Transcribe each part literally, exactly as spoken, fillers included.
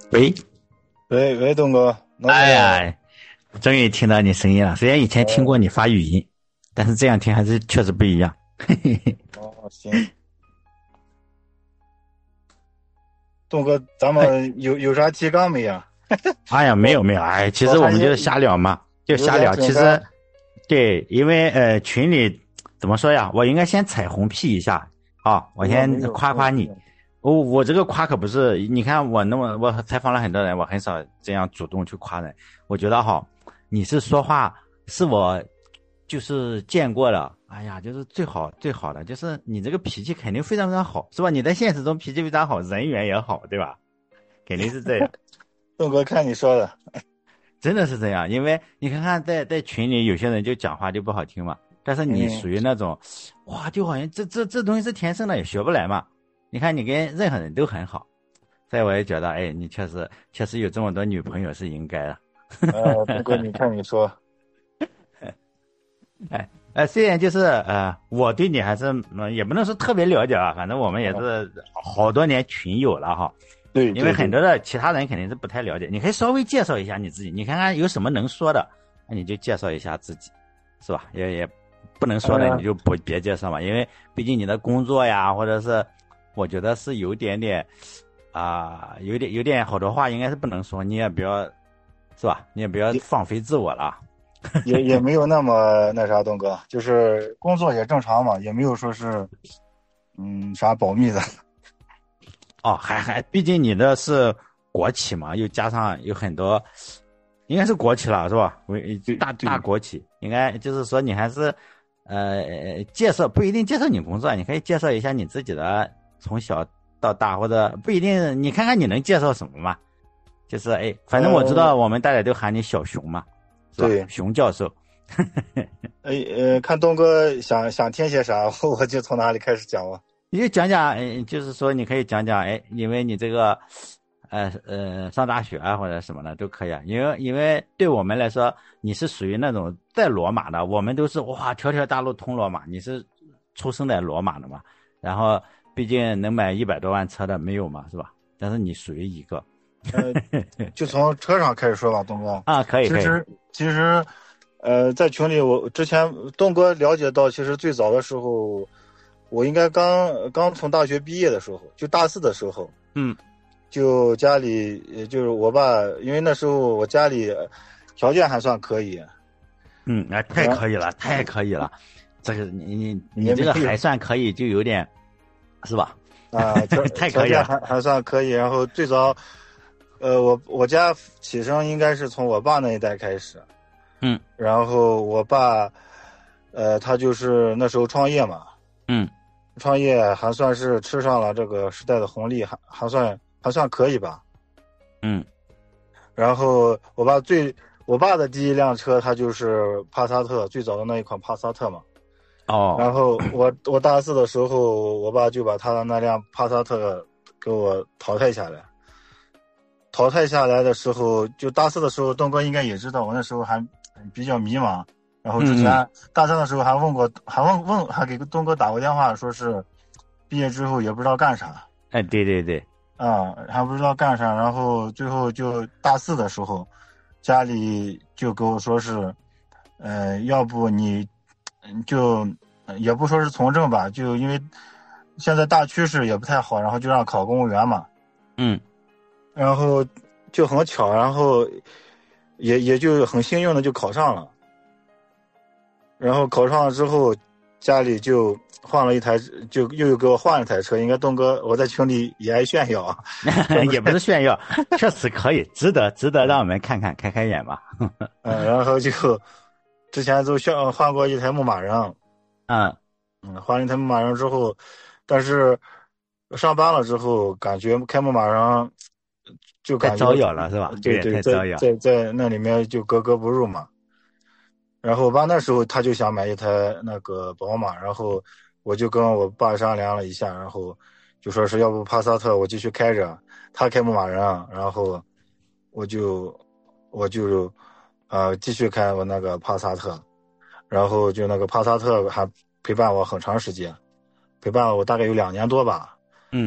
喂， 喂喂，东哥，能听哎见吗？ 呀，终于听到你声音了。虽然以前听过哦你发语音，但是这样听还是确实不一样。嘿嘿嘿。 哦，行，东哥，咱哎， 们有有啥提纲没呀？ 哎呀，没我有没有，哎，其我还有实我们就是瞎聊嘛，就有瞎聊。 点准备。 其实，对，因为呃群里怎么说呀？我应该先彩虹屁一下啊，我先没有没有夸夸你。 没有没有， 我我这个夸可不是，你看我那么我采访了很多人，我很少这样主动去夸人。我觉得哈，你是说话是我就是见过了，哎呀，就是最好最好的，就是你这个脾气肯定非常非常好，是吧？你在现实中脾气非常好，人缘也好，对吧？肯定是这样。 东哥看你说的。 真的是这样，因为你看看在在群里有些人就讲话就不好听嘛，但是你属嗯， 于那种，哇，就好像这这这东西是天生的，也学不来嘛。你看你跟任何人都很好，所以我也觉得，哎，你确实确实有这么多女朋友是应该的。 呃，东哥你看你说。 哎，呃，虽然就是呃，我对你还是、呃、也不能说特别了解啊，反正我们也啊， 是好多年群友了哈。因为对对对。 很多的其他人肯定是不太了解，你可以稍微介绍一下你自己，你看看有什么能说的，那你就介绍一下自己，是吧？也也不能说的你呃就不别介绍嘛，因为毕竟你的工作呀，或者是我觉得是有点点啊、有点有点好多话应该是不能说，你也不要是吧？你也不要也放飞自我了。 也也没有那么那啥，东哥就是工作也正常嘛，也没有说是嗯啥保密的。 哦，还还，毕竟你的是国企嘛，又加上有很多，应该是国企了，是吧？为对大大对。 国企，应该就是说你还是，呃，介绍不一定介绍你工作，你可以介绍一下你自己的从小到大，或者不一定，你看看你能介绍什么嘛？就是哎，反正我知道呃我们大家都喊你小熊嘛，是吧？ 对。 熊教授。 呃呃，看东哥想想听些啥，我就从哪里开始讲吧。 你就讲讲，哎，就是说你可以讲讲，哎，因为你这个，呃呃，上大学啊或者什么的都可以啊。因为因为对我们来说，你是属于那种在罗马的，我们都是哇，条条大路通罗马，你是出生在罗马的嘛。然后毕竟能买一百多万车的没有嘛，是吧？但是你属于一个。 呃，就从车上开始说吧，东哥。 啊，可以可以。 其实其实，呃，在群里我之前东哥了解到，其实最早的时候，我应该刚刚从大学毕业的时候，就大四的时候， 嗯就家里呃就是我爸，因为那时候我家里条件还算可以。 嗯，哎，太然后可以了，太可以了。这个你你你也没有这个还算可以，就有点是吧？ 啊，条太可以了。 条件还还算可以。然后最早，呃，我我家起生应该是从我爸那一代开始。 嗯然后我爸，呃，他就是那时候创业嘛， 嗯创业还算是吃上了这个时代的红利，还还算还算可以吧。 嗯。 然后我爸最我爸的第一辆车，他就是帕萨特，最早的那一款帕萨特嘛。 哦。 然后我我大四的时候，我爸就把他的那辆帕萨特给我淘汰下来。淘汰下来的时候，就大四的时候，东哥应该也知道，我那时候还比较迷茫。然后之前嗯嗯。 大三的时候还问过，还问问还给东哥打过电话，说是毕业之后也不知道干啥。 哎，对对对。 啊、还不知道干啥。然后最后就大四的时候，家里就跟我说是，呃，要不你嗯就呃也不说是从政吧，就因为现在大趋势也不太好，然后就让考公务员嘛。 嗯。 然后就很巧，然后也也就很幸运的就考上了。然后考上了之后，家里就换了一台，就又又给我换了一台车。应该东哥我在群里也爱炫耀啊。 也不是炫耀，确实可以，值得值得让我们看看开开眼吧。 嗯，然后就之前都炫换过一台牧马人。 嗯。 嗯，换了一台牧马人之后，但是上班了之后，感觉开牧马人就感觉， 太招摇了是吧？有点对对，在太招摇。 在在那里面就格格不入嘛。然后我爸那时候他就想买一台那个宝马，然后我就跟我爸商量了一下，然后就说是要不帕萨特我继续开着，他开牧马人，然后我就我就呃继续开我那个帕萨特。然后就那个帕萨特还陪伴我很长时间，陪伴了我大概有两年多吧。 嗯。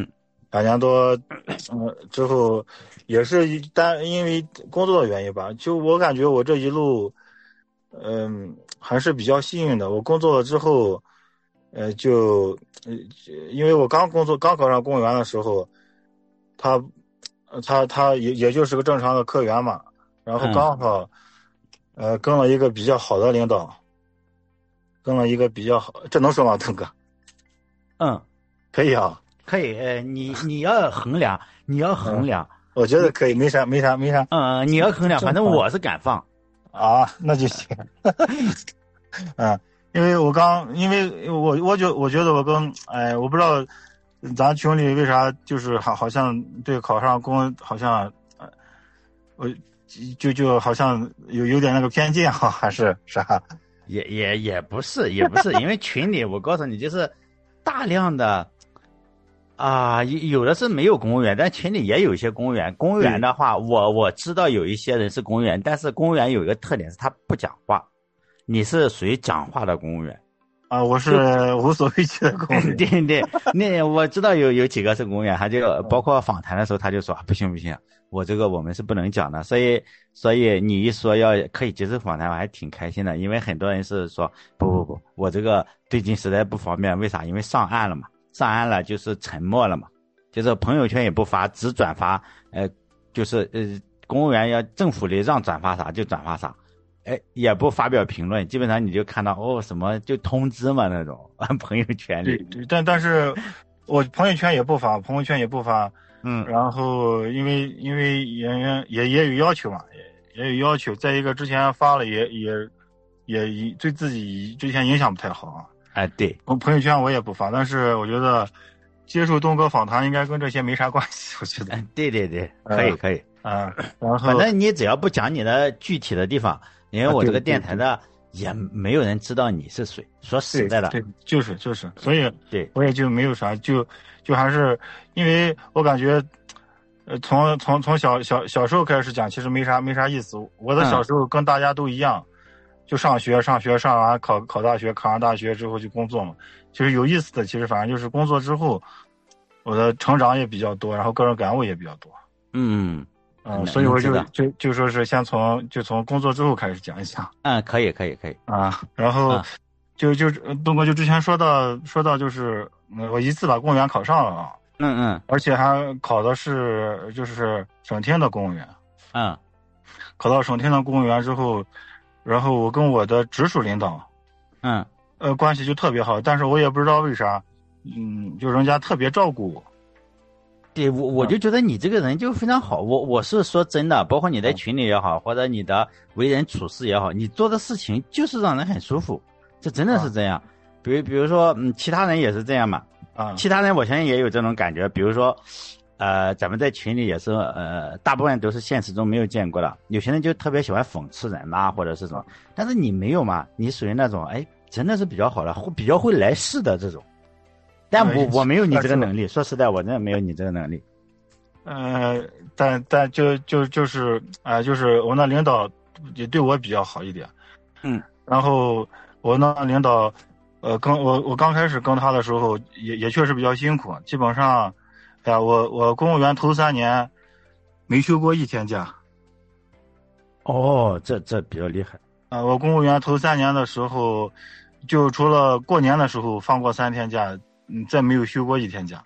两年多，嗯，之后也是一单因为工作的原因吧，就我感觉我这一路，嗯，还是比较幸运的。我工作了之后，呃，就，呃，因为我刚工作刚考上公务员的时候，他，他他也也就是个正常的科员嘛，然后刚好，呃，跟了一个比较好的领导，跟了一个比较好，这能说吗，腾哥？ 嗯， 可以啊。 可以，呃，你你要衡量，你要衡量， 嗯、我觉得可以，没啥，没啥，没啥。 嗯，你要衡量，反正我是敢放啊，那就行。嗯，因为我刚，因为我我觉我觉得我跟，哎，我不知道咱群里为啥就是好好像对考上公好像，呃，我就就好像有有点那个偏见哈，还是啥？ 也也也不是，也不是，因为群里我告诉你，就是大量的。啊，有的是没有公务员，但群里也有一些公务员。公务员的话，我我知道有一些人是公务员，但是公务员有一个特点是他不讲话。你是属于讲话的公务员啊？我是无所畏惧的公务员。 对对，那我知道有有几个是公务员，他就包括访谈的时候，他就说不行不行，我这个我们是不能讲的。所以所以你一说要可以接受访谈，我还挺开心的，因为很多人是说不不不，我这个最近实在不方便，为啥？因为上岸了嘛。上岸了就是沉默了嘛，就是朋友圈也不发，只转发，呃，就是呃，公务员要政府里让转发啥就转发啥，哎，也不发表评论，基本上你就看到哦什么就通知嘛那种朋友圈里。 对对，但但是我朋友圈也不发，朋友圈也不发， 嗯， 然后因为因为演员也也有要求嘛，也也有要求，再一个之前发了也也也对自己之前影响不太好啊。 哎，对， 我朋友圈我也不发，但是我觉得接受东哥访谈应该跟这些没啥关系，我觉得。 哎，对对对，可以可以， 啊、呃，然后反正你只要不讲你的具体的地方，因为我这个电台的也没有人知道你是谁，说实在的， 对，对就是就是，所以对我也就没有啥，就就还是因为我感觉，呃，从从从小小小时候开始讲，其实没啥没啥意思。我的小时候跟大家都一样。嗯，就上学，上学上完考考大学，考上大学之后就工作嘛。其实有意思的，其实反正就是工作之后，我的成长也比较多，然后个人感悟也比较多。 嗯嗯，所以我就就就说是先从就从工作之后开始讲一讲。 嗯，可以可以可以啊，然后、啊、就就东哥就之前说到说到就是我一次把公务员考上了啊。 嗯嗯， 而且还考的是就是省厅的公务员。 嗯， 考到省厅的公务员之后。然后我跟我的直属领导， 嗯， 呃，关系就特别好，但是我也不知道为啥，嗯，就人家特别照顾我。 对，我我就觉得你这个人就非常好，我我是说真的，包括你在群里也好，或者你的为人处事也好，你做的事情就是让人很舒服，这真的是这样。啊、比如比如说，嗯，其他人也是这样嘛， 啊， 其他人我相信也有这种感觉，比如说。呃，咱们在群里也是，呃，大部分都是现实中没有见过的。有些人就特别喜欢讽刺人呐，或者是什么，但是你没有嘛？你属于那种，哎，真的是比较好的，比较会来事的这种。但我我没有你这个能力，说实在，我真的没有你这个能力。 呃，但但就就就是啊、呃，就是我那领导也对我比较好一点。 嗯， 然后我那领导，呃，跟我我刚开始跟他的时候，也也确实比较辛苦，基本上。哎呀，我我公务员头三年没休过一天假。 哦，这这比较厉害啊！我公务员头三年的时候，就除了过年的时候放过三天假，嗯，再没有休过一天假。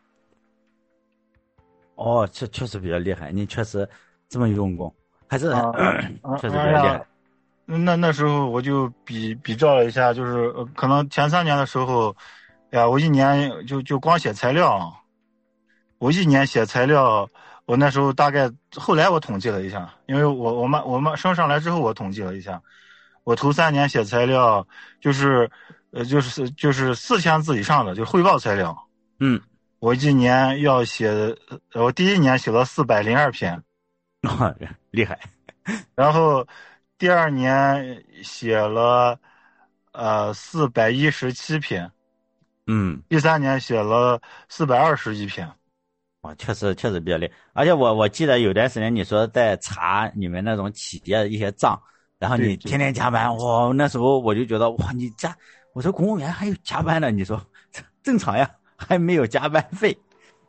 哦，这确实比较厉害，你确实这么用功，还是、 啊、 确实比较厉害。 那那时候我就比比照了一下，就是、呃、可能前三年的时候，哎呀，我一年就就光写材料。我一年写材料，我那时候大概后来我统计了一下，因为我我妈我妈升上来之后，我统计了一下，我头三年写材料就是呃就是就是四千字以上的，就是汇报材料。 嗯， 我一年要写，我第一年写了四百零二篇， 哦，厉害。 然后第二年写了呃四百一十七篇， 嗯， 第三年写了四百二十一篇。 哦，确实确实比较累，而且我我记得有段时间你说在查你们那种企业的一些账，然后你天天加班，哇，那时候我就觉得哇，你加，我说公务员还有加班呢，你说正常呀，还没有加班费。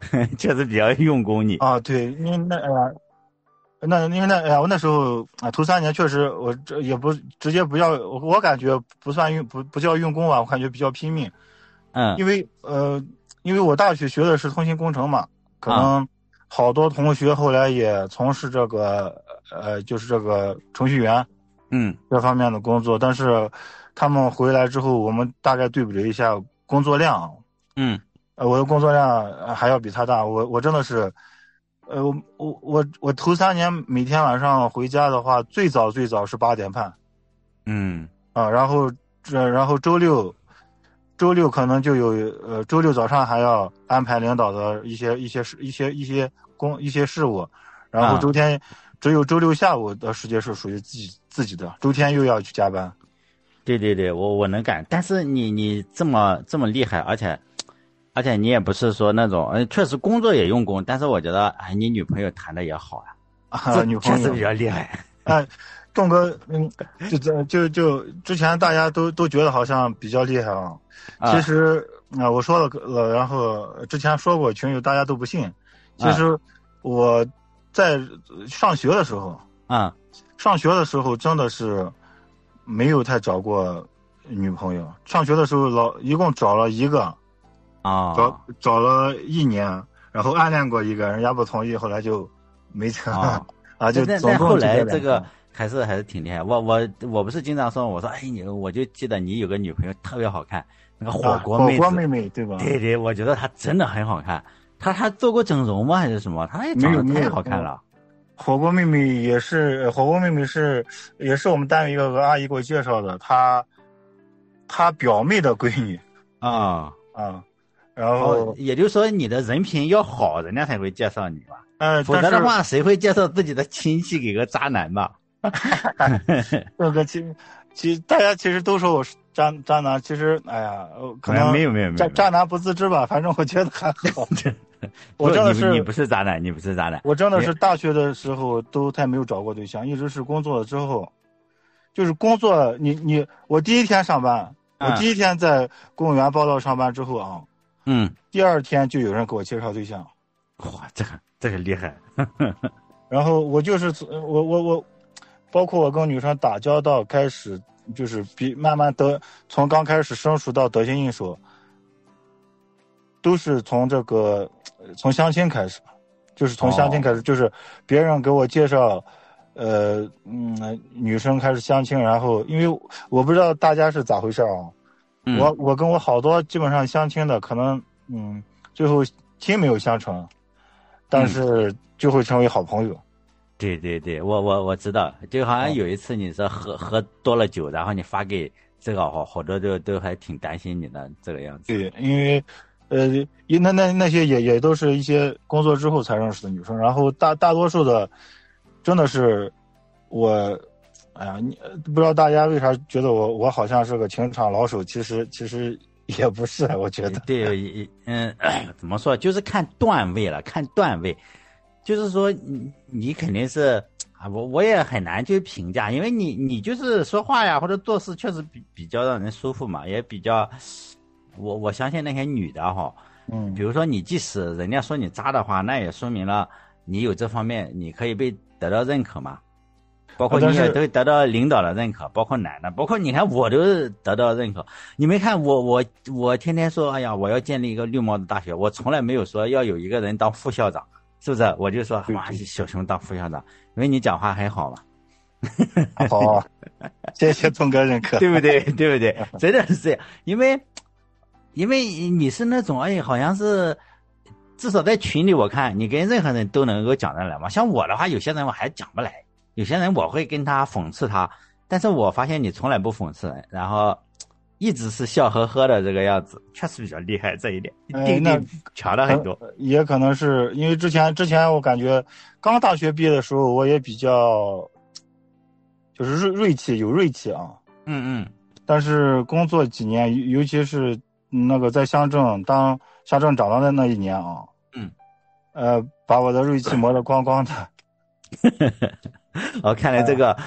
确实比较用功你。 啊，对，因为那哎呀，那因为那哎呀，我那时候啊，头三年确实我这也不直接不叫，我我感觉不算用不不叫用功吧，我感觉比较拼命。 嗯因为呃，因为我大学学的是通信工程嘛，可啊能好多同学后来也从事这个呃，就是这个程序员嗯这方面的工作，但是他们回来之后，我们大概对比了一下工作量， 嗯呃，我的工作量呃还要比他大，我我真的是，呃，我我我我头三年每天晚上回家的话，最早最早是八点半嗯啊，然后这然后周六。周六可能就有，呃，周六早上还要安排领导的一些一些事、一些一些工、一些事务，然后啊， 周天只有周六下午的时间是属于自己自己的，周天又要去加班。 对对对，我我能感，但是你你这么这么厉害，而且而且你也不是说那种，嗯，确实工作也用功，但是我觉得，哎，你女朋友谈的也好啊， 啊， 这女朋友， 确实比较厉害。 哎，栋哥，嗯，就就就就之前大家都都觉得好像比较厉害啊， 啊其实啊、我说了了，然后之前说过群友大家都不信，其实我在上学的时候， 啊上学的时候真的是没有太找过女朋友，上学的时候老一共找了一个， 啊找找了一年，然后暗恋过一个，人家不同意，后来就没成。 啊！ 啊，就但总共但后来就两这个还是还是挺厉害。我我我不是经常说，我说哎你，我就记得你有个女朋友特别好看，那个火啊火锅妹子， 锅妹妹对吧？ 对对，我觉得她真的很好看。她她做过整容吗还是什么？她也长得太没有没有好看了。 火锅妹妹也是，火锅妹妹是也是我们单位一个阿姨给我介绍的，她她表妹的闺女啊。 啊，然后哦，也就是说你的人品要好，人家才会介绍你吧？ 呃，但是否则的话，谁会介绍自己的亲戚给个渣男吧？ 这个其其大家其实都说我是渣渣男，其实哎呀，呃可能没有没有没有渣渣男不自知吧，反正我觉得还好。我真的是不你你不是渣男，你不是渣男。 我真的是大学的时候都太没有找过对象，一直是工作了之后，就是工作你你我第一天上班， 嗯我第一天在公务员报道上班之后啊， 嗯， 第二天就有人给我介绍对象， 哇，这个这个厉害。 然后我就是我我我，包括我跟女生打交道开始，就是比慢慢得从刚开始生疏到得心应手，都是从这个从相亲开始，就是从相亲开始， 哦就是别人给我介绍，呃嗯，女生开始相亲，然后因为我不知道大家是咋回事啊， 嗯我我跟我好多基本上相亲的，可能嗯最后亲没有相成，但是就会成为好朋友。 对对对，我我我知道，就好像有一次你说喝喝多了酒，然后你发给这个好好多都都还挺担心你的这个样子。 对，因为呃，那那那些也也都是一些工作之后才认识的女生，然后大大多数的真的是我，哎呀，你不知道大家为啥觉得我我好像是个情场老手，其实其实也不是，我觉得。 对，嗯，怎么说，就是看段位了，看段位。就是说你你肯定是啊，我我也很难去评价，因为你你就是说话呀或者做事确实比比较让人舒服嘛，也比较，我我相信那些女的哈， 嗯， 比如说你即使人家说你渣的话，那也说明了你有这方面你可以被得到认可嘛，包括你也都得到领导的认可，包括男的，包括你看我都得到认可，你没看我我我天天说哎呀我要建立一个绿帽子大学，我从来没有说要有一个人当副校长。是不是？我就说哇，小熊当副校长，因为你讲话很好嘛。 好，谢谢东哥认可， 对不对？对不对？真的是这样，因为因为你是那种哎，好像是至少在群里，我看你跟任何人都能够讲得来嘛。像我的话，有些人我还讲不来，有些人我会跟他讽刺他，但是我发现你从来不讽刺人，然后一直是笑呵呵的这个样子，确实比较厉害这一点，定力强了很多、 呃。也可能是因为之前之前我感觉刚大学毕业的时候，我也比较就是锐锐气有锐气啊。 嗯嗯。 但是工作几年，尤其是那个在乡镇当乡镇长的那一年啊， 嗯， 呃，把我的锐气磨得光光的。 哦，看来这个。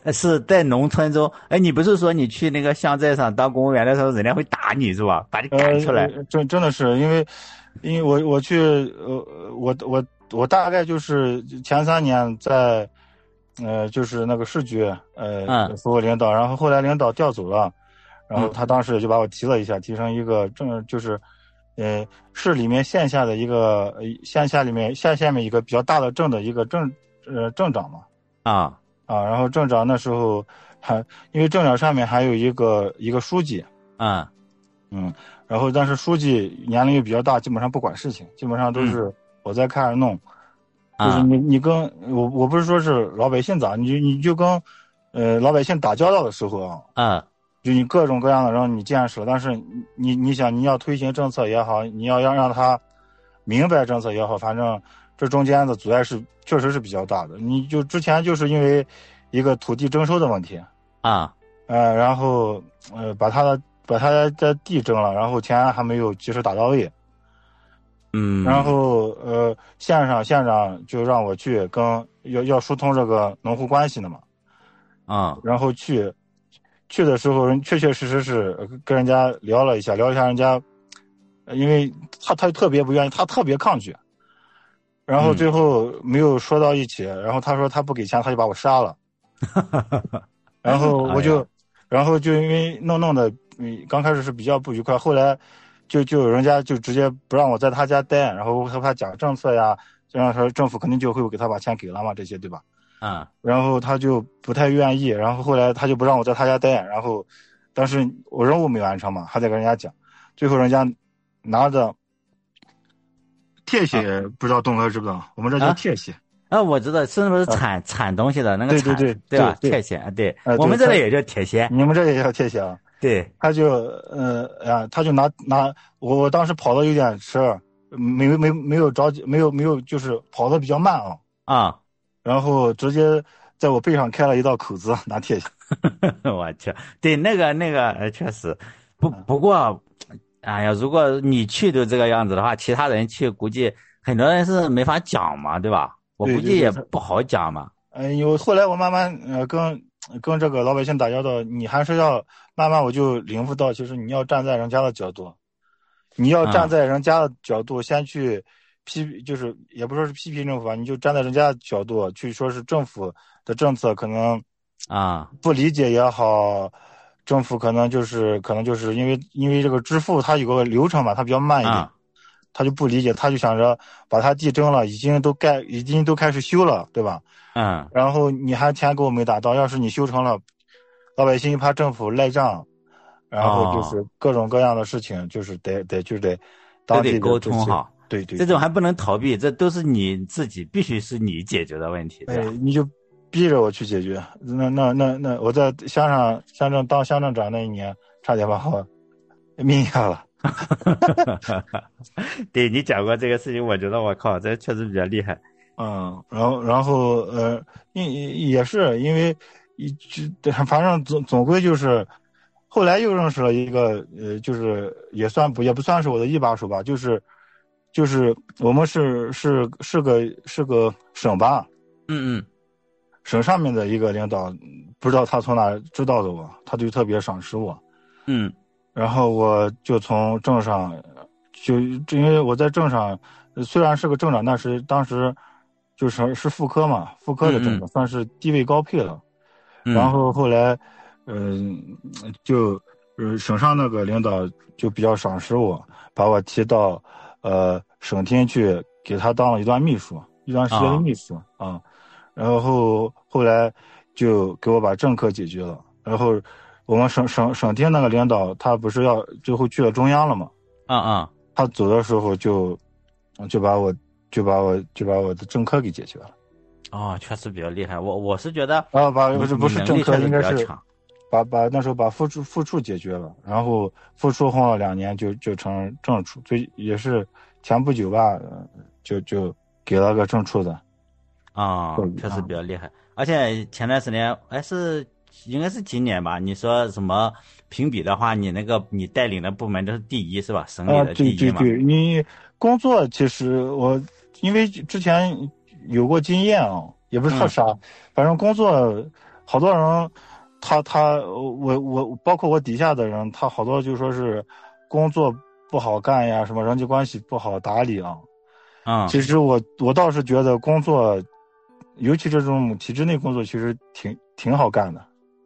是在农村中，哎，你不是说你去那个乡镇上当公务员的时候，人家会打你是吧？把你赶出来？ 呃，真真的是因为，因为我我去呃我我我大概就是前三年在，呃就是那个市局呃嗯服务领导，然后后来领导调走了，然后嗯他当时就把我提了一下，提成一个正就是，呃市里面线下的一个呃线下里面县下面一个比较大的镇的一个镇呃镇长嘛。 啊啊，然后镇长那时候还因为镇长上面还有一个一个书记。 嗯嗯，然后但是书记年龄又比较大，基本上不管事情，基本上都嗯是我在看着弄。就是啊你你跟我我不是说是老百姓咋，你就你就跟呃老百姓打交道的时候啊， 嗯就你各种各样的让你见识了，但是你你想你要推行政策也好，你要要让他明白政策也好，反正这中间的阻碍是确实是比较大的。你就之前就是因为一个土地征收的问题， 啊呃，然后呃把他的把他的地征了，然后钱还没有及时打到位。 嗯， 然后呃，县上县长就让我去跟要要疏通这个农户关系的嘛。 啊然后去去的时候，人确确实实是跟人家聊了一下，聊一下人家，呃因为他他特别不愿意，他特别抗拒，然后最后没有说到一起，然后他说他不给钱，他就把我杀了。然后我就， 哎呀然后就因为弄弄的，嗯，刚开始是比较不愉快，后来就就人家就直接不让我在他家待，然后和他讲政策呀，这样说政府肯定就会给他把钱给了嘛，这些对吧？ 嗯然后他就不太愿意，然后后来他就不让我在他家待，然后，但是我任务没完成嘛，还得跟人家讲，最后人家拿着铁血，不知道东哥知不知道？我们这叫啊铁血。 啊，我知道是不是啊铲铲东西的那个铲， 对对对对吧？ 对对铁锨，对， 啊对他我们这里也叫铁锨， 你们这也叫铁血啊？ 对， 他就呃呀，他就拿拿我，我当时跑的有点迟，没没没有着急，没有没有就是跑的比较慢啊， 啊， 然后直接在我背上开了一道口子，拿铁锨。 我去，对，那个那个，呃，确实，不嗯不过，哎呀，如果你去都这个样子的话，其他人去估计很多人是没法讲嘛，对吧？我估计对对对，他也不好讲嘛。 嗯，有后来我慢慢呃跟跟这个老百姓打交道，你还是要慢慢我就领悟到，其实你要站在人家的角度，你要站嗯在人家的角度先去批，就是也不说是批评政府吧，你就站在人家的角度去说是政府的政策可能啊不理解也好，政府可能就是可能就是因为因为这个支付它有个流程嘛，它比较慢一点。 啊他就不理解，他就想着把他地征了，已经都盖，已经都开始修了，对吧？ 嗯， 然后你还钱给我没打到，要是你修成了，老百姓怕政府赖账，然后就是哦， 各种各样的事情，就是得得就得都当地的得沟这些， 通哈， 对对对， 这种还不能逃避，这都是你自己必须是你解决的问题，对哎， 吧？ 你就逼着我去解决。那那那那我在乡上乡镇当乡镇长那一年，差点把我命下了。 对你讲过这个事情，我觉得我靠，这确实比较厉害。 嗯，然后然后呃，因也是因为一就反正总总归就是，后来又认识了一个呃，就是也算不也不算是我的一把手吧，就是就是我们是是是个是个省吧， 嗯嗯省上面的一个领导，不知道他从哪知道的我，他就特别赏识我， 嗯然后我就从镇上，就因为我在镇上，虽然是个镇长，但是当时就是是副科嘛，副科的镇长， 嗯算是地位高配了。 嗯然后后来，嗯、就呃省上那个领导就比较赏识我，把我提到呃省厅去，给他当了一段秘书，一段时间的秘书啊、嗯。然后后后来就给我把政课解决了，然后。我们省省省厅那个领导，他不是要最后去了中央了嘛？ 啊啊， 他走的时候就就把我就把我就把我的政科给解决了。 哦，确实比较厉害。我我是觉得啊，把你不是不是你能政科， 力确实比应该是较强。 把把那时候把副处副处解决了，然后副处混了两年就就成正处，最也是前不久吧，就就给了个正处的。 啊、 对确实比较厉害。而且前段时间，哎，是应该是今年吧？你说什么评比的话，你那个你带领的部门都是第一是吧？省里啊， 的第一嘛。 对对对，你工作其实我因为之前有过经验啊，也不是说嗯啥，反正工作好多人，他他我我包括我底下的人，他好多就说是工作不好干呀，什么人际关系不好打理啊。 嗯， 其实我我倒是觉得工作，尤其这种体制内工作，其实挺挺好干的。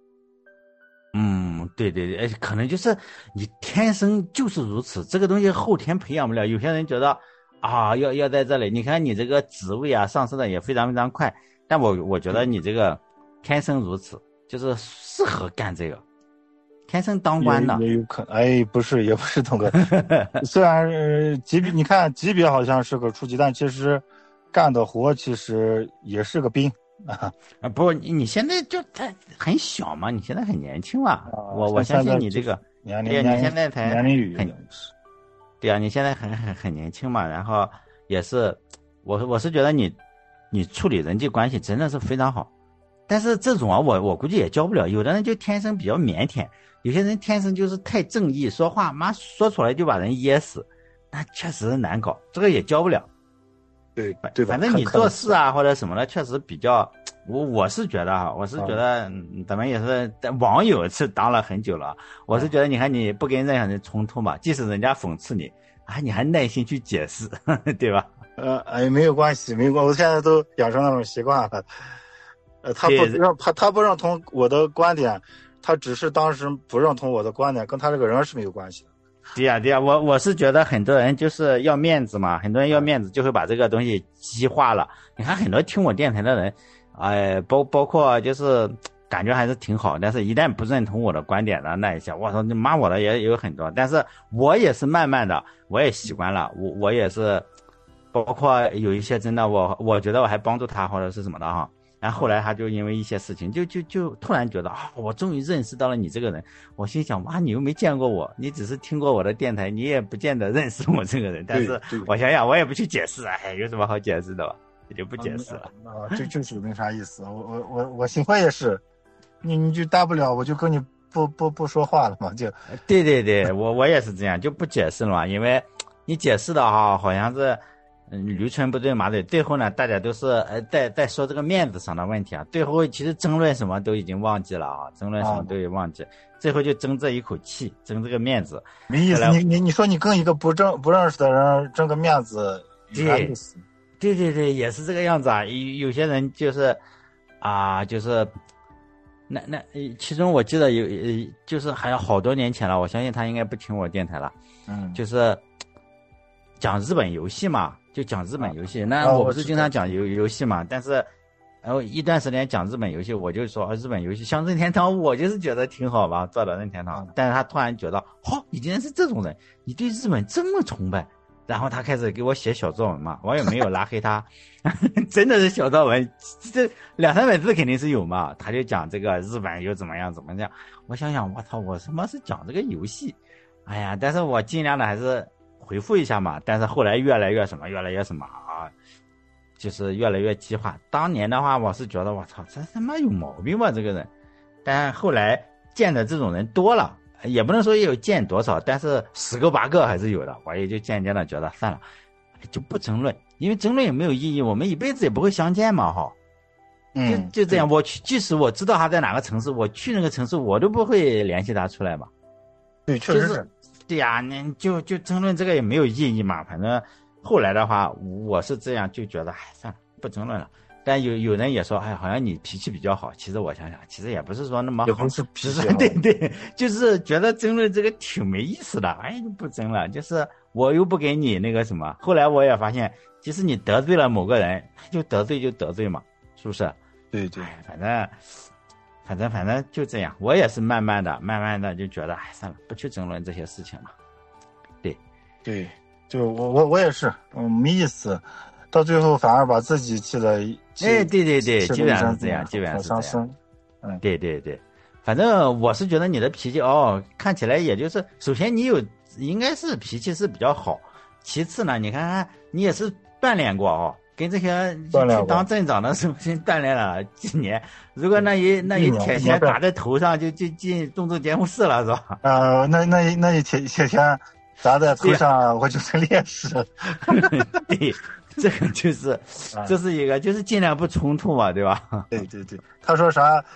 嗯，对对对，可能就是你天生就是如此，这个东西后天培养不了。有些人觉得啊，要要在这里，你看你这个职位啊上升的也非常非常快，但我我觉得你这个天生如此，就是适合干这个，天生当官的。 也也有可能，哎，不是，也不是东哥。虽然、呃、级别，你看级别好像是个初级，但其实干的活其实也是个兵。 啊，不，你你现在就太很小嘛，你现在很年轻嘛， 啊、 我我相信你这个年龄， 对呀，你现在才年龄语很，对呀，你现在很很很年轻嘛，然后也是，我我是觉得你你处理人际关系真的是非常好，但是这种啊，我我估计也教不了，有的人就天生比较腼腆，有些人天生就是太正义，说话妈说出来就把人噎死，那确实难搞，这个也教不了。 对对吧？ 反正你做事啊或者什么的，确实比较，我我是觉得哈，我是觉得、嗯、咱们也是网友是当了很久了，我是觉得你看你不跟任何人冲突嘛，即使人家讽刺你啊，你还耐心去解释，对吧？ 呃，哎，没有关系，没有关系，我现在都养成那种习惯了。呃，他不让他他不认同我的观点，他只是当时不认同我的观点，跟他这个人是没有关系的。 对呀、啊、对呀、啊，我我是觉得很多人就是要面子嘛，很多人要面子就会把这个东西激化了。你看很多听我电台的人，呃，包包括就是感觉还是挺好，但是一旦不认同我的观点的那一下，我操，你骂我的也有很多。但是我也是慢慢的，我也习惯了，我我也是，包括有一些真的我我觉得我还帮助他或者是什么的哈。然后后来他就因为一些事情，就就就突然觉得啊，我终于认识到了你这个人。我心想，哇，你又没见过我，你只是听过我的电台，你也不见得认识我这个人。但是我想想，我也不去解释，哎，有什么好解释的吧？也就不解释了。 啊，这就是没啥意思。我我我我新辉也是，你你就大不了我就跟你不不不说话了嘛，就。 对对对，我我也是这样，就不解释了嘛，因为你解释的哈，好像是。嗯，驴唇不对马嘴，最后呢，大家都是呃在在说这个面子上的问题啊。最后其实争论什么都已经忘记了啊，争论什么都已经忘记，啊、最后就争这一口气，争这个面子。 没意思，你你你说你跟一个不争不认识的人争个面子，有啥意思？ 对对对，也是这个样子啊。有有些人就是啊，就是那那其中我记得有呃，就是还有好多年前了，我相信他应该不听我电台了。 嗯， 就是讲日本游戏嘛。就讲日本游戏，那我不是经常讲游游戏嘛？但是，然后一段时间讲日本游戏，我就说、啊、日本游戏像任天堂，我就是觉得挺好吧，做的任天堂。但是他突然觉得，哦，你竟然是这种人，你对日本这么崇拜，然后他开始给我写小作文嘛，我也没有拉黑他，真的是小作文，这两三百字肯定是有嘛。他就讲这个日本又怎么样怎么样，我想想，我操，我他妈是讲这个游戏，哎呀，但是我尽量的还是。回复一下嘛，但是后来越来越什么，越来越什么啊，就是越来越激化。当年的话，我是觉得我操，这他妈有毛病吧这个人。但后来见的这种人多了，也不能说有见多少，但是十个八个还是有的。我也就渐渐的觉得算了，就不争论，因为争论也没有意义，我们一辈子也不会相见嘛，哈。 嗯， 就就这样，我去，即使我知道他在哪个城市，我去那个城市，我都不会联系他出来嘛。 对，确实是。就是对呀、啊，你就就争论这个也没有意义嘛。反正后来的话，我是这样就觉得，哎，算了，不争论了。但有有人也说，哎，好像你脾气比较好。其实我想想，其实也不是说那么好， 也不是脾气好， 对对，就是觉得争论这个挺没意思的。哎，不争了，就是我又不给你那个什么。后来我也发现，即使你得罪了某个人，就得罪就得罪嘛，是不是？ 对对， 哎、反正。反正反正就这样，我也是慢慢的、慢慢的就觉得，哎，算了，不去争论这些事情了。对， 对，就我我我也是，嗯，没意思，到最后反而把自己气得， 哎，对对对，基本上是这样，基本上是这样。 嗯， 对对对，反正我是觉得你的脾气哦，看起来也就是，首先你有应该是脾气是比较好，其次呢，你看看你也是锻炼过哦。跟这些去当镇长的时候，先锻炼了几年。如果那一那一铁钳打在头上，就就进重症监护室了，是吧？ 呃，那那那一铁铁钳砸在头上，我就成烈士。 对，这个就是，这是一个，就是尽量不冲突嘛，对吧？ 对对对，他说啥？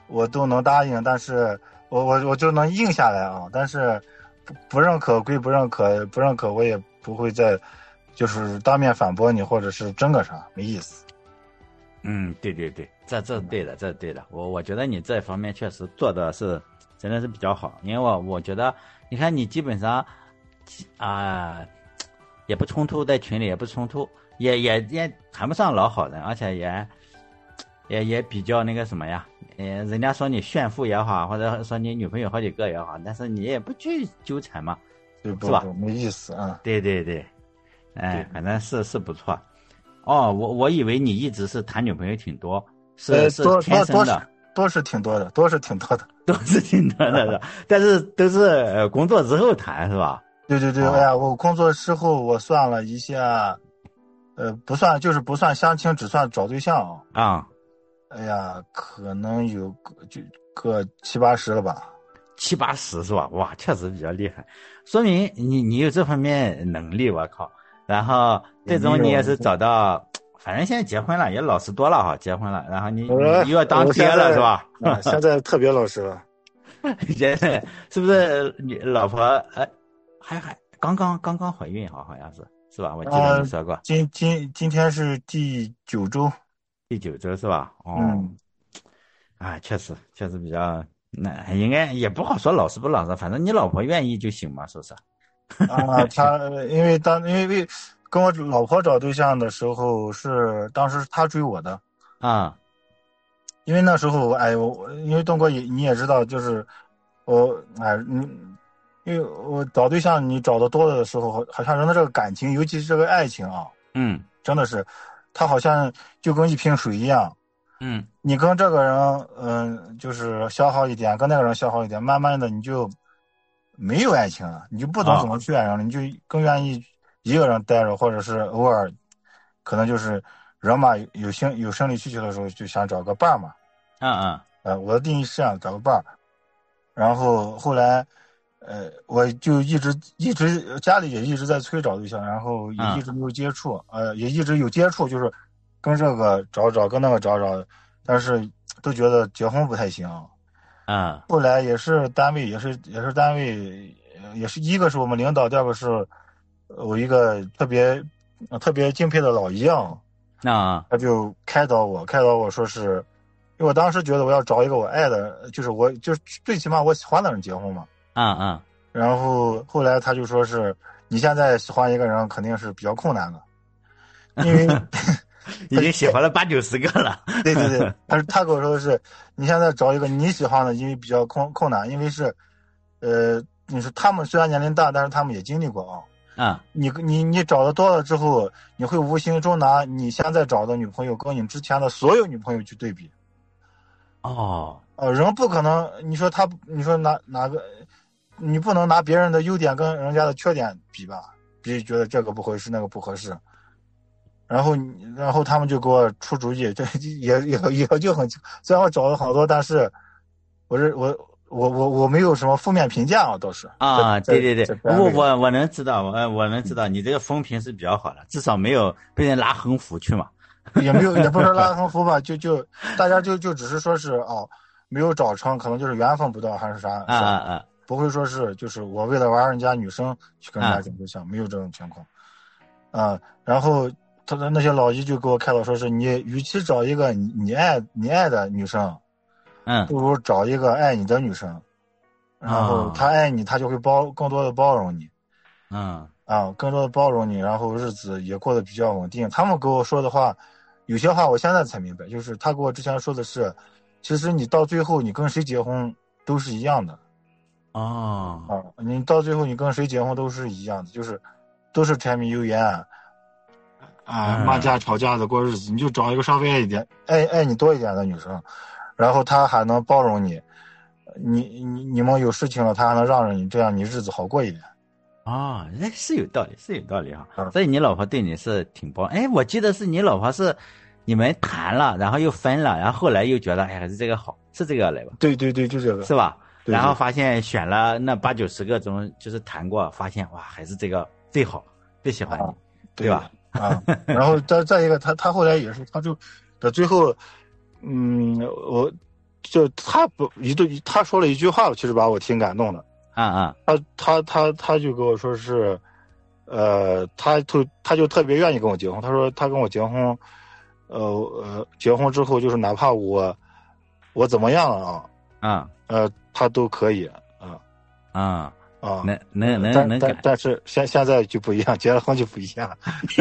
我都能答应，但是我我我就能应下来啊，但是不不认可归不认可，不认可我也不会再就是当面反驳你，或者是争个啥，没意思。 嗯，对对对，这这对的，这对的。我我觉得你这方面确实做的是真的是比较好，因为我我觉得，你看你基本上啊、呃、也不冲突，在群里也不冲突，也也也谈不上老好人，而且也也也比较那个什么呀，呃，人家说你炫富也好，或者说你女朋友好几个也好，但是你也不去纠缠嘛， 对不是吧？ 没意思啊。 对对对，哎，反正是是不错。哦，我我以为你一直是谈女朋友挺多，是、 呃、 是多天生的， 多是多是挺多的，多是挺多的， 都是挺多的是，但是都是呃工作之后谈是吧？ 对对对， 哦、 哎呀，我工作之后我算了一下，呃，不算就是不算相亲，只算找对象啊。啊、 哎呀，可能有个就个七八十了吧。 七八十是吧？哇，确实比较厉害，说明你你有这方面能力，我靠！然后最终你也是找到，反正现在结婚了也老实多了哈，结婚了，然后你我你又要当爹了是吧？ 啊，现在特别老实了。 现在是不是你老婆哎还还刚刚刚刚怀孕哈，好像是是吧？我记得你说过， 呃、今今今天是第九周， 第九周是吧？哦， 嗯， 啊，确实确实比较，那应该也不好说老实不老实，反正你老婆愿意就行嘛，是不是？ 啊，他因为当因为跟我老婆找对象的时候是当时他追我的啊、 因为那时候哎我因为东哥也你也知道，就是我哎你因为我找对象你找的多了的时候，好像人的这个感情，尤其是这个爱情啊， 嗯真的是他好像就跟一瓶水一样。 嗯你跟这个人，嗯，就是消耗一点，跟那个人消耗一点，慢慢的你就没有爱情了，你就不懂怎么去爱人了，你就更愿意一个人待着，或者是偶尔，可能就是人嘛，有生有生理需求的时候就想找个伴儿嘛。 嗯嗯呃，我的定义是这样，找个伴儿。然后后来，呃，我就一直一直家里也一直在催找对象，然后也一直没有接触，呃，也一直有接触，就是跟这个找找，跟那个找找。但是都觉得结婚不太行。 嗯后来也是单位，也是也是单位，也是一个是我们领导，第二个是我一个特别特别敬佩的老姨啊， 那他就开导我，开导我说是，因为我当时觉得我要找一个我爱的，就是我就是最起码我喜欢的人结婚嘛。 嗯嗯， 然后后来他就说是，你现在喜欢一个人肯定是比较困难的，因为已经喜欢了八九十个了。 对对对，他他跟我说的是，你现在找一个你喜欢的，因为比较困困难，因为是，呃，你说他们虽然年龄大，但是他们也经历过啊。 嗯， 你你你找的多了之后，你会无形中拿你现在找的女朋友跟你之前的所有女朋友去对比。 哦， 呃，人不可能，你说他，你说哪哪个，你不能拿别人的优点跟人家的缺点比吧？比觉得这个不合适，那个不合适。然后，然后他们就给我出主意，这也也也就很，虽然我找了好多，但是我是我我我我没有什么负面评价啊，倒是啊，对对对，我我我能知道，我我能知道你这个风评是比较好的，至少没有被人拉横幅去嘛。 也没有，也不是拉横幅吧，就就大家就就只是说是哦，没有找成，可能就是缘分不到还是啥啊啊啊， 不会说是就是我为了玩人家女生去跟人家找对象，没有这种情况。啊，然后他的那些老姨就给我开导说是你与其找一个你你爱你爱的女生， 嗯， 不如找一个爱你的女生，然后她爱你，她就会包更多的包容你， 嗯啊，更多的包容你，然后日子也过得比较稳定。他们给我说的话，有些话我现在才明白，就是他给我之前说的是，其实你到最后你跟谁结婚都是一样的。 哦， 啊，你到最后你跟谁结婚都是一样的，就是都是柴米油盐啊，骂架吵架的过日子，你就找一个稍微爱一点、爱爱你多一点的女生，然后她还能包容你，你你你们有事情了，她还能让着你，这样你日子好过一点。 哦，那是有道理，是有道理哈、 嗯。 所以你老婆对你是挺包，哎，我记得是你老婆是你们谈了，然后又分了，然后后来又觉得哎还是这个好，是这个来吧？ 对对对，就这个是吧？ 对对然后发现选了那八九十个中，就是谈过，发现哇还是这个最好，最喜欢你， 啊、 对, 对吧？ 啊，然后再再一个，他他后来也是，他就到最后，嗯，我就他不一对，他说了一句话，其实把我挺感动的。 啊啊， 他他他他就跟我说是，呃，他特他就特别愿意跟我结婚。他说他跟我结婚，呃呃，结婚之后就是哪怕我我怎么样了啊， 啊呃，他都可以啊啊， 啊。 能能能但能感， 但但是现现在就不一样，结了婚就不一样了。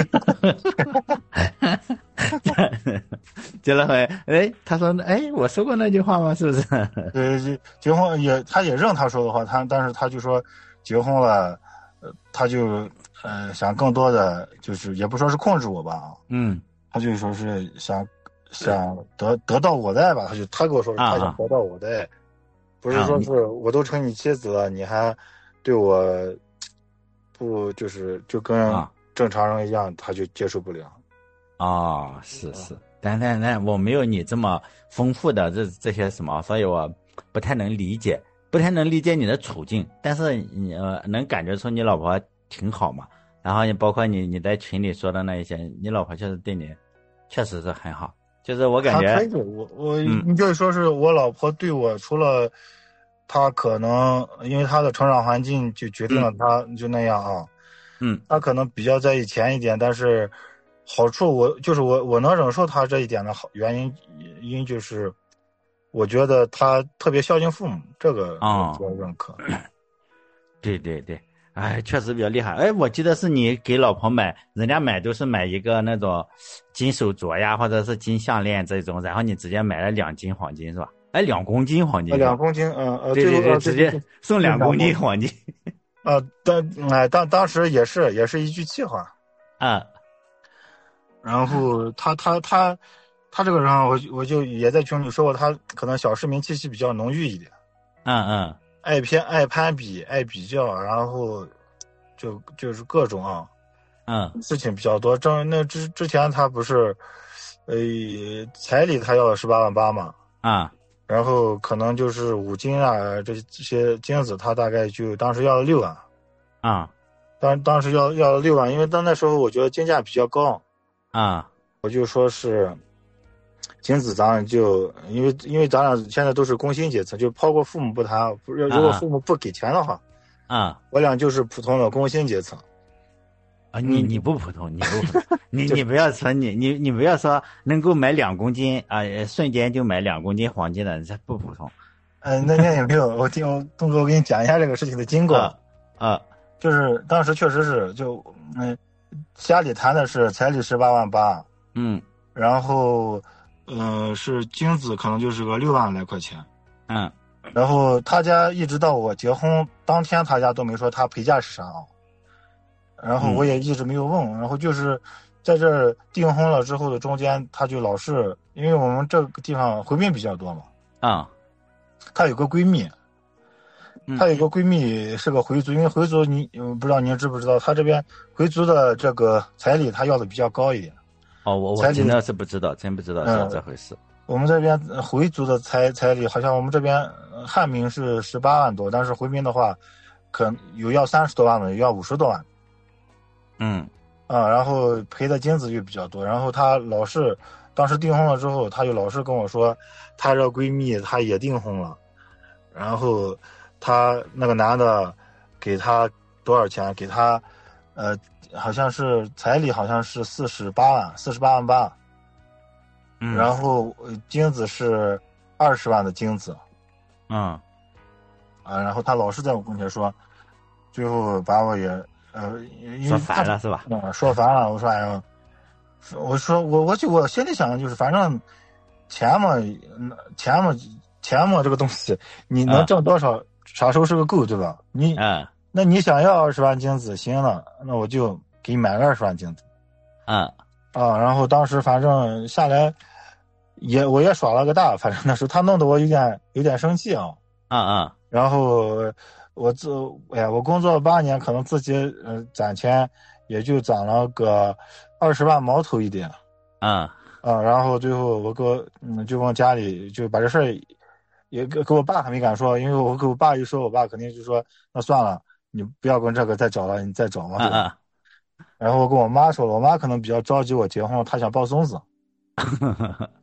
结了婚，哎，他说，哎，我说过那句话吗？是不是？ 呃，结结婚也他也认他说的话，他但是他就说结婚了，呃，他就呃想更多的就是也不说是控制我吧， 嗯他就说是想想得得到我的爱吧，他就他跟我说是啊啊他想得到我的爱，不是啊，你说是我都成你妻子了，你还对我不就是就跟啊正常人一样，他就接受不了。 哦，是是，但但但我没有你这么丰富的这这些什么，所以我不太能理解，不太能理解你的处境。但是你呃能感觉出你老婆挺好嘛，然后你包括你你在群里说的那一些，你老婆确实对你确实是很好，就是我感觉还可以，我我嗯你就说是我老婆对我，除了她可能因为她的成长环境就决定了嗯她就那样啊， 嗯她可能比较在意钱一点，但是好处我就是我我能忍受她这一点的好原因因就是我觉得她特别孝敬父母，这个我比哦， 较认可。 对对对，哎，确实比较厉害。哎，我记得是你给老婆买，人家买都是买一个那种金手镯呀，或者是金项链这种，然后你直接买了两斤黄金是吧？哎，两公斤黄金呃， 是吧？ 两公斤，嗯呃，最后对对对，直接呃对对对， 送两公对两公斤黄金。 呃，当哎当当时也是也是一句气话。 啊， 然后他他他他这个人啊，我我就也在群里说过，他可能小市民气息比较浓郁一点， 嗯嗯爱偏爱攀比，爱比较，然后就就是各种啊嗯事情比较多。正那之之前他不是，呃，彩礼他要了十八万八嘛， 啊然后可能就是五金啊这这些金子，他大概就当时要了六万， 啊当当时要要了六万，因为当那时候我觉得金价比较高， 啊我就说是。金子咱俩就因为因为咱俩现在都是工薪阶层，就抛过父母不谈，不是如果父母不给钱的话， 啊我俩就是普通的工薪阶层。 啊！你嗯， 你不普通，你不普通，你就是你不要说你你你不要说能够买两公斤啊，瞬间就买两公斤黄金的，这不普通。 嗯、呃，那那也没有，我听东哥，我给你讲一下这个事情的经过。 啊啊就是当时确实是就嗯，家里谈的是彩礼十八万八， 嗯然后呃是金子可能就是个六万来块钱， 嗯然后他家一直到我结婚当天，他家都没说他陪嫁是啥啊。然后我也一直没有问，然后就是在这订婚了之后的中间，他就老是因为我们这个地方回民比较多嘛， 啊， 她有个闺蜜， 嗯她有个闺蜜是个回族，因为回族你嗯不知道您知不知道，他这边回族的这个彩礼他要的比较高一点。 哦，我我彩礼真的是不知道，真不知道是这回事。 我们这边回族的彩彩礼好像我们这边汉民是十八万多，但是回民的话，可能有要三十多万的，有要五十多万。 嗯啊，然后赔的金子就比较多，然后她老是当时订婚了之后，她就老是跟我说，她这闺蜜她也订婚了，然后她那个男的给她多少钱？给她呃，好像是彩礼好像是四十八万，四十八万八， 嗯， 然后金子是二十万的金子， 嗯啊，然后她老是在我跟前说，最后把我也。呃，因说为烦了是吧？ 嗯，说烦了。我说，哎呀，我说我我就我心里想的就是，反正钱嘛，钱嘛，钱嘛，这个东西你能挣多少，啥时候是个够，对吧？你， 嗯那你想要二十万金子，行了，那我就给你买个二十万金子。 嗯啊，然后当时反正下来也我也耍了个大，反正那时候他弄得我有点有点生气啊。 嗯嗯， 然后。我自哎呀，我工作八年，可能自己呃攒钱也就攒了个二十万毛头一点， 嗯啊，然后最后我给我嗯就往家里就把这事儿也给给我爸还没敢说，因为我给我爸一说，我爸肯定就说那算了，你不要跟这个再找了，你再找嘛，对吧？然后我跟我妈说了，我妈可能比较着急我结婚，她想抱孙子，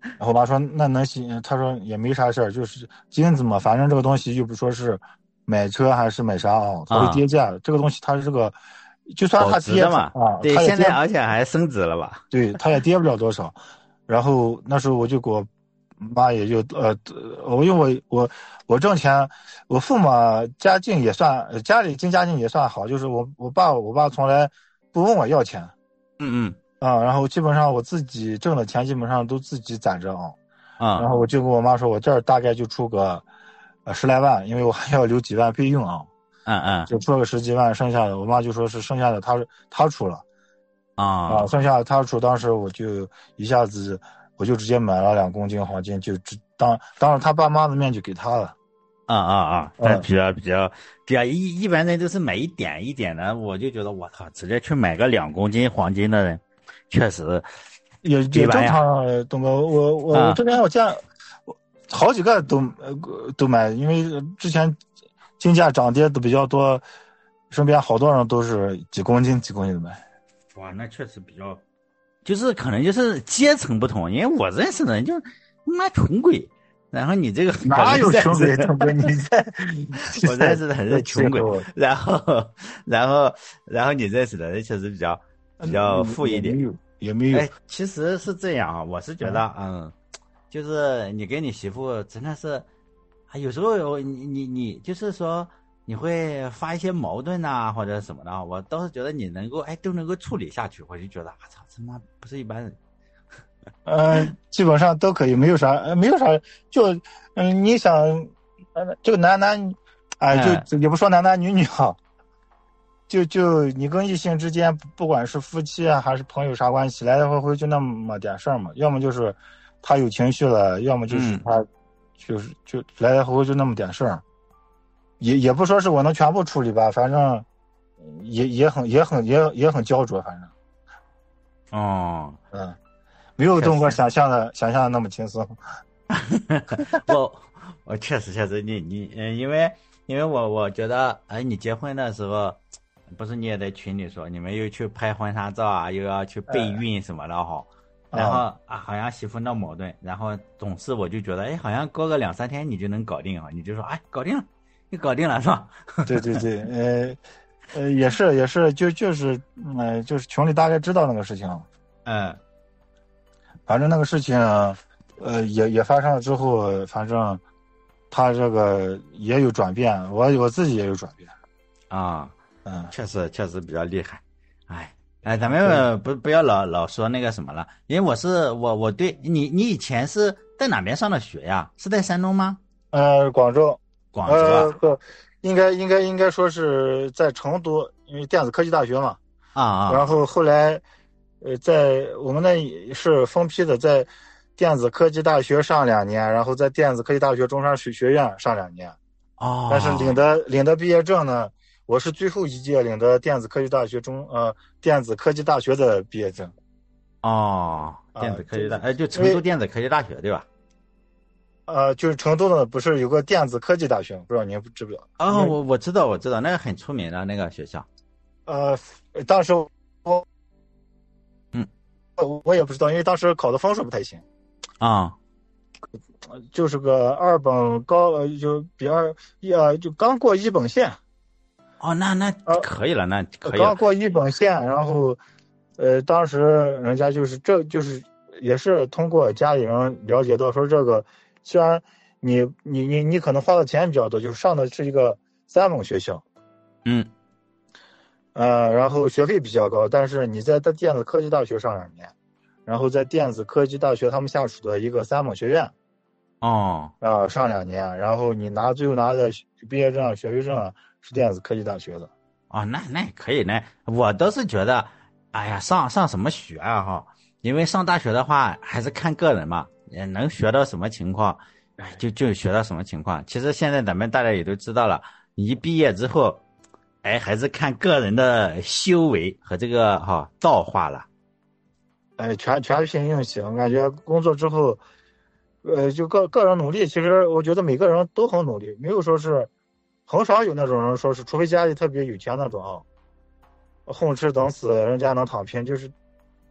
然后我爸说那能行，他说也没啥事儿，就是金子嘛，反正这个东西又不说是买车还是买啥啊，它会啊、 跌价，这个东西它是个，就算保它跌值的嘛。 啊， 对， 它也跌， 现在而且还升值了吧？ 对，它也跌不了多少。然后那时候我就给我妈也就呃，我因为我我我挣钱，我父母家境也算家里经家境也算好，就是我我爸我爸从来不问我要钱嗯嗯啊，然后基本上我自己挣的钱基本上都自己攒着啊。然啊后我就跟我妈说，我这儿大概就出个呃十来万，因为我还要留几万备用啊， 嗯嗯就出了个十几万，剩下的我妈就说是剩下的她她出了啊， 啊剩下的她出，当时我就一下子我就直接买了两公斤黄金，就只当当着他爸妈的面就给他了。 啊啊啊！但嗯， 比较比较比较一一般人都是买一点一点的，我就觉得我操，直接去买个两公斤黄金的人，确实也也正一般呀。 常啊，东哥，我我我啊这边我见我好几个都呃都买，因为之前金价涨跌都比较多，身边好多人都是几公斤几公斤的买。 哇，那确实比较，就是可能就是阶层不同，因为我认识的人就他妈穷鬼，然后你这个哪有穷鬼？ 的， 东哥，你在我认识的人是穷鬼， 我然后然后然后你认识的人确实比较比较富一点。 也没有也没有。 哎，其实是这样啊，我是觉得，嗯，就是你跟你媳妇真的是，啊，有时候有你你你就是说你会发一些矛盾呐、或者什么的，我倒是觉得你能够哎都能够处理下去，我就觉得啊操，他妈不是一般人。 嗯，基本上都可以，没有啥，呃没有啥，就嗯，你想，呃，这个男男，哎， 嗯就也不说男男女女哈，就就你跟异性之间，不管是夫妻啊还是朋友啥关系，来来回回就那么点事儿嘛，要么就是他有情绪了，要么就是嗯他就是就来来回回就那么点事儿，也也不说是我能全部处理吧，反正也也很也很也也很焦灼，反正哦， 嗯，没有东哥想象的想象的那么轻松。 我我确实确实你你嗯，因为因为我我觉得哎，你结婚的时候，不是你也在群里说你们又去拍婚纱照啊，又要去备孕什么的哈。然后啊，好像媳妇闹矛盾，然后总是我就觉得，哎，好像过个两三天你就能搞定啊，你就说，哎，搞定了，你搞定了是吧？ 对对对，呃呃，也是也是，就就是呃就是群里大概知道那个事情， 嗯反正那个事情，呃也也发生了之后，反正他这个也有转变，我我自己也有转变， 啊， 嗯， 确实确实比较厉害，哎哎，咱们不不要老老说那个什么了，因为我是我我对你你以前是在哪边上的学呀？是在山东吗？ 呃，广州， 广州啊？ 呃不，应该应该应该说是在成都，因为电子科技大学嘛， 啊啊然后后来，呃，在我们那是分批的，在电子科技大学上两年，然后在电子科技大学中山学学院上两年。但是领哦的领的毕业证呢，我是最后一届领的电子科技大学中呃电子科技大学的毕业证哦， 啊， 电子科技大， 这哎，就因为成都电子科技大学对吧？ 呃就是成都的不是有个电子科技大学，不知道您知不知道？ 哦，我我知道我知道，那个很出名的那个学校。 呃，当时我嗯我我也不知道，因为当时考的分数不太行， 啊。 就是个二本高，呃就比二一呃就刚过一本线。 哦，那那呃可以了，那可以了。 刚过一本线，然后，呃，当时人家就是这就是也是通过家里人了解到说这个，虽然你你你你可能花的钱比较多，就是上的是一个三本学校， 嗯呃，然后学费比较高，但是你在在电子科技大学上两年，然后在电子科技大学他们下属的一个三本学院哦啊、呃上两年，然后你拿最后拿的毕业证、学位证啊是电子科技大学的。 哦，那那也可以，那我倒是觉得，哎呀，上上什么学啊哈？因为上大学的话还是看个人嘛，也能学到什么情况，哎，就就学到什么情况。其实现在咱们大家也都知道了，你一毕业之后，哎，还是看个人的修为和这个哈造化了。 哎，全全凭运气。我感觉工作之后，呃，就个个人努力，其实我觉得每个人都很努力，没有说是很少有那种人说是，除非家里特别有钱那种啊，混吃等死，人家能躺平，就是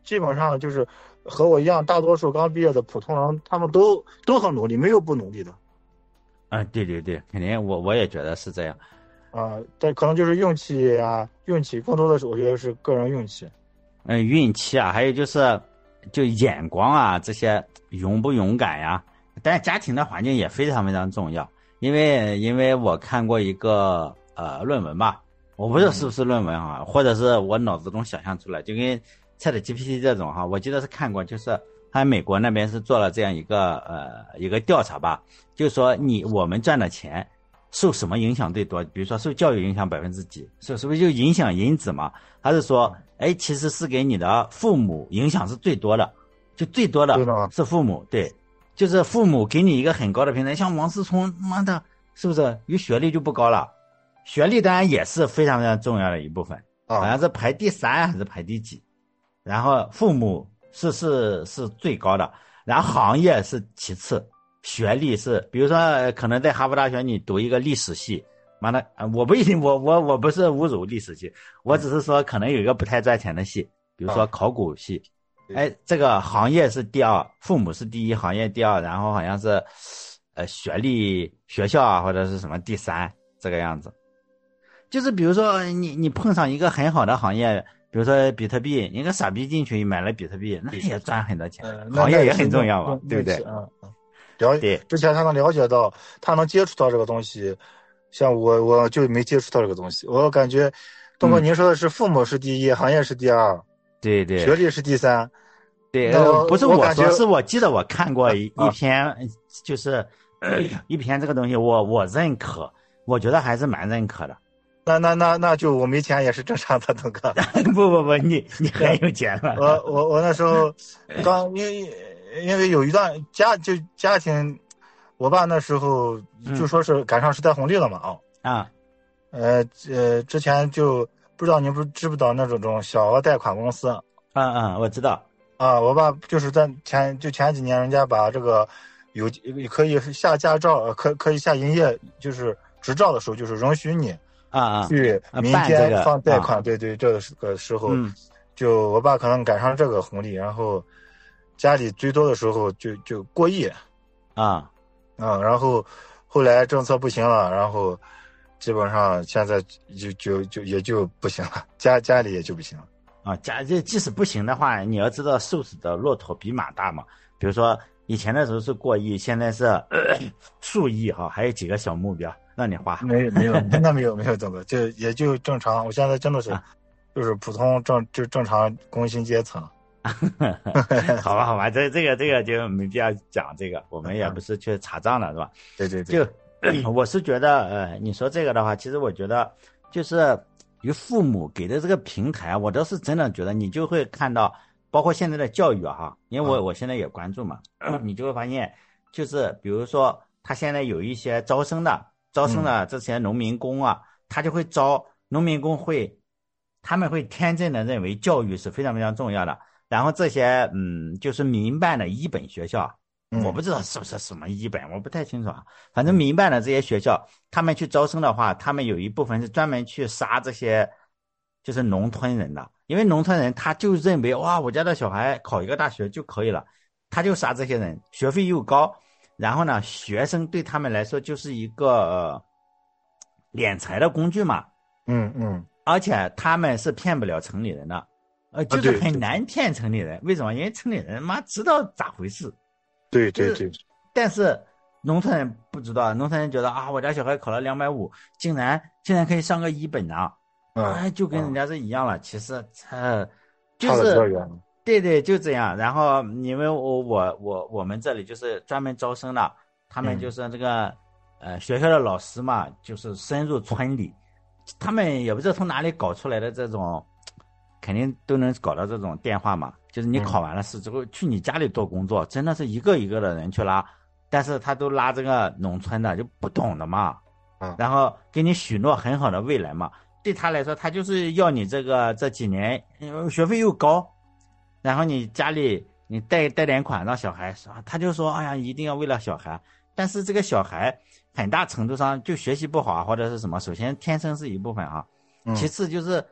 基本上就是和我一样，大多数刚毕业的普通人，他们都都很努力，没有不努力的。 啊、嗯，对对对，肯定我我也觉得是这样。 啊，但可能就是运气啊，运气更多的是我觉得是个人运气。 嗯，运气啊，还有就是就眼光啊，这些勇不勇敢呀？但是家庭的环境也非常非常重要，因为因为我看过一个呃论文吧，我不知道是不是论文啊，嗯、或者是我脑子中想象出来，就跟 ChatGPT 这种哈，我记得是看过，就是他美国那边是做了这样一个呃一个调查吧，就是说你我们赚的钱受什么影响最多？比如说受教育影响百分之几，是是不是就影响因子嘛？还是说，哎，其实是给你的父母影响是最多的，就最多的是父母，对，就是父母给你一个很高的评价，像王思聪，妈的，是不是有学历就不高了？学历当然也是非常非常重要的一部分，好像是排第三还是排第几？然后父母是是是最高的，然后行业是其次。学历是，比如说，可能在哈佛大学你读一个历史系，妈的，我不一定，我我我不是侮辱历史系，我只是说可能有一个不太赚钱的系，比如说考古系，哎，这个行业是第二，父母是第一，行业第二，然后好像是，呃，学历学校啊或者是什么第三这个样子，就是比如说你你碰上一个很好的行业。比如说比特币，一个傻逼进去买了比特币，那也赚很多钱，呃、行业也很重要嘛，对不对？ 嗯嗯。了解，之前他能了解到，他能接触到这个东西，像我我就没接触到这个东西。我感觉，东哥您说的是父母是第一，嗯、行业是第二， 对对， 学历是第三。 对，不是我说，是我记得我看过一一篇，啊、就是、呃、一篇这个东西，我我认可，我觉得还是蛮认可的。 那那那那就我没钱也是正常的，东哥。 不不不，你你很有钱了。 我我我那时候刚因为。因为有一段家就家庭，我爸那时候就说是赶上时代红利了嘛啊啊，呃呃，之前就不知道您不知不知道那种种小额贷款公司？ 嗯嗯，我知道啊，我爸就是在前就前几年，人家把这个有可以下驾照，可可以下营业就是执照的时候，就是允许你啊啊去民间放贷款，对对，这个时候，就我爸可能赶上这个红利，然后。家里最多的时候就就过亿， 啊， 啊，然后后来政策不行了，然后基本上现在就就就也就不行了，家家里也就不行了。 啊，家这即使不行的话，你要知道瘦死的骆驼比马大嘛。比如说以前的时候是过亿，现在是、呃、数亿哈，还有几个小目标让你花。 没有没有，那没有没有这个，就也就正常。我现在真的是、啊、就是普通正就正常工薪阶层。 好吧，好吧，这这个这个就没必要讲这个，我们也不是去查账了，是吧？ 对对对。 就我是觉得，呃，你说这个的话，其实我觉得就是与父母给的这个平台，我倒是真的觉得你就会看到，包括现在的教育啊，哈，因为我我现在也关注嘛，嗯、你就会发现，就是比如说他现在有一些招生的招生的这些农民工啊，他就会招农民工会，他们会天真的认为教育是非常非常重要的。然后这些嗯，就是民办的一本学校，我不知道是不是什么一本，我不太清楚啊。反正民办的这些学校，他们去招生的话，他们有一部分是专门去杀这些就是农村人的，因为农村人他就认为哇，我家的小孩考一个大学就可以了，他就杀这些人，学费又高，然后呢，学生对他们来说就是一个、呃、敛财的工具嘛， 嗯嗯， 而且他们是骗不了城里人的。呃，就是很难骗城里人，为什么？因为城里人妈知道咋回事。 对对对。 但是农村人不知道，农村人觉得啊，我家小孩考了两百五，竟然竟然可以上个一本呢，啊，就跟人家是一样了。其实呃，就是对对，就这样。然后因为我我我我们这里就是专门招生的，他们就是这个、嗯、呃学校的老师嘛，就是深入村里，他们也不知道从哪里搞出来的这种。肯定都能搞到这种电话嘛，就是你考完了试之后、嗯、去你家里做工作，真的是一个一个的人去拉，但是他都拉这个农村的就不懂的嘛，嗯、然后给你许诺很好的未来嘛，对他来说他就是要你这个这几年学费又高，然后你家里你贷贷点款让小孩，他就说哎呀一定要为了小孩，但是这个小孩很大程度上就学习不好或者是什么，首先天生是一部分啊，其次就是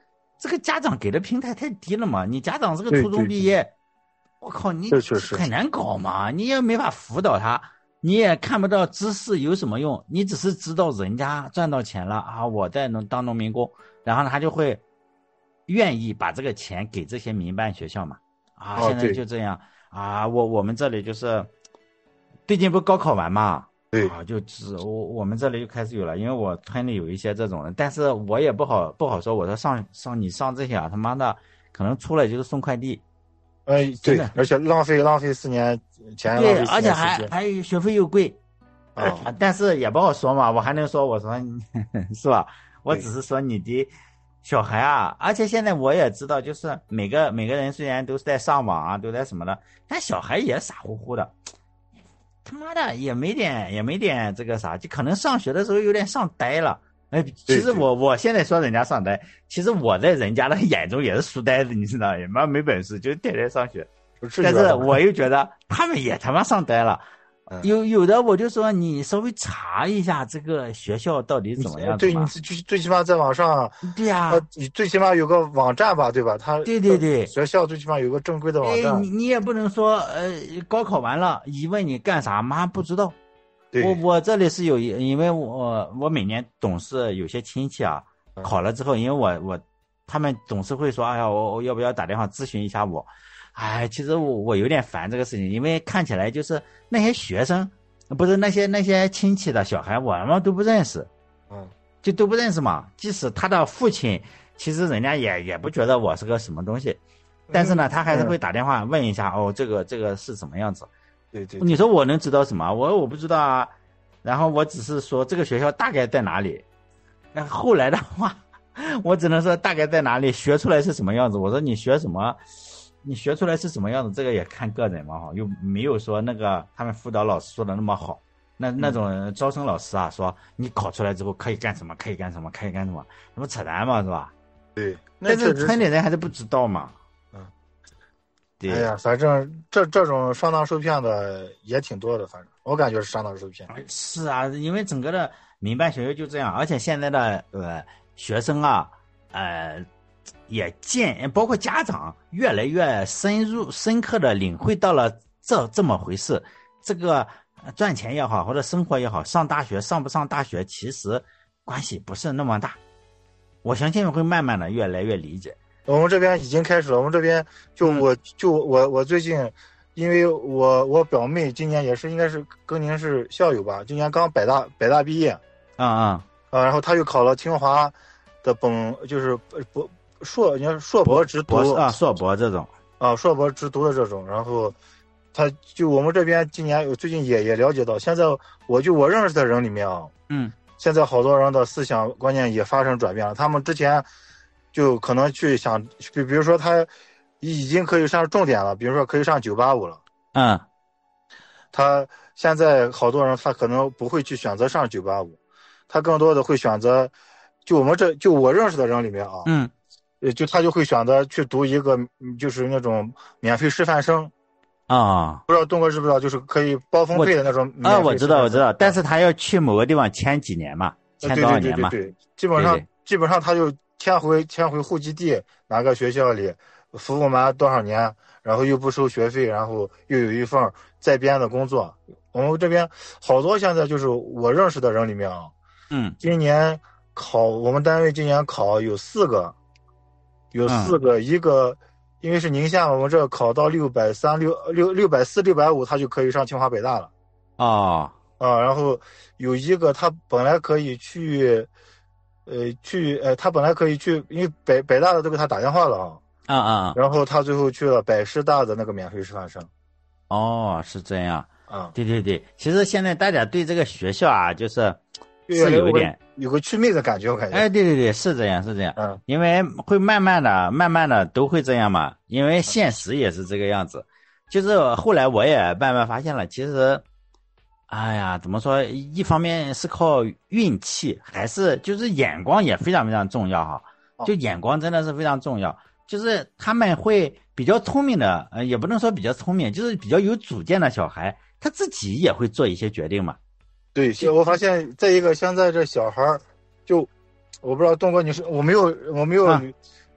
这个家长给的平台太低了嘛，你家长这个初中毕业，我靠，你很难搞嘛，你也没法辅导他，你也看不到知识有什么用，你只是知道人家赚到钱了啊，我在农当农民工，然后他就会愿意把这个钱给这些民办学校嘛。啊，现在就这样、哦、啊，我我们这里就是最近不高考完嘛， 对啊，就只我我们这里就开始有了，因为我村里有一些这种人，但是我也不好不好说，我说上上你上这些啊，他妈的可能出来就是送快递， 哎，对，而且浪费浪费四年钱， 对，而且还还学费又贵， 啊、 哦，但是也不好说嘛，我还能说我说是吧？我只是说你的。小孩啊，而且现在我也知道，就是每个每个人虽然都是在上网啊，都在什么的，但小孩也傻乎乎的，他妈的也没点也没点这个啥，就可能上学的时候有点上呆了。哎，其实我我现在说人家上呆，其实我在人家的眼中也是书呆子，你知道，也妈没本事，就天天上学。但是我又觉得他们也他妈上呆了。有有的我就说你稍微查一下这个学校到底怎么样， 对，你最最起码在网上， 对呀、 啊，你最起码有个网站吧，对吧？他对对对， 学校最起码有个正规的网站。 哎、你你也不能说呃高考完了一问你干啥，妈不知道。 对， 我我这里是有，因为我我每年总是有些亲戚啊考了之后，因为我我他们总是会说，哎呀，我我要不要打电话咨询一下我。哎，其实我我有点烦这个事情，因为看起来就是那些学生，不是那些那些亲戚的小孩，我他妈都不认识， 嗯， 就都不认识嘛。即使他的父亲，其实人家也也不觉得我是个什么东西，但是呢，他还是会打电话问一下，嗯、哦，这个这个是什么样子？ 对 对, 对，你说我能知道什么？我我不知道啊。然后我只是说这个学校大概在哪里，那后来的话，我只能说大概在哪里，学出来是什么样子。我说你学什么？你学出来是什么样子，这个也看个人嘛，哈，又没有说那个他们辅导老师说的那么好。那那种招生老师啊，说你考出来之后可以干什么，可以干什么，可以干什么，那不扯淡嘛，是吧？ 对， 但是村里人还是不知道嘛。 嗯， 对。 哎呀，反正这这种上当受骗的也挺多的，反正我感觉是上当受骗。 是啊，因为整个的民办学校就这样，而且现在的呃学生啊，呃。也见包括家长越来越深入深刻的领会到了这这么回事，这个赚钱也好或者生活也好，上大学上不上大学其实关系不是那么大，我相信会慢慢的越来越理解。 我们这边已经开始了，我们这边就我、嗯、就我我最近，因为我我表妹今年也是应该是跟您是校友吧，今年刚北大北大毕业， 啊啊啊，然后他又考了清华的本就是博。硕，你看硕博直读啊，硕博这种啊，硕博直读的这种，然后他就我们这边今年最近也也了解到，现在我就我认识的人里面啊， 嗯， 现在好多人的思想观念也发生转变了。他们之前就可能去想，比比如说他已经可以上重点了，比如说可以上九八五了， 嗯， 他现在好多人他可能不会去选择上九八五，他更多的会选择，就我们这就我认识的人里面啊， 嗯。 就他就会选择去读一个就是那种免费师范生啊， 不知道东哥知不知道，就是可以包分配的那种免费啊，我知道我知道，但是他要去某个地方签几年嘛，签多少年嘛， 对对对对对，基本上对对基本上他就迁回迁回户籍地哪个学校里服务满多少年，然后又不收学费，然后又有一份在编的工作。我们这边好多现在就是我认识的人里面啊， 嗯， 今年考我们单位今年考有四个。有四个、嗯，一个因为是宁夏，我们这考到六百三、六六六百四、六百五，他就可以上清华北大了。 哦， 啊，然后有一个他本来可以去，呃，去，呃，他本来可以去，因为北北大的都给他打电话了啊。 啊啊！ 然后他最后去了北师大的那个免费师范生。 哦，是这样。 啊， 对对对，其实现在大家对这个学校啊，就是是有一点。 有个祛魅的感觉，我感觉。 哎，对对对，是这样，是这样。 嗯， 因为会慢慢的、慢慢的都会这样嘛。因为现实也是这个样子。就是后来我也慢慢发现了，其实，哎呀，怎么说？一方面是靠运气，还是就是眼光也非常非常重要哈。就眼光真的是非常重要。就是他们会比较聪明的，呃，也不能说比较聪明，就是比较有主见的小孩，他自己也会做一些决定嘛。 对，我发现再一个，现在这小孩儿，就我不知道东哥你是我没有我没有、啊、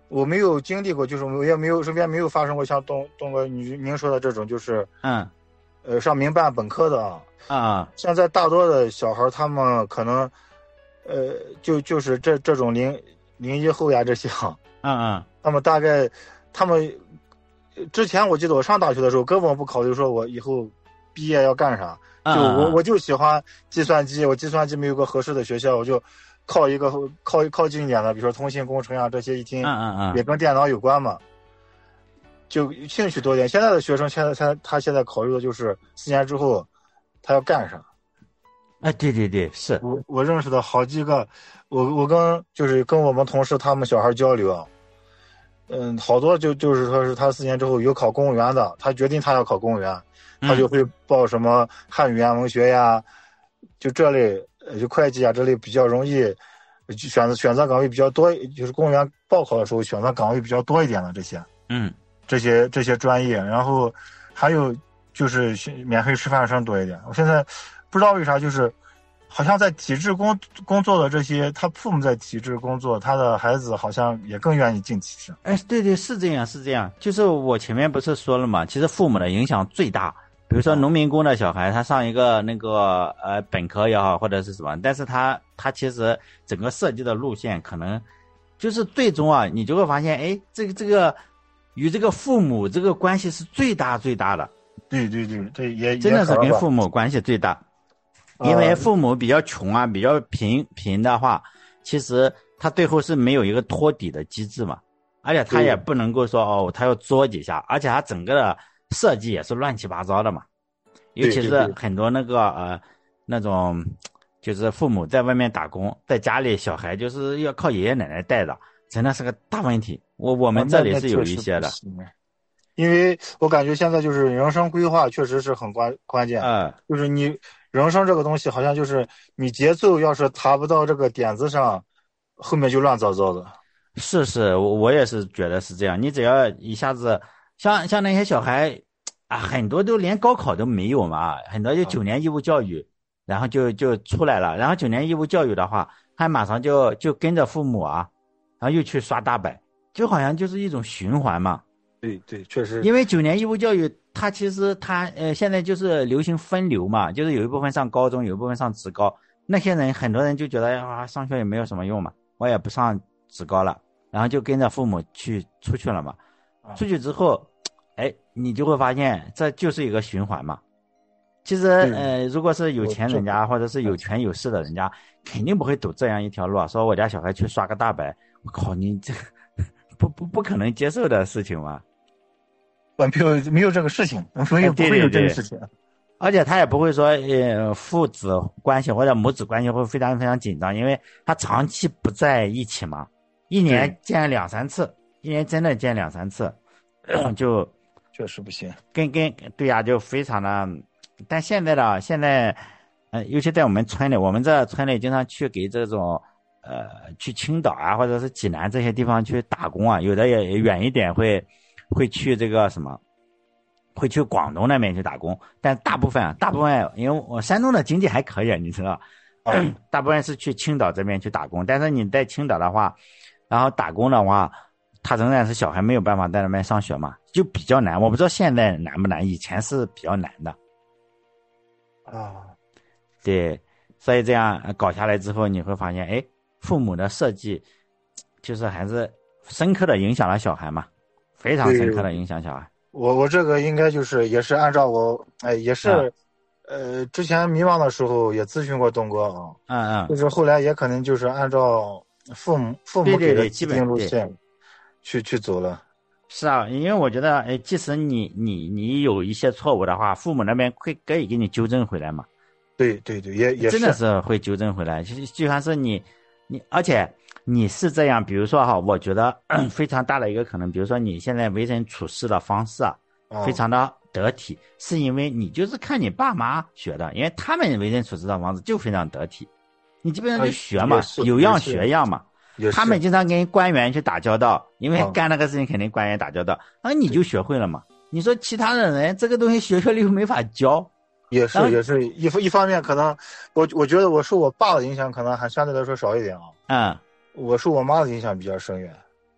我没有经历过，就是我也没有身边没有发生过像东东哥您您说的这种，就是嗯呃上民办本科的啊。 啊现在大多的小孩他们可能呃就就是这这种零零一后呀这些啊， 嗯嗯他们大概他们之前我记得我上大学的时候根本不考虑说我以后毕业要干啥，就我我就喜欢计算机，我计算机没有个合适的学校，我就靠一个靠靠近一点的，比如说通信工程啊这些，一听也跟电脑有关嘛，就兴趣多一点。现在的学生现在他他现在考虑的就是四年之后他要干啥。 哎，对对对，是我我认识的好几个，我我跟就是跟我们同事他们小孩交流啊，嗯，好多就就是说是他四年之后有考公务员的，他决定他要考公务员，他就会报什么汉语言文学呀，就这类就会计啊这类比较容易选择选择岗位比较多，就是公务员报考的时候选择岗位比较多一点的这些， 嗯， 这些这些专业，然后还有就是免费师范生多一点。我现在不知道为啥，就是好像在体制工工作的这些，他父母在体制工作，他的孩子好像也更愿意进体制。 哎，对对，是这样，是这样。就是我前面不是说了嘛，其实父母的影响最大。比如说农民工的小孩，他上一个那个呃本科也好，或者是什么，但是他他其实整个设计的路线可能就是最终啊，你就会发现，哎，这个这个与这个父母这个关系是最大最大的。 对对对，这也真的是跟父母关系最大。 呃、 因为父母比较穷啊，比较贫贫的话，其实他最后是没有一个托底的机制嘛，而且他也不能够说哦，他要作几下，而且他整个的设计也是乱七八糟的嘛，尤其是很多那个呃那种就是父母在外面打工，在家里小孩就是要靠爷爷奶奶带的，真的是个大问题。我我们这里是有一些的。 因为我感觉现在就是人生规划确实是很关关键， 嗯， 就是你人生这个东西好像就是你节奏要是踏不到这个点子上，后面就乱糟糟的。 是是，我我也是觉得是这样。你只要一下子像像那些小孩啊，很多都连高考都没有嘛，很多就九年义务教育，然后就就出来了。然后九年义务教育的话，他马上就就跟着父母啊，然后又去刷大白，就好像就是一种循环嘛。 对对，确实。 因为九年义务教育，它其实它呃现在就是流行分流嘛，就是有一部分上高中，有一部分上职高。那些人很多人就觉得啊，上学也没有什么用嘛，我也不上职高了，然后就跟着父母去出去了嘛。出去之后，哎，你就会发现这就是一个循环嘛。其实呃，如果是有钱人家或者是有权有势的人家，肯定不会走这样一条路啊。说我家小孩去刷个大白，我靠，你这不不不可能接受的事情嘛。 没有没有这个事情，所以不会有这个事情。 而且他也不会说呃父子关系或者母子关系会非常非常紧张，因为他长期不在一起嘛，一年见两三次，一年真的见两三次，就确实不行。 跟跟对呀、啊，就非常的。但现在的现在，呃，尤其在我们村里，我们这村里经常去给这种呃去青岛啊或者是济南这些地方去打工啊，有的也远一点会会去这个什么。会去广东那边去打工，但大部分啊，大部分因为我山东的经济还可以，你知道，嗯、大部分是去青岛这边去打工。但是你在青岛的话，然后打工的话，他仍然是小孩没有办法在那边上学嘛，就比较难。我不知道现在难不难，以前是比较难的。 啊， 对，所以这样搞下来之后，你会发现，哎，父母的设计就是还是深刻的影响了小孩嘛，非常深刻的影响小孩。 我我这个应该就是也是按照我哎也是，啊、呃之前迷茫的时候也咨询过东哥啊， 嗯嗯， 就是后来也可能就是按照父母父母给的既定路线去去走了。 是啊，因为我觉得哎，即使你你你有一些错误的话，父母那边会可以给你纠正回来嘛。 对对对，也也真的是会纠正回来，就就像是你你，而且你是这样，比如说哈，我觉得非常大的一个可能，比如说你现在为人处事的方式啊，非常的得体，是因为你就是看你爸妈学的，因为他们为人处事的方式就非常得体，你基本上就学嘛，有样学样嘛。他们经常跟官员去打交道，因为干那个事情肯定官员打交道，那、嗯、你就学会了嘛。你说其他的人这个东西学校里又没法教。 也是也是一一方面，可能我我觉得我受我爸的影响可能还相对来说少一点啊。 嗯， 我受我妈的影响比较深远。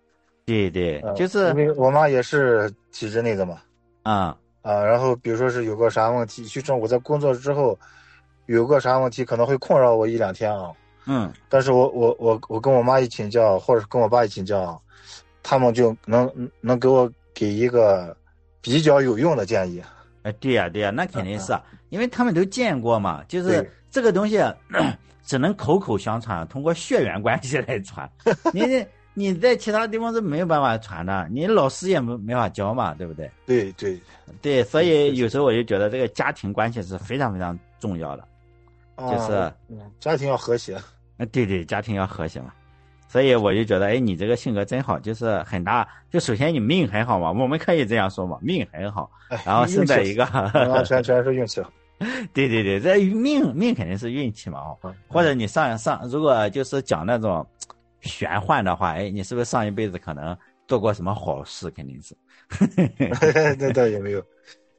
对对， 呃就是因为我妈也是体制内的嘛。 啊、 啊，然后比如说是有个啥问题，其实我在工作之后有个啥问题可能会困扰我一两天啊， 嗯， 但是我我我我跟我妈一请教，或者是跟我爸一请教，他们就能能给我给一个比较有用的建议。 哎，对呀、对呀、那肯定是啊，因为他们都见过嘛，就是对这个东西只能口口相传，通过血缘关系来传。你你在其他地方是没有办法传的，你老师也没没法教嘛，对不对？ 对对， 对，所以有时候我就觉得这个家庭关系是非常非常重要的，就是啊嗯家庭要和谐。 呃，对对，家庭要和谐嘛。所以我就觉得，哎，你这个性格真好，就是很大。就首先你命很好嘛，我们可以这样说嘛，命很好。 哎， 然后生在一个， 完完全全是运气。 对对对，这命命肯定是运气嘛哦。或者你上上，如果就是讲那种玄幻的话，哎，你是不是上一辈子可能做过什么好事？肯定是。 那倒也没有。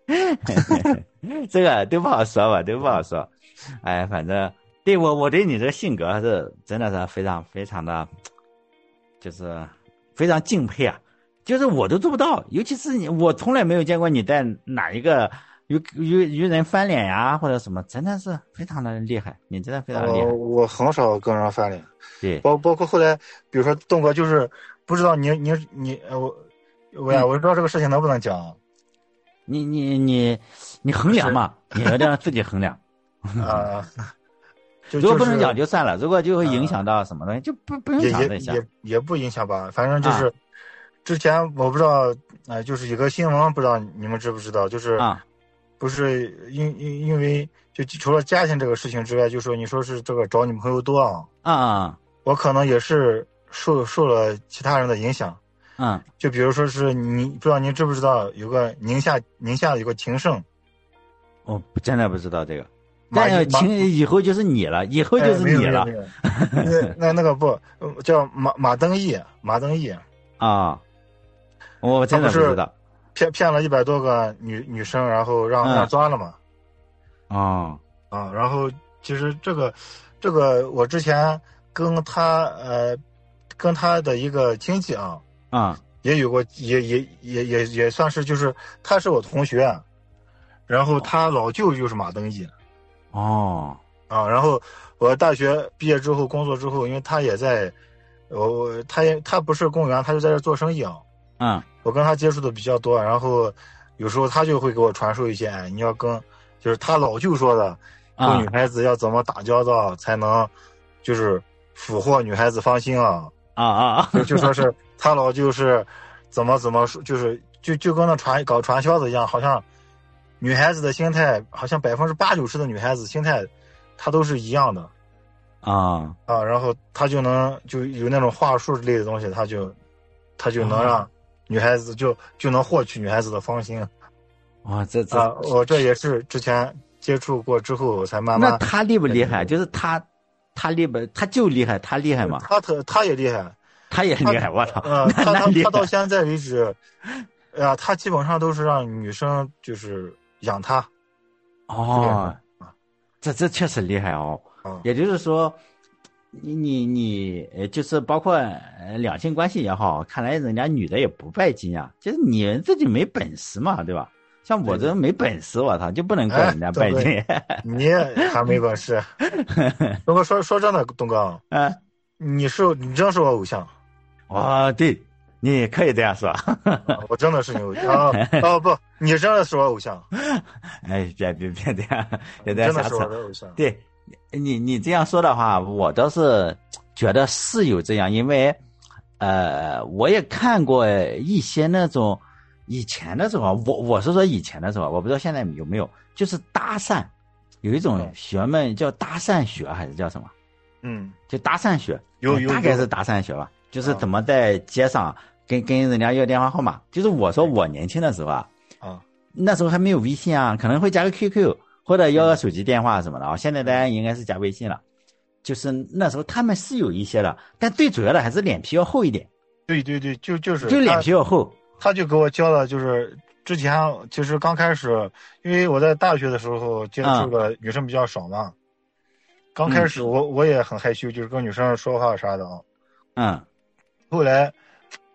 这个都不好说吧，都不好说。哎，反正对我我对你这个性格是真的是非常非常的，就是非常敬佩啊。就是我都做不到，尤其是你，我从来没有见过你在哪一个与与与人翻脸呀，或者什么，真的是非常的厉害，你真的非常厉害。 呃，我很少跟人翻脸， 对， 包包括后来，比如说东哥，就是不知道你你你呃我我呀， 嗯我不知道这个事情能不能讲你你你你衡量嘛，你要这样自己衡量。 啊。就如果不能就是讲就算了，如果就会影响到什么东西，就不不用也也讲这些。 也也不影响吧，反正就是啊之前我不知道，呃，就是有个新闻，不知道你们知不知道，就是啊不是因因因为就除了家庭这个事情之外，就说你说是这个找女朋友多啊， 啊啊我可能也是受受了其他人的影响， 嗯， 就比如说是你不知道您知不知道有个宁夏宁夏有个情圣， 我真的不知道这个。 马但马情以后就是你了，以后就是你了。 哎没有没有没有那那那个不呃叫马马登义，马登义啊，我真的不知道。 骗骗了一百多个女女生，然后让嗯让抓了嘛。 哦， 啊，然后其实这个这个我之前跟他呃跟他的一个亲戚啊啊也有过，也也也也也算是就是他是我同学，然后他老舅就是马登义。 哦啊，然后我大学毕业之后工作之后，因为他也在，我我他也他不是公务员，他就在这做生意啊。 嗯我跟他接触的比较多，然后有时候他就会给我传授一些，哎，你要跟就是他老舅说的，跟女孩子要怎么打交道才能就是俘获女孩子芳心啊。 啊啊就就说是他老舅是怎么怎么说，就是就就跟那传搞传销的一样，好像女孩子的心态，好像百分之八九十的女孩子心态，她都是一样的啊啊。然后他就能就有那种话术之类的东西，他就他就能让女孩子就就能获取女孩子的芳心。 哇，这这啊，我这也是之前接触过之后，我才慢慢。 那他厉不厉害？就是他他厉不他就厉害，他厉害吗？ 他特他也厉害， 他也厉害，我操！ 呃， 那他他那厉害他到现在为止，哎呀，他基本上都是让女生就是养他。 哦，这这确实厉害哦。 嗯也就是说，你你你，呃，就是包括呃两性关系也好，看来人家女的也不拜金啊，就是你们自己没本事嘛，对吧？像我这没本事，我操，就不能怪人家拜金。 哎、你还没本事。东哥说说真的，东哥， 啊， 你是你真是我偶像。 哦，对，你可以这样说。 啊、我真的是你偶像啊！哦不，你真的是我偶像。 哎，别别别这样，别这样瞎扯。 真的是我的偶像。 对，你你这样说的话，我倒是觉得是有这样，因为呃，我也看过一些那种以前的时候，我我是说以前的时候，我不知道现在有没有，就是搭讪，有一种学问叫搭讪学还是叫什么？ 嗯， 就搭讪学， 有有大概是搭讪学吧，就是怎么在街上跟跟人家要电话号码。就是我说我年轻的时候啊， 啊， 那时候还没有微信啊，可能会加个 Q Q 或者要个手机电话什么的啊。现在大家应该是加微信了，就是那时候他们是有一些的，但最主要的还是脸皮要厚一点。 对对对，就就是就脸皮要厚。 他就给我教了，就是之前其实刚开始，因为我在大学的时候接触的女生比较少嘛，嗯、刚开始我我也很害羞，就是跟女生说话啥的啊。 嗯。 后来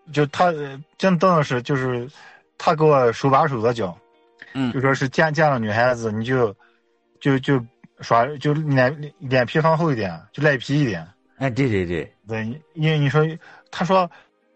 就他真真的是就是他给我手把手的教， 嗯， 就说是见见了女孩子你就就就耍就脸脸皮放厚一点，就赖皮一点。 哎，对对对对，因为你说他说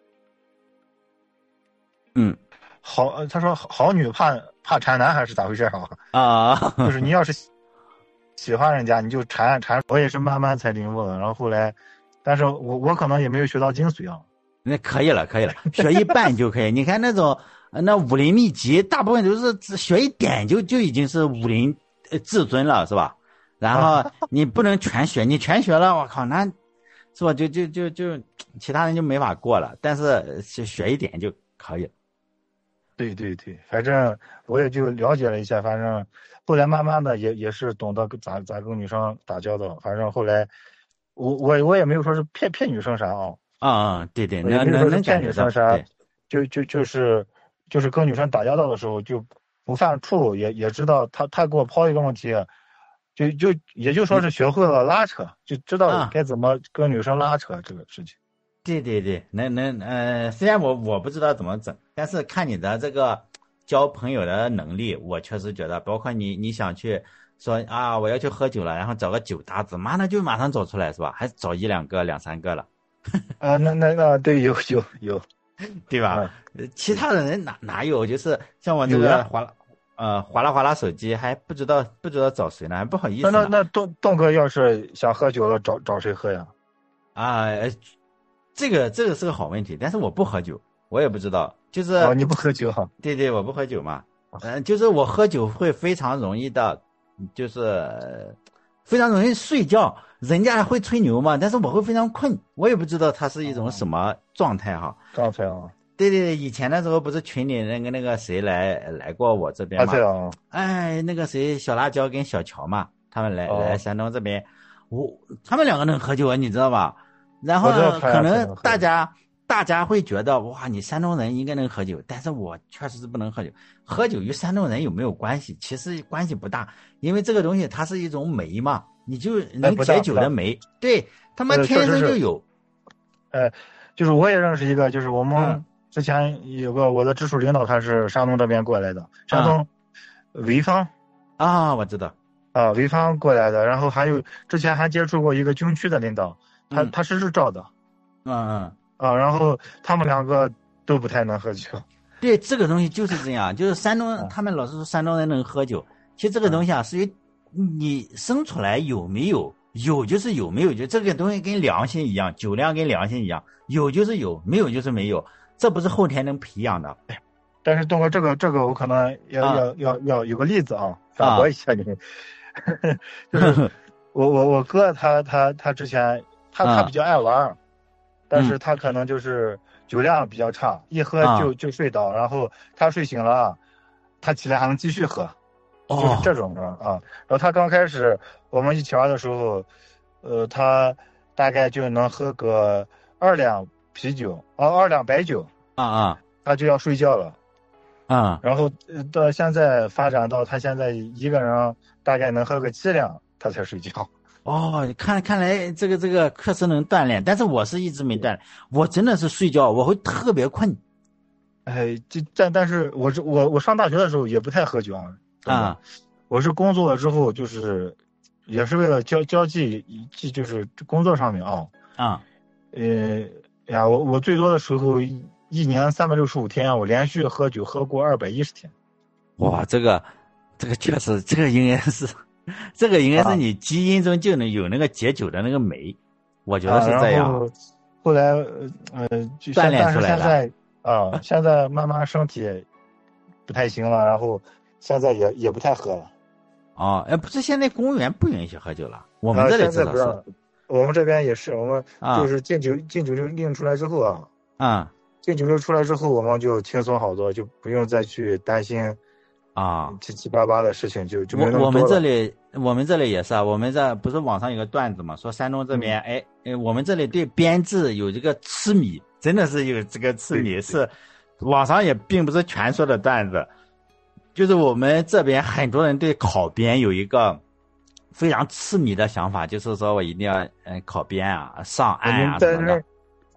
嗯好，他说好女怕怕缠男还是咋回事啊？ 啊， 就是你要是喜欢人家，你就缠缠。我也是慢慢才领悟的，然后后来，但是我我可能也没有学到精髓啊。 那可以了，可以了，学一半就可以。你看那种呃那武林秘籍，大部分都是只学一点就就已经是武林呃至尊了，是吧？然后你不能全学，你全学了，我靠，那是吧？就就就就其他人就没法过了。但是学学一点就可以了。 对对对，反正我也就了解了一下，反正后来慢慢的也也是懂得咋咋跟女生打交道。反正后来我我我也没有说是骗骗女生啥啊。 啊啊，对对， 我也没有说是能能能感骗觉到， 女生啥， 对， 就就就是就是跟女生打交道的时候就不犯怵，也也知道她她给我抛一个问题，就就也就说是学会了拉扯，就知道啊该怎么跟女生拉扯这个事情。 对对对，能能呃，虽然我我不知道怎么整，但是看你的这个交朋友的能力，我确实觉得，包括你你想去说啊，我要去喝酒了，然后找个酒搭子，妈那就马上找出来是吧？还找一两个、两三个了。 啊，那那那对，有有有， 对吧？ 嗯、 其他的人哪哪有？就是像我这有呀个划拉呃划拉划拉手机，还不知道不知道找谁呢，还不好意思呢。 那那那东东哥要是想喝酒了，找找谁喝呀？ 啊、呃这个这个是个好问题，但是我不喝酒，我也不知道，就是哦，你不喝酒哈？ 对对，我不喝酒嘛，嗯、呃，就是我喝酒会非常容易的，就是呃非常容易睡觉，人家会吹牛嘛，但是我会非常困，我也不知道它是一种什么状态哈。 状态啊， 对对对，以前的时候不是群里那个那个谁来来过我这边嘛？ 对啊， 哎，那个谁小辣椒跟小乔嘛，他们来、 哦、 来山东这边，我他们两个能喝酒啊，你知道吧？然后呢可能大家大家会觉得哇，你山东人应该能喝酒，但是我确实是不能喝酒。喝酒与山东人有没有关系？其实关系不大，因为这个东西它是一种酶嘛，你就能解酒的酶，对他妈天生就有。 呃，就是我也认识一个，就是我们之前有个我的直属领导，他是山东这边过来的，山东潍坊啊，我知道啊，潍坊过来的，然后还有之前还接触过一个军区的领导，他、嗯、他是日照的， 嗯嗯啊，然后他们两个都不太能喝酒。 对，这个东西就是这样，就是山东、嗯、他们老是说山东人能喝酒，其实这个东西啊，是于你生出来有没有，有就是有，没有就这个东西跟良心一样，酒量跟良心一样，有就是有，没有就是没有，这不是后天能培养的。 但是东哥，这个这个我可能要、啊、要要要有个例子啊，反驳一下你，啊、就是我我我哥他他他之前他他比较爱玩。啊但是他可能就是酒量比较差，嗯、一喝就就睡倒，然后他睡醒了，他起来还能继续喝，哦、就是这种的啊。然后他刚开始我们一起玩的时候，呃，他大概就能喝个二两啤酒啊，二两白酒啊啊， 他就要睡觉了啊。 然后到现在发展到他现在一个人大概能喝个七两，他才睡觉。 哦，看看来这个这个确实能锻炼，但是我是一直没锻炼，我真的是睡觉我会特别困。 哎，就但但是我是我我上大学的时候也不太喝酒啊。 啊， 我是工作了之后，就是也是为了交交际，就是工作上面啊。 啊， 呃呀，我我最多的时候一年三百六十五天，我连续喝酒喝过二百一十天。 哇，这个这个确实，这个应该是。这个应该是你基因中就能有那个解酒的那个酶，我觉得是这样。 啊、后来呃，就锻炼出来了。 但是现在啊，现在慢慢身体不太行了，然后现在也也不太喝了。 哦，哎，不是，现在公务员不允许喝酒了，我们这里至少是。 啊、我们这边也是，我们就是禁酒、啊、禁酒令令出来之后啊， 啊， 禁酒令出来之后，我们就轻松好多，就不用再去担心。 啊， 七七八八的事情就就没那么多了。 我我们这里我们这里也是啊，我们这不是网上有个段子嘛，说山东这边，哎、嗯，我们这里对编制有这个痴迷，真的是有这个痴迷，是网上也并不是全说的段子，就是我们这边很多人对考编有一个非常痴迷的想法，就是说我一定要嗯考编啊，上岸啊什么的。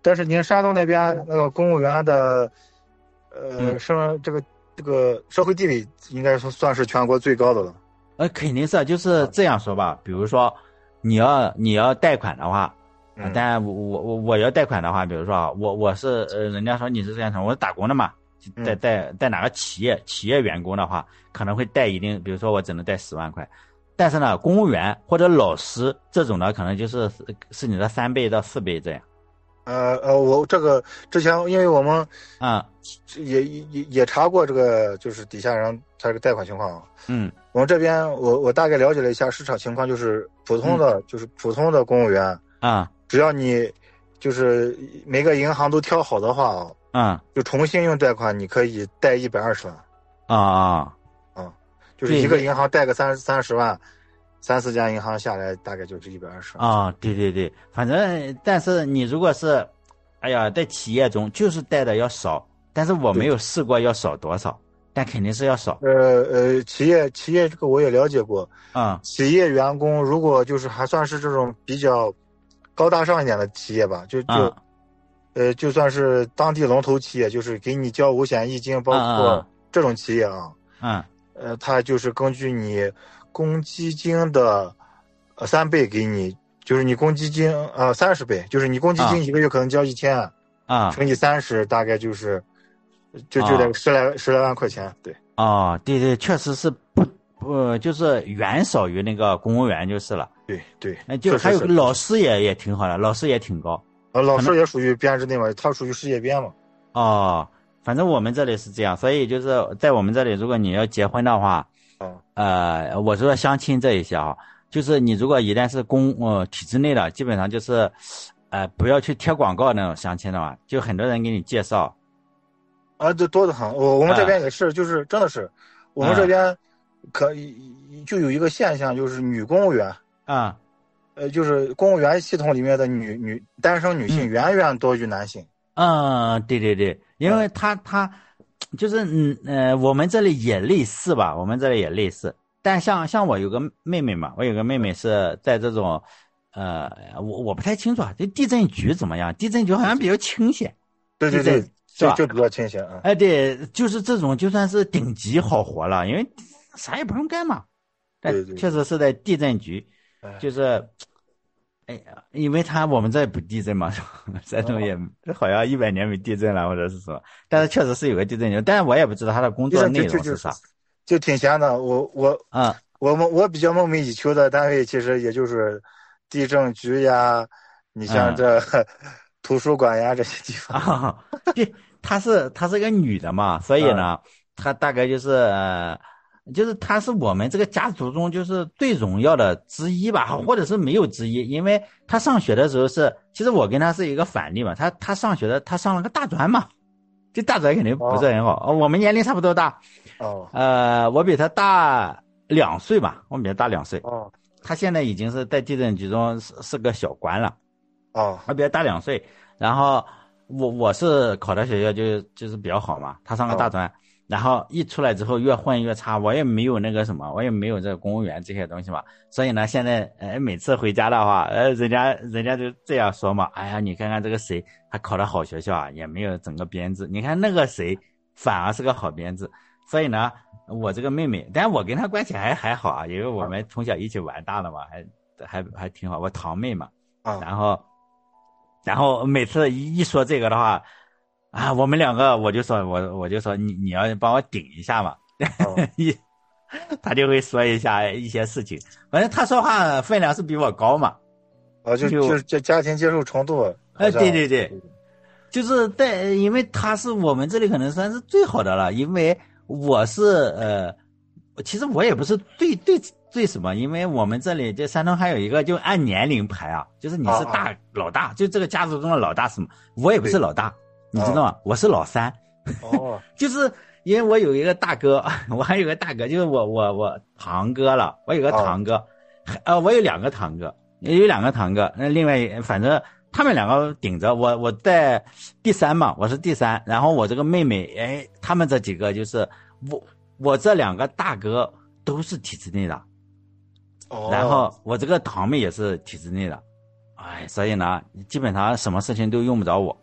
但是您山东那边那个公务员的，呃， 嗯生这个这个社会地位应该说算是全国最高的了。 呃，肯定是，就是这样说吧。比如说，你要你要贷款的话，啊、 嗯当然我我我我要贷款的话，比如说啊，我我是呃，人家说你是这样说，我是打工的嘛，贷嗯贷贷哪个企业企业员工的话，可能会贷一定，比如说我只能贷十万块，但是呢，公务员或者老师这种呢，可能就是是你的三倍到四倍这样。 呃呃，我这个之前因为我们啊、 也也也查过这个，就是底下人他这个贷款情况。 嗯我们这边我我大概了解了一下市场情况，就是普通的、 嗯就是普通的公务员， 啊只要你就是每个银行都挑好的话啊， 啊就重新用贷款，你可以贷一百二十万。 啊啊！ 啊，就是一个银行贷个三三十万，三四家银行下来大概就是一百二十万。 啊，对对对，反正但是你如果是，哎呀，在企业中就是贷的要少，但是我没有试过要少多少，但肯定是要少。 呃呃，企业企业这个我也了解过， 啊、 企业员工如果就是还算是这种比较高大上一点的企业吧，就就、 啊呃就算是当地龙头企业，就是给你交五险一金，包啊括啊这种企业啊， 嗯呃，它就是根据你公积金的呃三倍给你，就是你公积金呃三十倍，就是你公积啊金一个月可能交一千， 啊乘以三十，大概就是就就啊得十来十来万块钱，对。 哦，对对，确实是不不就是远少于那个公务员就是了。 对对， 呃，就还有确实是老师也也挺好的，老师也挺高。 呃，老可能师也属于编制内嘛，他属于事业编嘛。 哦，反正我们这里是这样，所以就是在我们这里，如果你要结婚的话， 啊， 呃，我说相亲这一些啊，就是你如果一旦是公呃体制内的，基本上就是，呃，不要去贴广告那种相亲的嘛，就很多人给你介绍。 啊，这多的很。我我们这啊边也是，就是真的是，我们这边可以就有一个现象，就是女公务员， 啊， 呃，就是公务员系统里面的女女单身女性嗯远远多于男性。 嗯，对对对，因为他他就是嗯呃，我们这里也类似吧，我们这里也类似。但像像我有个妹妹嘛，我有个妹妹是在这种，呃，我我不太清楚啊，这地震局怎么样？地震局好像比较清闲， 对对对， 地震是吧？ 就就比较清闲啊。 哎，对，就是这种就算是顶级好活了，因为啥也不用干嘛。但对对对确实是在地震局， 哎就是，哎呀，因为他我们这不地震嘛，山东也好像一百年没地震了或者是什么，但是确实是有个地震局，但是我也不知道他的工作内容是啥。 就挺闲的。我我啊、 我们我比较梦寐以求的单位，其实也就是地震局呀，你像这、图书馆呀这些地方。 啊，对，她是她是个女的嘛，所以呢，她大概就是呃，就是她是我们这个家族中就是最荣耀的之一吧，或者是没有之一，因为她上学的时候是，其实我跟她是一个反例嘛，她她上学的她上了个大专嘛，这大专肯定不是很好，哦、我们年龄差不多大， 哦， 呃，我比她大两岁吧，我比她大两岁， 哦她现在已经是在地震局中是是个小官了。 哦我比他大两岁，然后我我是考的学校就就是比较好嘛，他上个大专，然后一出来之后越混越差，我也没有那个什么，我也没有这个公务员这些东西嘛，所以呢，现在呃每次回家的话，呃人家人家就这样说嘛，哎呀你看看这个谁还考了好学校啊，也没有整个编制，你看那个谁反而是个好编制，所以呢，我这个妹妹，但我跟她关系还还好啊，因为我们从小一起玩大的嘛，还还还挺好，我堂妹嘛， 啊然后。然后每次一一说这个的话，啊，我们两个我就说我我就说你你要帮我顶一下嘛，一、哦、他就会说一下一些事情，反正他说话分量是比我高嘛， 啊就就是这家庭接受程度， 哎、呃，对对对，就是在因为他是我们这里可能算是最好的了，因为我是呃，其实我也不是最最。最什么？因为我们这里就山东还有一个，就按年龄排啊，就是你是大、啊、老大，就这个家族中的老大什么？我也不是老大，你知道吗？啊、我是老三。 哦， 就是因为我有一个大哥，我还有个大哥，就是我我我堂哥了，我有个堂哥，哦、呃，我有两个堂哥，有两个堂哥，那另外反正他们两个顶着我，我在第三嘛，我是第三，然后我这个妹妹，哎，他们这几个就是我我这两个大哥都是体制内的。然后我这个堂妹也是体制内的，哎，所以呢，基本上什么事情都用不着我，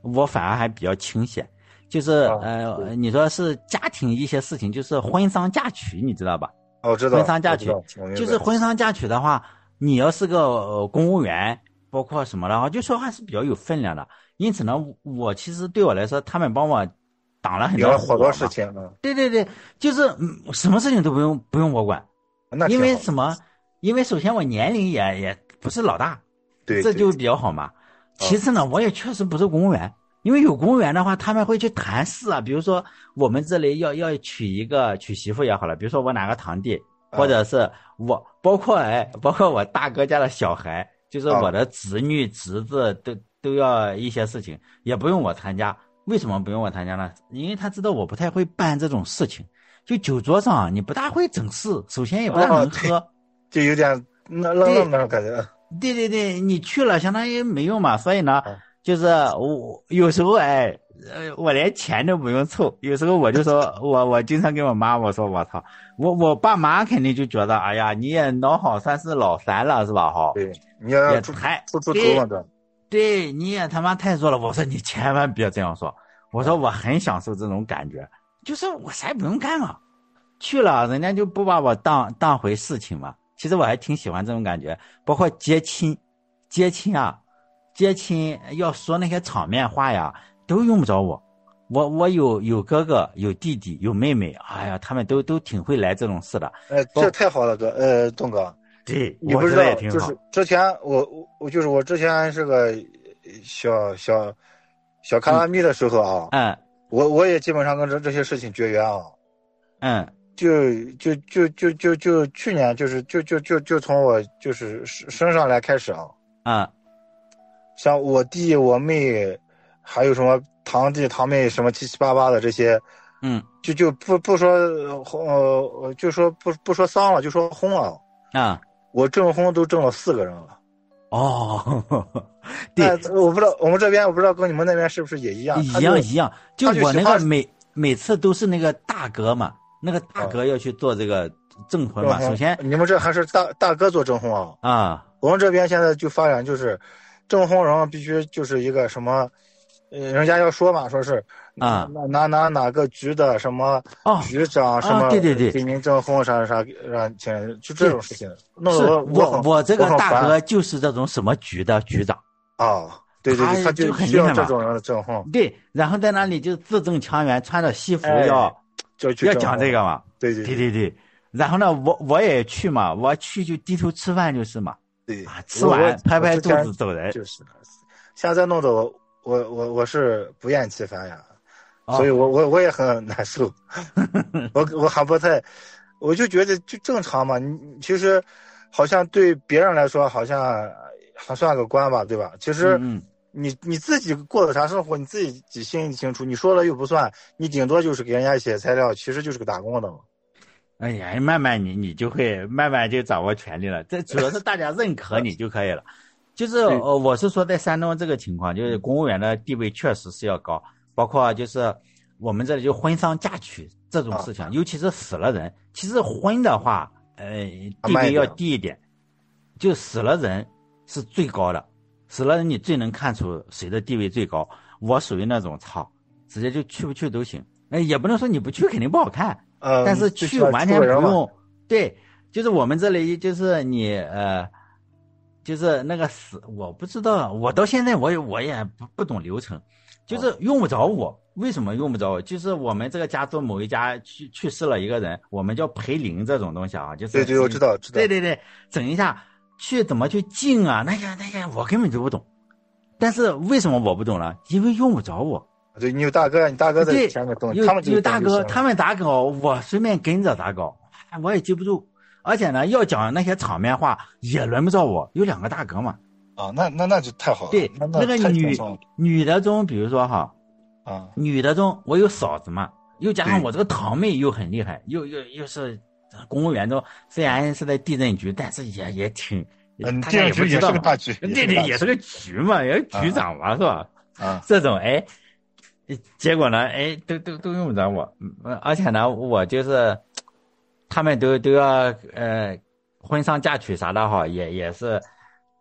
我反而还比较清闲。就是呃，你说是家庭一些事情，就是婚丧嫁娶，你知道吧？ 哦，知道。 婚丧嫁娶就是婚丧嫁娶的话，你要是个、呃、公务员，包括什么的话，就说还是比较有分量的。因此呢，我其实对我来说，他们帮我挡了很多好多事情啊。 对对对，就是嗯，什么事情都不用不用我管。 那因为什么？因为首先我年龄也也不是老大， 对， 这就比较好嘛。其次呢，我也确实不是公务员。因为有公务员的话，他们会去谈事啊，比如说我们这里要要娶一个娶媳妇也好了，比如说我哪个堂弟，或者是我，包括哎，包括我大哥家的小孩，就是我的侄女、侄子都都要一些事情，也不用我参加。为什么不用我参加呢？因为他知道我不太会办这种事情，就酒桌上你不大会整事，首先也不大能喝， 哦、就有点那愣愣的感觉。 对对对，你去了相当于没用嘛，所以呢。嗯就是我有时候哎，呃，我连钱都不用凑。有时候我就说，我我经常跟我妈我说，我操，我我爸妈肯定就觉得，哎呀，你也孬好算是老三了是吧？哈， 对，你要出太出出头了的。 对，你也他妈太做了。我说你千万别这样说。我说我很享受这种感觉，就是我啥也不用干了，去了人家就不把我当当回事情嘛。其实我还挺喜欢这种感觉，包括接亲，接亲啊。接亲要说那些场面话呀，都用不着我。我我有有哥哥，有弟弟，有妹妹，哎呀，他们都都挺会来这种事的。 呃，这太好了，哥，呃，东哥， 对， 你不知道， 也就是之前我我就是我之前是个小小小卡拉米的时候啊， 嗯， 我我也基本上跟这这些事情绝缘啊， 嗯， 就就就就就就去年就是就就就就从我就是升上来开始啊， 嗯。 像我弟我妹还有什么堂弟堂妹什么七七八八的这些， 嗯， 就就不不说呃就说不不说丧了，就说婚了啊， 我证婚都证了四个人了。 哦，对， 我不知道我们这边我不知道跟你们那边是不是也一样？ 一样一样，就我那个每每次都是那个大哥嘛，那个大哥要去做这个证婚嘛。首先你们这还是大大哥做证婚啊？ 啊， 我们这边现在就发展就是。证婚人必须就是一个什么，呃，人家要说嘛，说是啊， 哪哪哪个局的什么局长、 哦、 什么， 对对对， 给您证婚啥啥让钱，就这种事情。弄得我我我这个大哥我就是这种什么局的局长啊，对对对，他就需要这种人的证婚。 对，然后在那里就字正腔圆，穿着西服要、 哎、就要讲这个嘛。 对对对对对，然后呢，我我也去嘛，我去就低头吃饭就是嘛。 对啊，吃完拍拍肚子走人。 就是，现在弄得我我我我是不厌其烦呀，哦、所以我我我也很难受。我我还不太，我就觉得就正常嘛。你其实好像对别人来说好像还算个官吧，对吧？其实你、嗯、你自己过的啥生活，你自己心里清楚。你说了又不算，你顶多就是给人家写材料，其实就是个打工的嘛。 哎呀，慢慢你你就会慢慢就掌握权力了，这主要是大家认可你就可以了。就是呃，我是说在山东这个情况，就是公务员的地位确实是要高，包括就是我们这里就婚丧嫁娶这种事情，啊、尤其是死了人，其实婚的话，呃，地位要低一点，就死了人是最高的，死了人你最能看出谁的地位最高。我属于那种操，直接就去不去都行，哎，也不能说你不去肯定不好看。 呃， 但是去完全不用，对，就是我们这里就是你呃，就是那个死，我不知道，我到现在我也我也不不懂流程，就是用不着我。为什么用不着我？就是我们这个家族某一家去去世了一个人，我们叫陪灵这种东西啊，就是对对，我知道知道， 对对对，整一下去怎么去敬啊，那些那些我根本就不懂。但是为什么我不懂呢？因为用不着我。 对，你有大哥，你大哥在前面动，他们有大哥，他们咋搞，我随便跟着咋搞，我也记不住。而且呢，要讲那些场面话也轮不着我，有两个大哥嘛。 啊，那那那就太好了。 对， 那那个女女的中，比如说哈， 啊， 女的中我有嫂子嘛，又加上我这个堂妹又很厉害，又又又是公务员中，虽然是在地震局，但是也也挺， 嗯， 大家也不知道， 也是个大局， 对对，也是个局嘛，也是局长嘛， 啊、 是吧？ 啊， 这种哎。结果呢？哎，都都都用不着我，而且呢，我就是，他们都都要呃，婚丧嫁娶啥的哈，也也是，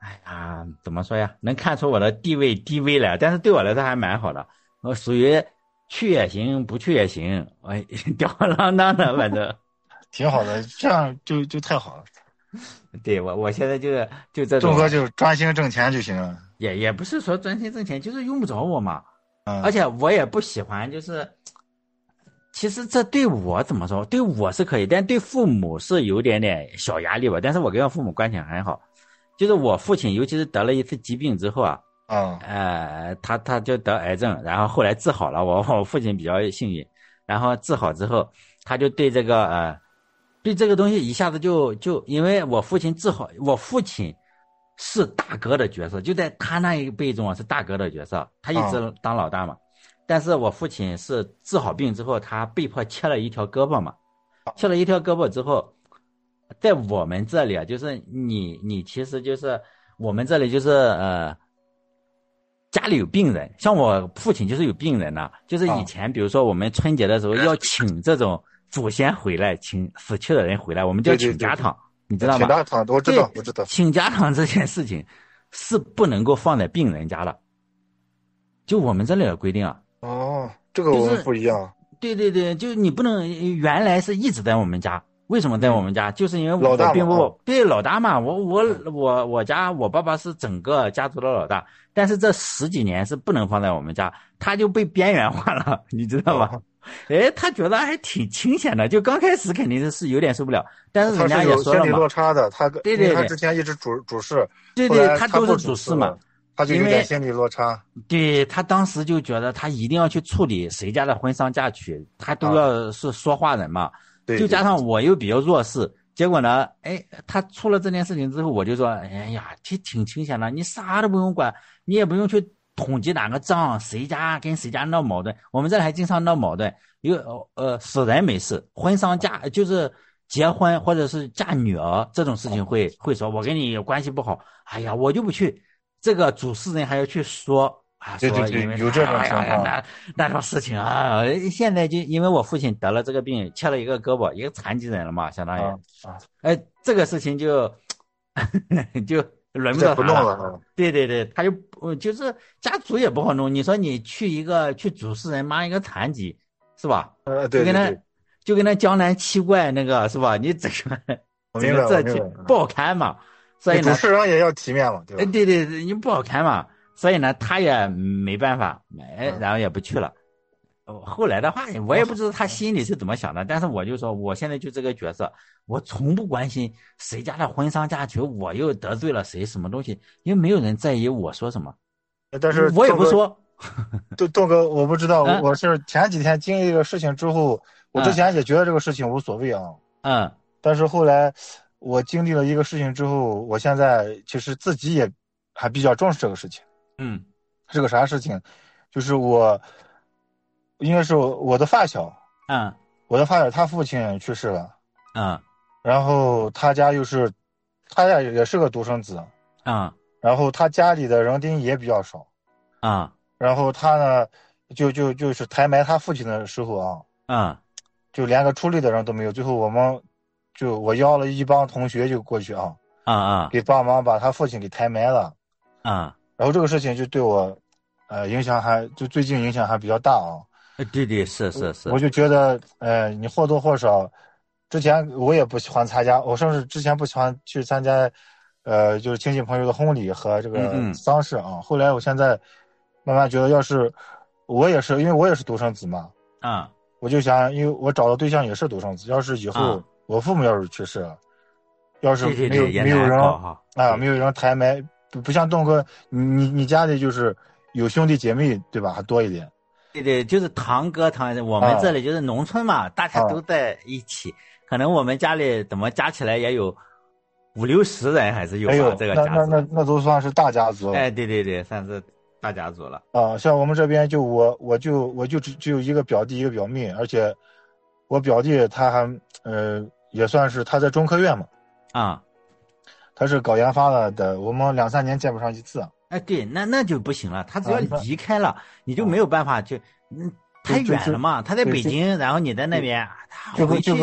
哎呀，怎么说呀？能看出我的地位低微来，但是对我来说还蛮好的。我属于去也行，不去也行，哎，吊儿郎当的，反正挺好的，这样就就太好了。 对我，我现在就就这种， 钟哥就专心挣钱就行了。 也也不是说专心挣钱，就是用不着我嘛。 嗯， 而且我也不喜欢，就是其实这对我怎么说？对我是可以，但对父母是有点点小压力吧。但是我跟我父母关系很好，就是我父亲，尤其是得了一次疾病之后啊， 啊、 呃，他他就得癌症，然后后来治好了。我我父亲比较幸运，然后治好之后，他就对这个呃，对这个东西一下子就就，因为我父亲治好，我父亲是大哥的角色，就在他那一辈中啊是大哥的角色，他一直当老大嘛。但是我父亲是治好病之后，他被迫切了一条胳膊嘛，切了一条胳膊之后，在我们这里啊，就是你你其实就是我们这里就是呃。家里有病人，像我父亲就是有病人呐、啊，就是以前比如说我们春节的时候要请这种祖先回来，请死去的人回来，我们叫请家堂，你知道吗？ 请家堂，我知道，我知道。 请家堂这件事情是不能够放在病人家的，就我们这里的规定啊。 哦，这个我们不一样。 就是、对对对，就你不能原来是一直在我们家。为什么在我们家？嗯、就是因为我并不、哦、对老大嘛，我我我我家我爸爸是整个家族的老大，但是这十几年是不能放在我们家，他就被边缘化了，你知道吗？哦、哎，他觉得还挺清闲的，就刚开始肯定是有点受不了，但是人家也说了嘛， 他是有心理落差的，他对对对， 他之前一直主主事， 对对，他都是主事嘛， 他就有点心理落差。 对，他当时就觉得他一定要去处理谁家的婚丧嫁娶，他都要是说话人嘛。啊对对对， 就加上我又比较弱势，结果呢，哎，他出了这件事情之后，我就说，哎呀，挺挺清闲的，你啥都不用管，你也不用去统计哪个账，谁家跟谁家闹矛盾，我们这里还经常闹矛盾，有呃死人没事，婚丧嫁就是结婚或者是嫁女儿这种事情会会说，我跟你关系不好，哎呀，我就不去，这个主事人还要去说。啊， 对对对，有这种情况， 哎、那那种事情啊，现在就因为我父亲得了这个病，切了一个胳膊，一个残疾人了嘛，相当于， 啊， 哎、呃，这个事情就就轮不到他了。了对对对，他就就是家族也不好弄。你说你去一个去主事人妈一个残疾，是吧？ 呃，对对对， 就跟他就跟那江南七怪那个是吧？你整个整个这去不好看嘛，所以呢， 主事人也要体面嘛，对吧？ 哎，对对对，你不好看嘛。所以呢，他也没办法，哎，然后也不去了。嗯、后来的话，我也不知道他心里是怎么想的，但是我就说，我现在就这个角色，我从不关心谁家的婚丧嫁娶，我又得罪了谁什么东西，因为没有人在意我说什么。 但是我也不说。 豆豆哥，我不知道，嗯、我是前几天经历这个事情之后，我之前也觉得这个事情无所谓啊。 嗯。 但是后来我经历了一个事情之后，我现在其实自己也还比较重视这个事情。 嗯， 是个啥事情？就是我，应该是我的发小， 嗯， 我的发小他父亲去世了， 嗯， 然后他家又是，他家也是个独生子， 嗯， 然后他家里的人丁也比较少， 嗯， 然后他呢，就就就是抬埋他父亲的时候啊， 嗯， 就连个处理的人都没有，最后我们就我邀了一帮同学就过去啊， 嗯嗯， 给帮忙把他父亲给抬埋了， 嗯。 然后这个事情就对我，呃，影响还就最近影响还比较大啊。 对对是是是。 我就觉得，呃，你或多或少，之前我也不喜欢参加，我甚至之前不喜欢去参加，呃，就是亲戚朋友的婚礼和这个丧事啊。 嗯嗯后来我现在慢慢觉得，要是我也是，因为我也是独生子嘛， 啊、嗯， 我就想，因为我找的对象也是独生子，要是以后、嗯、我父母要是去世了，要是没有对对对没有人啊， 没有人抬埋。不不像东哥，你你你家里就是有兄弟姐妹对吧？还多一点。 对对，就是堂哥堂，我们这里就是农村嘛，啊、大家都在一起。可能我们家里怎么加起来也有五六十人，还是有吧？ 哎、 这个家族。 那那那那都算是大家族了。 哎，对对对，算是大家族了。 啊，像我们这边就我我就我就只只有一个表弟一个表妹，而且我表弟他还呃也算是他在中科院嘛。 啊、嗯。 他是搞研发了的，我们两三年见不上一次。 哎，对，那那就不行了。他只要离开了，啊、你就没有办法去，嗯，太远了嘛。他在北京，然后你在那边，他就跟就跟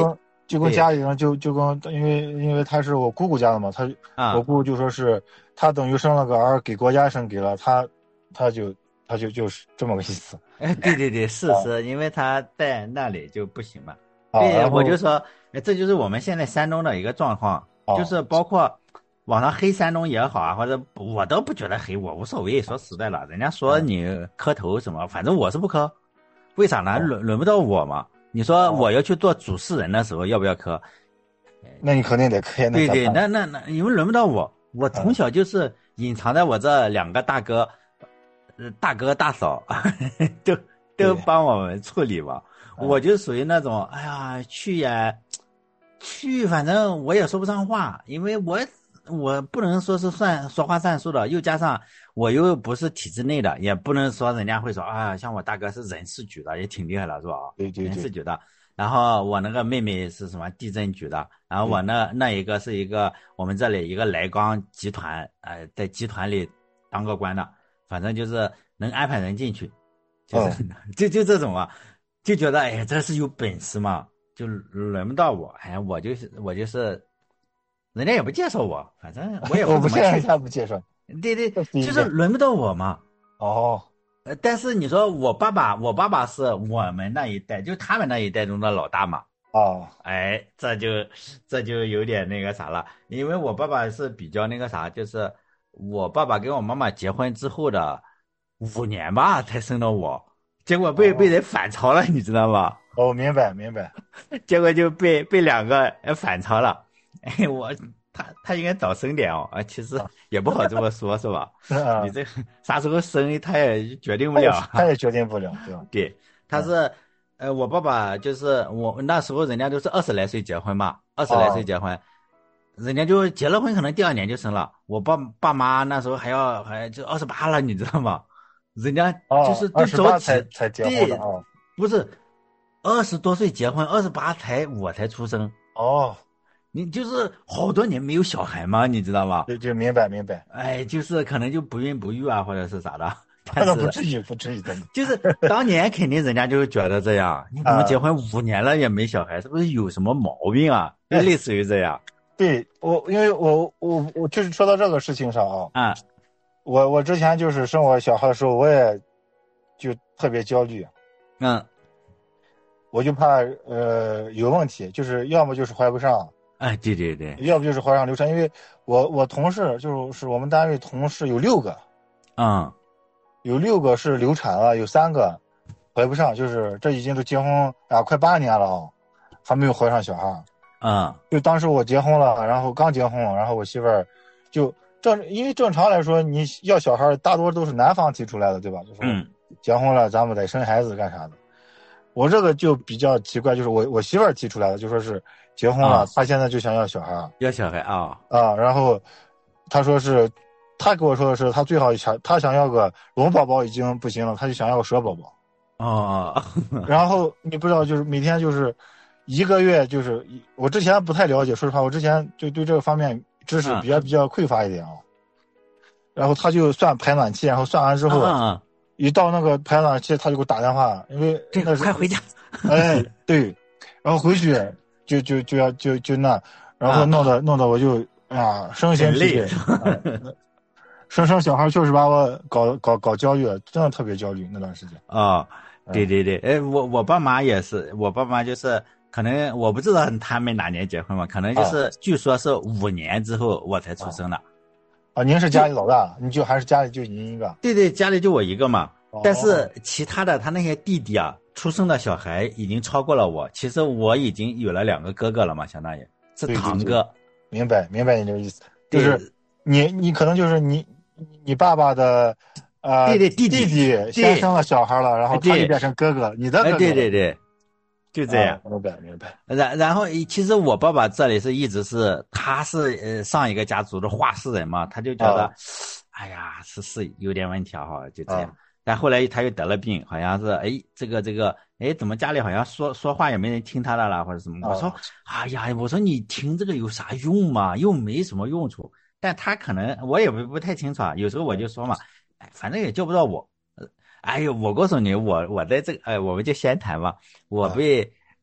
就跟家里人就就跟因为因为他是我姑姑家的嘛，他、 啊、 我姑姑就说是他等于生了个儿给国家生给了他，他就他就就是这么个意思。 哎，对对对，是是，因为他在那里就不行嘛。 啊， 对， 然后我就说，哎这就是我们现在山东的一个状况， 啊就是包括网上黑山东也好啊，或者我都不觉得黑，我无所谓。说实在的，人家说你磕头什么，反正我是不磕。为啥呢？轮轮不到我嘛。你说我要去做主事人的时候，要不要磕？ 那你肯定得磕。 对对，那那那，因为轮不到我，我从小就是隐藏在我这两个大哥。呃，大哥大嫂都都帮我们处理嘛，我就属于那种，哎呀，去呀，去，反正我也说不上话，因为我我不能说是算说话算数的，又加上我又不是体制内的，也不能说人家会说啊，像我大哥是人事局的，也挺厉害了，是吧？ 对对对， 人事局的。然后我那个妹妹是什么地震局的，然后我那那一个是一个我们这里一个莱钢集团，呃，在集团里当个官的。反正就是能安排人进去，就是、嗯、就就这种啊，就觉得哎，这是有本事嘛，就轮不到我，哎，我就是我就是，人家也不介绍我，反正我也不怎么去， 他不介绍， 对对，就是轮不到我嘛。 哦， 呃，但是你说我爸爸，我爸爸是我们那一代，就他们那一代中的老大嘛。 哦， 哎，这就这就有点那个啥了，因为我爸爸是比较那个啥，就是。我爸爸跟我妈妈结婚之后的五年吧，才生到我，结果被、哦、被人反超了，你知道吗？ 哦，明白明白。 结果就被被两个反超了。哎，我他他应该早生点哦，啊，其实也不好这么说，是吧？ 啊、 你这啥时候生，他也决定不了， 他也决定不了，对吧？ 对，他是、嗯、呃，我爸爸就是我那时候人家都是二十来岁结婚嘛，二十来岁结婚。哦，人家就结了婚，可能第二年就生了。我爸爸妈那时候还要还就二十八了，你知道吗？人家就是都着急、 哦、才才结婚的啊、哦， 不是二十多岁结婚，二十八才我才出生。 哦， 你就是好多年没有小孩嘛，你知道吗？ 就就明白明白。 哎，就是可能就不孕不育啊，或者是啥的。 但是不至于不至于的。 就是当年肯定人家就觉得这样，你怎么结婚五年了也没小孩，是不是有什么毛病啊？就类似于这样。 对我，因为我我我就是说到这个事情上啊， 啊， 我我之前就是生我小孩的时候，我也就特别焦虑， 嗯， 我就怕呃有问题，就是要么就是怀不上， 哎，对对对， 要不就是怀上流产，因为我我同事就是我们单位同事有六个， 嗯， 有六个是流产了，有三个怀不上，就是这已经都结婚啊快八年了啊，还没有怀上小孩。 嗯， 就当时我结婚了，然后刚结婚，然后我媳妇儿就正，因为正常来说，你要小孩大多都是男方提出来的，对吧？就说结婚了，咱们得生孩子干啥的。我这个就比较奇怪，就是我我媳妇儿提出来的，就说是结婚了，她、啊、现在就想要小孩， 要小孩啊啊，然后她说是，她跟我说的是，她最好想她想要个龙宝宝已经不行了，她就想要个蛇宝宝。 哦， 然后你不知道，就是每天就是。一个月就是我之前不太了解，说实话，我之前就对这个方面知识比较、嗯、比较匮乏一点啊。然后他就算排卵期，然后算完之后， 嗯、 一到那个排卵期，他就给我打电话，因为这个快回家。 哎，对，然后回去就就就要就就那，然后弄得、啊、弄得我就啊身心疲惫。生生小孩确实把我搞搞搞焦虑了，真的特别焦虑那段时间。 啊、哦，对对对，哎，我我爸妈也是，我爸妈就是。可能我不知道他们哪年结婚嘛，可能就是、啊、据说是五年之后我才出生的。 啊，您是家里老大，你就还是家里就您一个？ 对对，家里就我一个嘛。哦、但是其他的他那些弟弟啊，出生的小孩已经超过了我。其实我已经有了两个哥哥了嘛，相当于是堂哥。 对对对，明白明白你这个意思，就是你你可能就是你你爸爸的呃对对弟弟弟先生了小孩了，然后他就变成哥哥，你的哥哥。 对对对。就这样， 明白明白。 然然后，其实我爸爸这里是一直是，他是呃上一个家族的话事人嘛，他就觉得，啊、哎呀，是是有点问题啊，哈，就这样。啊、但后来他又得了病，好像是，哎，这个这个，哎，怎么家里好像说说话也没人听他的了，或者什么？啊、我说，哎呀，我说你听这个有啥用嘛？又没什么用处。但他可能我也不不太清楚啊，有时候我就说嘛，哎，反正也救不到我。哎呦，我告诉你，我我在这个，哎，我们就先谈吧。我被、啊、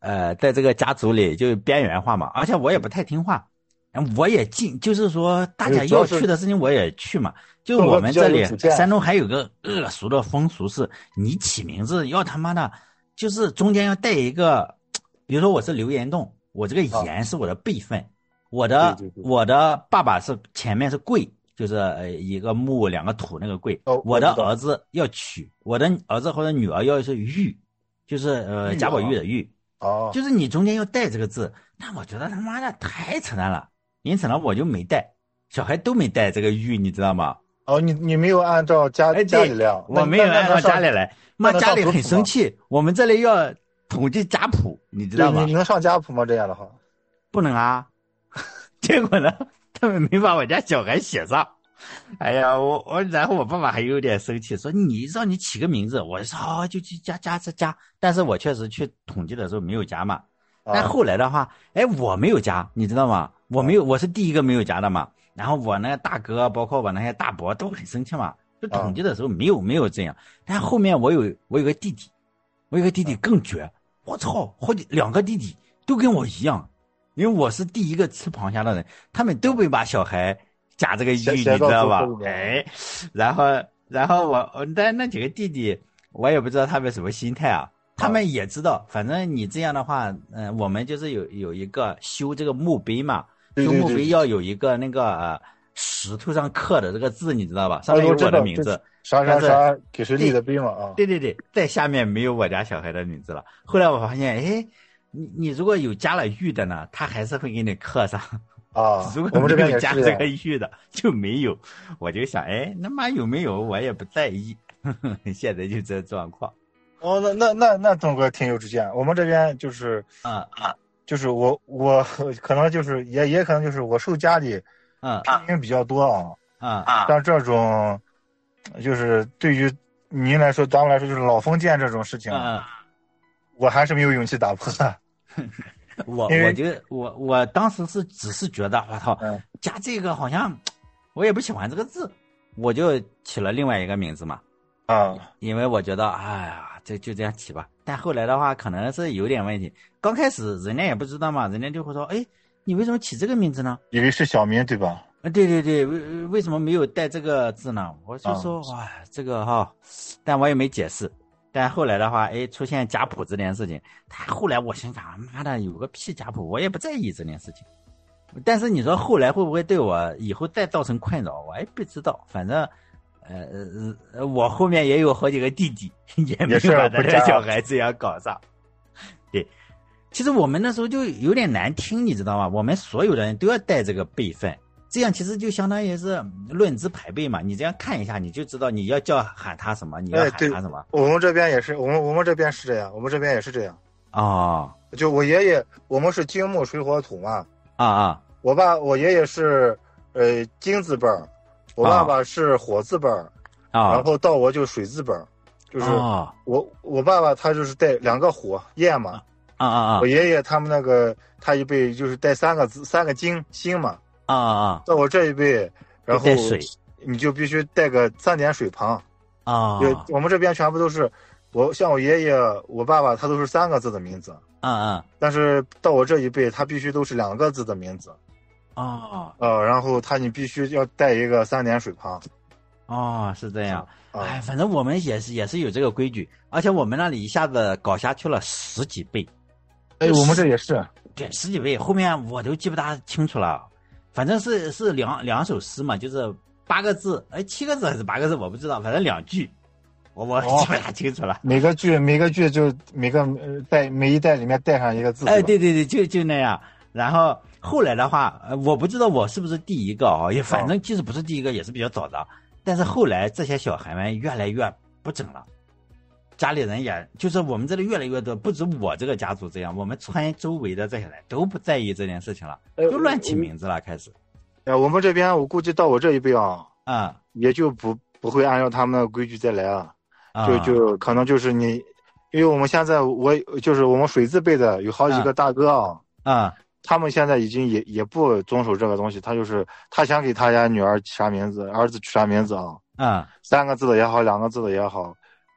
呃，在这个家族里就边缘化嘛，而且我也不太听话，我也进，就是说大家要去的事情我也去嘛。就我们这里山东还有个恶俗的风俗是，你起名字要他妈的，就是中间要带一个，比如说我是刘延栋，我这个延是我的辈分，啊、我的对对对我的爸爸是前面是贵，就是呃一个木两个土那个贵， 哦、 我的儿子要娶，我的儿子或者女儿要是玉，就是呃贾宝玉的玉。 哦， 就是你中间要带这个字，那我觉得他妈的太扯淡了，因此呢我就没带，小孩都没带这个玉，你知道吗？ 哦，你你没有按照家、 哎、 家里来， 我没有按照家里来，妈家里很生气，我们这里要统计家谱，你知道吗？ 你能上家谱吗？这样的话， 不能啊。结果呢，他们没把我家小孩写上。哎呀，我我然后我爸爸还有点生气，说你让你起个名字，我说哦就去加加加加，但是我确实去统计的时候没有加嘛。但后来的话，哎，我没有加，你知道吗？我没有，我是第一个没有加的嘛。然后我那个大哥，包括我那些大伯都很生气嘛，就统计的时候没有没有这样。但后面我有我有个弟弟，我有个弟弟更绝，我操，好几两个弟弟都跟我一样，因为我是第一个吃螃蟹的人，他们都没把小孩加这个玉，你知道吧？哎，然后然后我我但那几个弟弟，我也不知道他们什么心态啊。他们也知道，反正你这样的话，嗯、呃，我们就是有有一个修这个墓碑嘛，修墓碑要有一个那个呃石头上刻的这个字，你知道吧？上面有我的名字， 啥啥啥给谁立的碑嘛啊？ 对对对，在下面没有我家小孩的名字了。后来我发现，哎，你你如果有加了玉的呢，他还是会给你刻上啊。 如果我们这边有加这个玉的就没有，我就想，哎，那妈有没有我也不在意。呵呵现在就这状况。 哦，那那那那钟哥挺有主见。我们这边就是啊啊， 就是我我可能就是也也可能就是我受家里嗯批评比较多啊啊， 像这种就是对于您来说，咱们来说就是老封建这种事情， 嗯， 我还是没有勇气打破的。 我我觉得我我当时是只是觉得我操、 嗯， 加这个好像我也不喜欢这个字，我就起了另外一个名字嘛。 啊， 因为我觉得，哎呀，这就这样起吧。但后来的话，可能是有点问题。刚开始人家也不知道嘛，人家就会说，哎，你为什么起这个名字呢？ 以为是小名对吧？ 啊，对对对，为为什么没有带这个字呢？我就说，啊、哇，这个哈，但我也没解释。但后来的话，哎，出现家谱这件事情，他后来我心想，妈的，有个屁家谱，我也不在意这件事情。但是你说后来会不会对我以后再造成困扰，我也不知道。反正。呃呃，我后面也有好几个弟弟，也没有把咱家小孩这样搞上。对，其实我们那时候就有点难听，你知道吗？我们所有的人都要带这个辈分，这样其实就相当于是论资排辈嘛。你这样看一下，你就知道你要叫喊他什么，你要喊他什么。 哎、我们这边也是，我们我们这边是这样，我们这边也是这样。 哦， 就我爷爷，我们是金木水火土嘛。 啊啊， 我爸我爷爷是呃金字辈儿。我爸爸是火字辈儿， 啊， 然后到我就水字辈儿，就是我我爸爸他就是带两个火焰嘛， 啊啊啊， 我爷爷他们那个他一辈就是带三个字三个金星嘛， 啊啊， 到我这一辈，然后带水， 你就必须带个三点水旁， 啊， 我们这边全部都是我像我爷爷我爸爸他都是三个字的名字， 嗯嗯， 但是到我这一辈他必须都是两个字的名字。 哦， 呃，然后他你必须要带一个三点水旁。 哦，是这样。 啊、 哎，反正我们也是也是有这个规矩，而且我们那里一下子搞下去了十几倍。 哎，我们这也是。 对，十几倍，后面我都记不大清楚了。反正是是两两首诗嘛，就是八个字，哎，七个字还是八个字，我不知道，反正两句，我我记不大清楚了。 哦、每个句每个句就每个带每一代里面带上一个字。 哎，对对对，就就那样。然后后来的话，呃，我不知道我是不是第一个啊，也反正即使不是第一个，也是比较早的。但是后来这些小孩们越来越不整了，家里人也就是我们这里越来越多，不止我这个家族这样，我们村周围的这些人都不在意这件事情了，都乱起名字了，开始。 哎，我们这边我估计到我这一辈啊， 啊、嗯， 也就不不会按照他们的规矩再来了，就就可能就是你，因为我们现在我就是我们水字辈的有好几个大哥啊， 啊、嗯。嗯他们现在已经也也不遵守这个东西，他就是他想给他家女儿起啥名字，儿子取啥名字啊， 嗯， 三个字的也好，两个字的也好，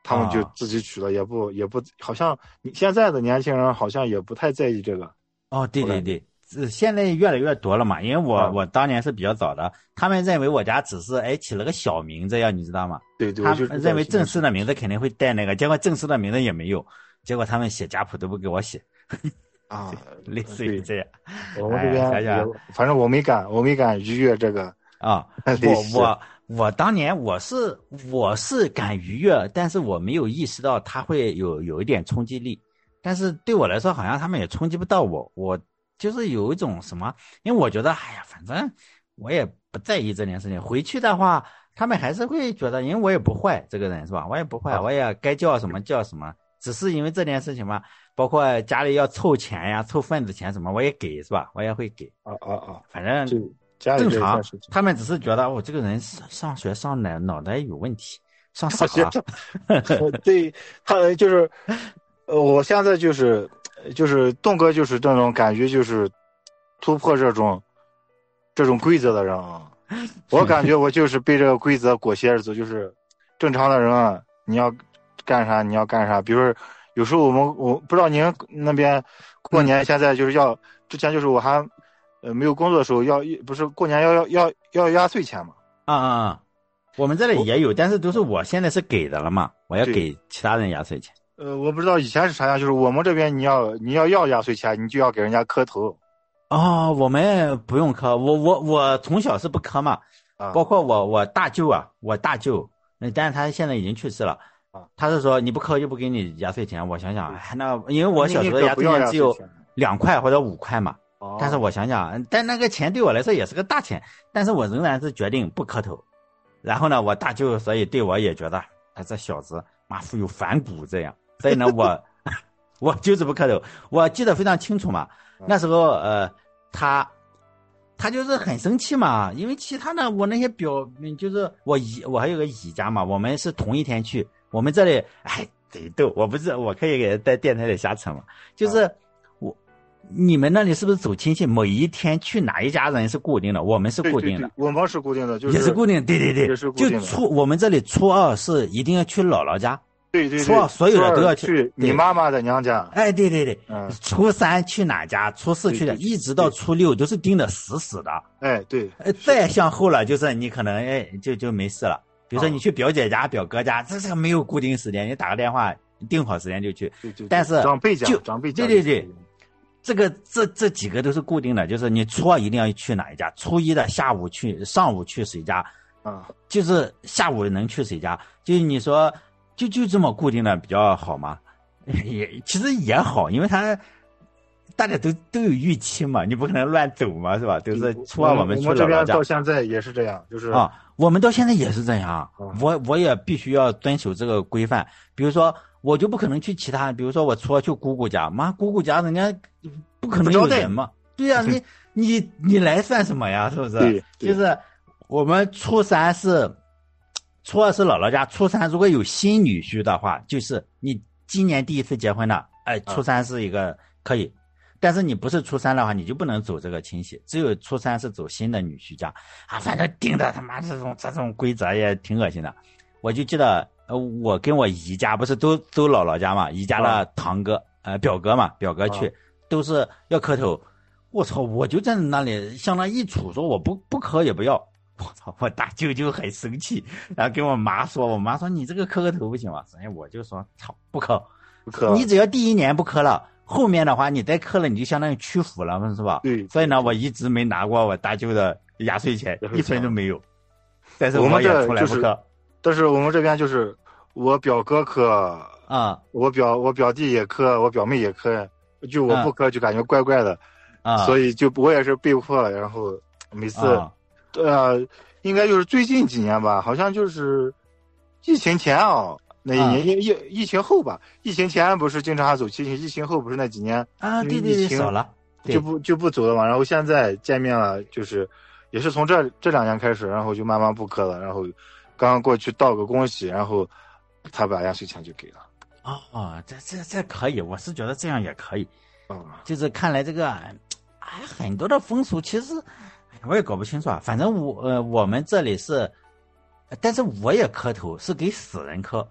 他们就自己取了，也不也不好像你现在的年轻人好像也不太在意这个。 哦，对对对，现在越来越多了嘛，因为我、嗯、我当年是比较早的，他们认为我家只是哎起了个小名字呀，你知道吗？ 对对， 他们认为正式的名字肯定会带那个，结果正式的名字也没有，结果他们写家谱都不给我写。 啊， 类似于这样。 我们这边、哎、想想反正我没敢，我没敢逾越这个啊。我我我当年我是我是敢逾越，但是我没有意识到它会有有一点冲击力。但是对我来说，好像他们也冲击不到我。我就是有一种什么，因为我觉得，哎呀，反正我也不在意这件事情。回去的话，他们还是会觉得，因为我也不坏，这个人是吧？我也不坏，我也该叫什么叫什么。只是因为这件事情嘛，包括家里要凑钱呀、凑份子钱什么，我也给是吧？我也会给。 啊啊啊！ 反正正常，他们只是觉得我、哦、这个人上学上脑脑袋有问题，上傻了。 对，他就是，呃，我现在就是就是栋哥就是这种感觉，就是突破这种这种规则的人啊。我感觉我就是被这个规则裹挟着走，就是正常的人啊，你要干啥你要干啥。比如有时候我们我不知道您那边过年现在就是要、嗯、之前就是我还呃没有工作的时候要不是过年要要要要压岁钱嘛？ 啊啊啊！我们这里也有，但是都是我现在是给的了嘛，我要给其他人压岁钱。 呃，我不知道以前是啥样，就是我们这边你要你要要压岁钱，你就要给人家磕头。 哦，我们不用磕，我我我从小是不磕嘛，啊，包括我我大舅啊，我大舅，但是他现在已经去世了，啊，他是说你不磕就不给你压岁钱。我想想，哎，那因为我小时候压岁钱只有两块或者五块嘛，哦，但是我想想，但那个钱对我来说也是个大钱，但是我仍然是决定不磕头。然后呢，我大舅所以对我也觉得，哎，这小子妈富有反骨这样，所以呢，我我就是不磕头。我记得非常清楚嘛。那时候，呃，他，他就是很生气嘛，因为其他的我那些表，就是我姨，我还有个姨家嘛，我们是同一天去，我们这里，哎，贼逗，我不是，我可以给在电台里瞎扯嘛，就是我，你们那里是不是走亲戚，某一天去哪一家人是固定的，我们是固定的， 对对对，我们是固定的，就是也是固定的，对对对， 也是固定的， 就初我们这里初二是一定要去姥姥家。 对对对， 初二所有的都要去你妈妈的娘家。 哎，对对对， 嗯， 初三去哪家，初四去的，一直到初六都是盯得死死的。 哎，对。 呃，再向后了，就是你可能哎就就没事了。比如说你去表姐家、表哥家，这这个没有固定时间，你打个电话定好时间就去。 对对。 但是长辈家， 就长辈家。 对对对，这个这这几个都是固定的，就是你初二一定要去哪一家，初一的下午去，上午去谁家， 啊， 就是下午能去谁家，就是你说。就就这么固定的比较好吗？也其实也好，因为他大家都都有预期嘛，你不可能乱走嘛，是吧？都是初二我们去姥姥家。 我们这边到现在也是这样，就是啊，我们到现在也是这样。嗯、我我也必须要遵守这个规范。比如说，我就不可能去其他，比如说我初二去姑姑家，妈姑姑家人家不可能有人嘛。对呀、啊，你你你来算什么呀？是不是？ 对， 就是我们初三是。初二是姥姥家，初三如果有新女婿的话，就是你今年第一次结婚了，哎，初三是一个可以，但是你不是初三的话，你就不能走这个亲戚，只有初三是走新的女婿家啊，反正定的他妈这种这种规则也挺恶心的。我就记得，呃，我跟我姨家不是都都姥姥家嘛，姨家的堂哥，呃，表哥嘛，表哥去都是要磕头，我操，我就在那里向他一杵，说我不不磕也不要。我操！我大舅舅很生气，然后跟我妈说，我妈说你这个磕个头不行吗？哎，我就说操，不磕， 不磕。 你只要第一年不磕了，后面的话你再磕了，你就相当于屈服了，是吧？ 对。 所以呢，我一直没拿过我大舅的压岁钱，一分都没有。但是我们也从来不磕。 就是、但是我们这边就是我表哥磕啊、嗯， 我表我表弟也磕，我表妹也磕，就我不磕就感觉怪怪的啊、嗯， 所以就我也是被迫了，然后每次。嗯呃，应该就是最近几年吧，好像就是疫情前啊，那一年疫、嗯、疫情后吧，疫情前不是经常走亲戚，疫情后不是那几年啊，对对对，少了， 就不就不走了嘛。然后现在见面了，就是也是从这这两年开始，然后就慢慢不磕了。然后刚刚过去道个恭喜，然后他把压岁钱就给了。 哦，这这这可以，我是觉得这样也可以。 嗯， 就是看来这个哎很多的风俗其实。我也搞不清楚啊，反正我呃我们这里是，但是我也磕头是给死人磕，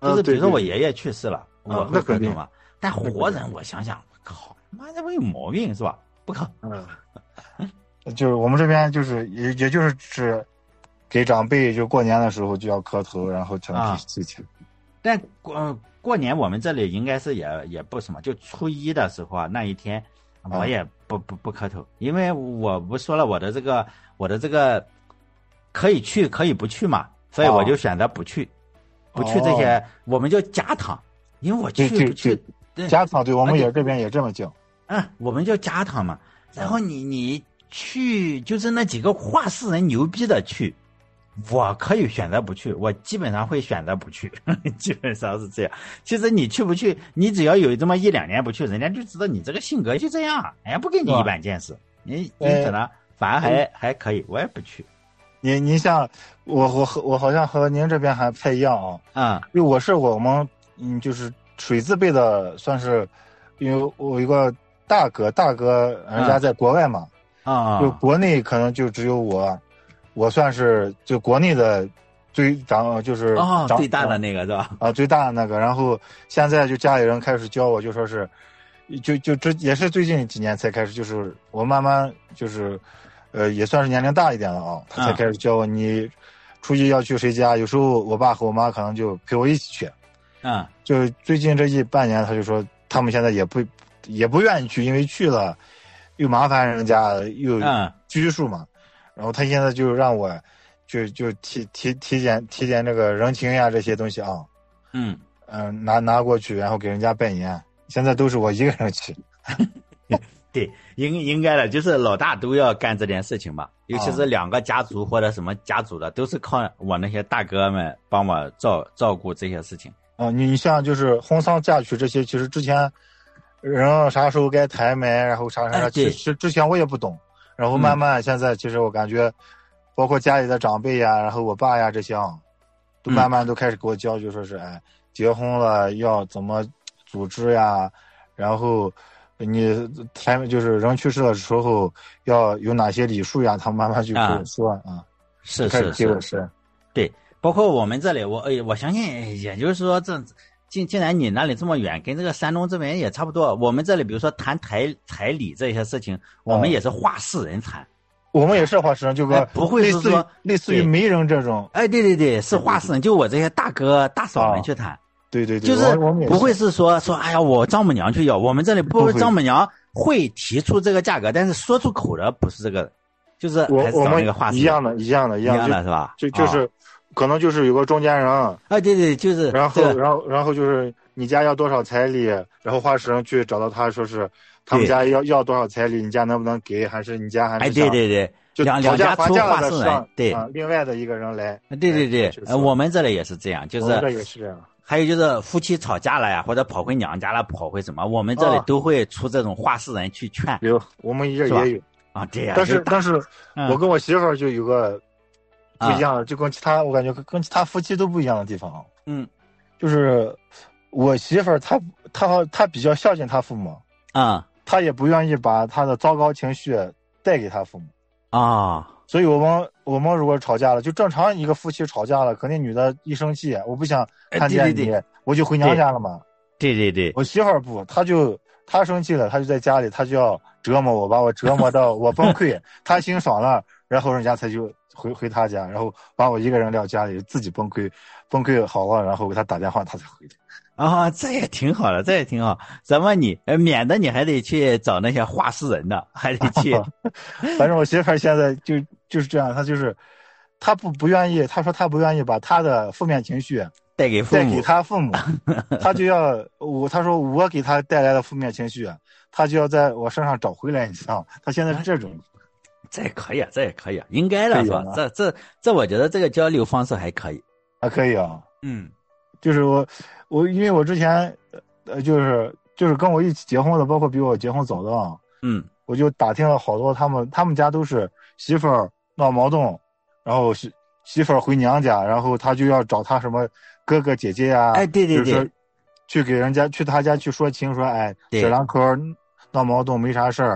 就是比如说我对对爷爷去世了， 啊我会那肯定磕头嘛。但活人，我想想，靠，妈这不有毛病是吧？不磕。 嗯，就是我们这边就是也也就是指给长辈，就过年的时候就要磕头，然后才能啊给事情。 但过过年我们这里应该是也也不什么，就初一的时候啊，那一天我也不不不磕头，因为我不说了我的这个我的这个可以去可以不去嘛，所以我就选择不去，不去这些，我们就家堂，因为我去不去，对家堂对我们也这边也这么讲。 嗯，我们就家堂嘛，然后你你去就是那几个话事人牛逼的去。我可以选择不去，我基本上会选择不去，基本上是这样。其实你去不去，你只要有这么一两年不去，人家就知道你这个性格就这样，哎，不跟你一般见识。你因此呢，反而还还可以，我也不去。 你你像我我和我好像和您这边还不太一样啊。 嗯， 因为我是我们嗯就是水字辈的，算是因为我有一个大哥，大哥人家在国外嘛， 啊、嗯， 就国内可能就只有我。我算是就国内的最长，就是哦长最大的那个是吧？ 啊，最大的那个。然后现在就家里人开始教我，就说是，就就这也是最近几年才开始，就是我慢慢就是，呃，也算是年龄大一点了啊，他才开始教我，你初一要去谁家，有时候我爸和我妈可能就陪我一起去。 嗯， 就最近这一半年，他就说他们现在也不也不愿意去，因为去了又麻烦人家，又拘束嘛。嗯，然后他现在就让我，就就提提提点提点这个人情呀这些东西啊， 嗯嗯、呃，拿拿过去，然后给人家拜年。现在都是我一个人去。 对，应应该的，就是老大都要干这件事情嘛。尤其是两个家族或者什么家族的，都是靠我那些大哥们帮我照照顾这些事情。 啊、呃，你像就是婚丧嫁娶这些，其实之前人啥时候该抬门，然后啥啥啥，其实之前我也不懂。然后慢慢现在其实我感觉，包括家里的长辈呀，然后我爸呀这些啊，都慢慢都开始给我教，就说是哎，结婚了要怎么组织呀，然后你才就是人去世的时候要有哪些礼数呀，他慢慢就给我说啊，啊是是是是，对，包括我们这里，我我相信，也就是说这。既既然你那里这么远，跟这个山东这边也差不多。我们这里比如说谈彩彩礼这些事情，我们也是话事人谈。 哦、我们也是话事人，就个、 哎、不会是说类似于媒人这种。 哎，对对对，是话事人，就我这些大哥大嫂们去谈。 啊、对对对， 就是不会是是说说哎呀，我丈母娘去要。我们这里不，丈母娘会提出这个价格，但是说出口的不是这个，就是还是找那个话事一样的，一样的， 一样的是吧？ 就就是。哦可能就是有个中间人， 啊，对对，就是， 然后，然后，然后就是你家要多少彩礼，然后话事人去找到他说是他们家要要多少彩礼，你家能不能给，还是你家还是哎，对对对， 就两两家出话事人，对啊，另外的一个人来， 对对对，呃，我们这里也是这样，就是这也是这样。 还有就是夫妻吵架了呀，或者跑回娘家了，跑回什么，我们这里都会出这种话事人去劝。 有，我们这也有啊，对呀。 但是但是，我跟我媳妇儿就有个。不一样，就跟其他我感觉跟其他夫妻都不一样的地方。 嗯， 就是我媳妇儿她她她比较孝敬她父母啊， 她也不愿意把她的糟糕情绪带给她父母啊。 所以我们我们如果吵架了，就正常一个夫妻吵架了，肯定女的一生气，我不想看见你， 对对对我就回娘家了嘛。 对对对， 我媳妇儿不，她就她生气了，她就在家里，她就要折磨我，把我折磨到我崩溃，她心爽了，然后人家才就。回回他家，然后把我一个人撂家里，自己崩溃，崩溃好了，然后给他打电话，他才回来。 啊，这也挺好的，这也挺好。怎么你呃，免得你还得去找那些话事人的，还得去。 反正我媳妇儿现在就就是这样，她就是她不不愿意，她说她不愿意把她的负面情绪带给父母， 带给她父母，她就要我，她说我给她带来的负面情绪，她就要在我身上找回来，你知道？她现在是这种。 这也可以啊，这也可以啊，应该的是吧？这这这，我觉得这个交流方式还可以， 还可以啊。 嗯， 就是我我因为我之前呃就是就是跟我一起结婚的，包括比我结婚早的啊， 嗯， 我就打听了好多，他们他们家都是媳妇儿闹矛盾，然后媳媳妇儿回娘家，然后他就要找他什么哥哥姐姐呀、啊， 哎，对对对， 就是去给人家去他家去说情，说哎，小两口闹矛盾没啥事儿。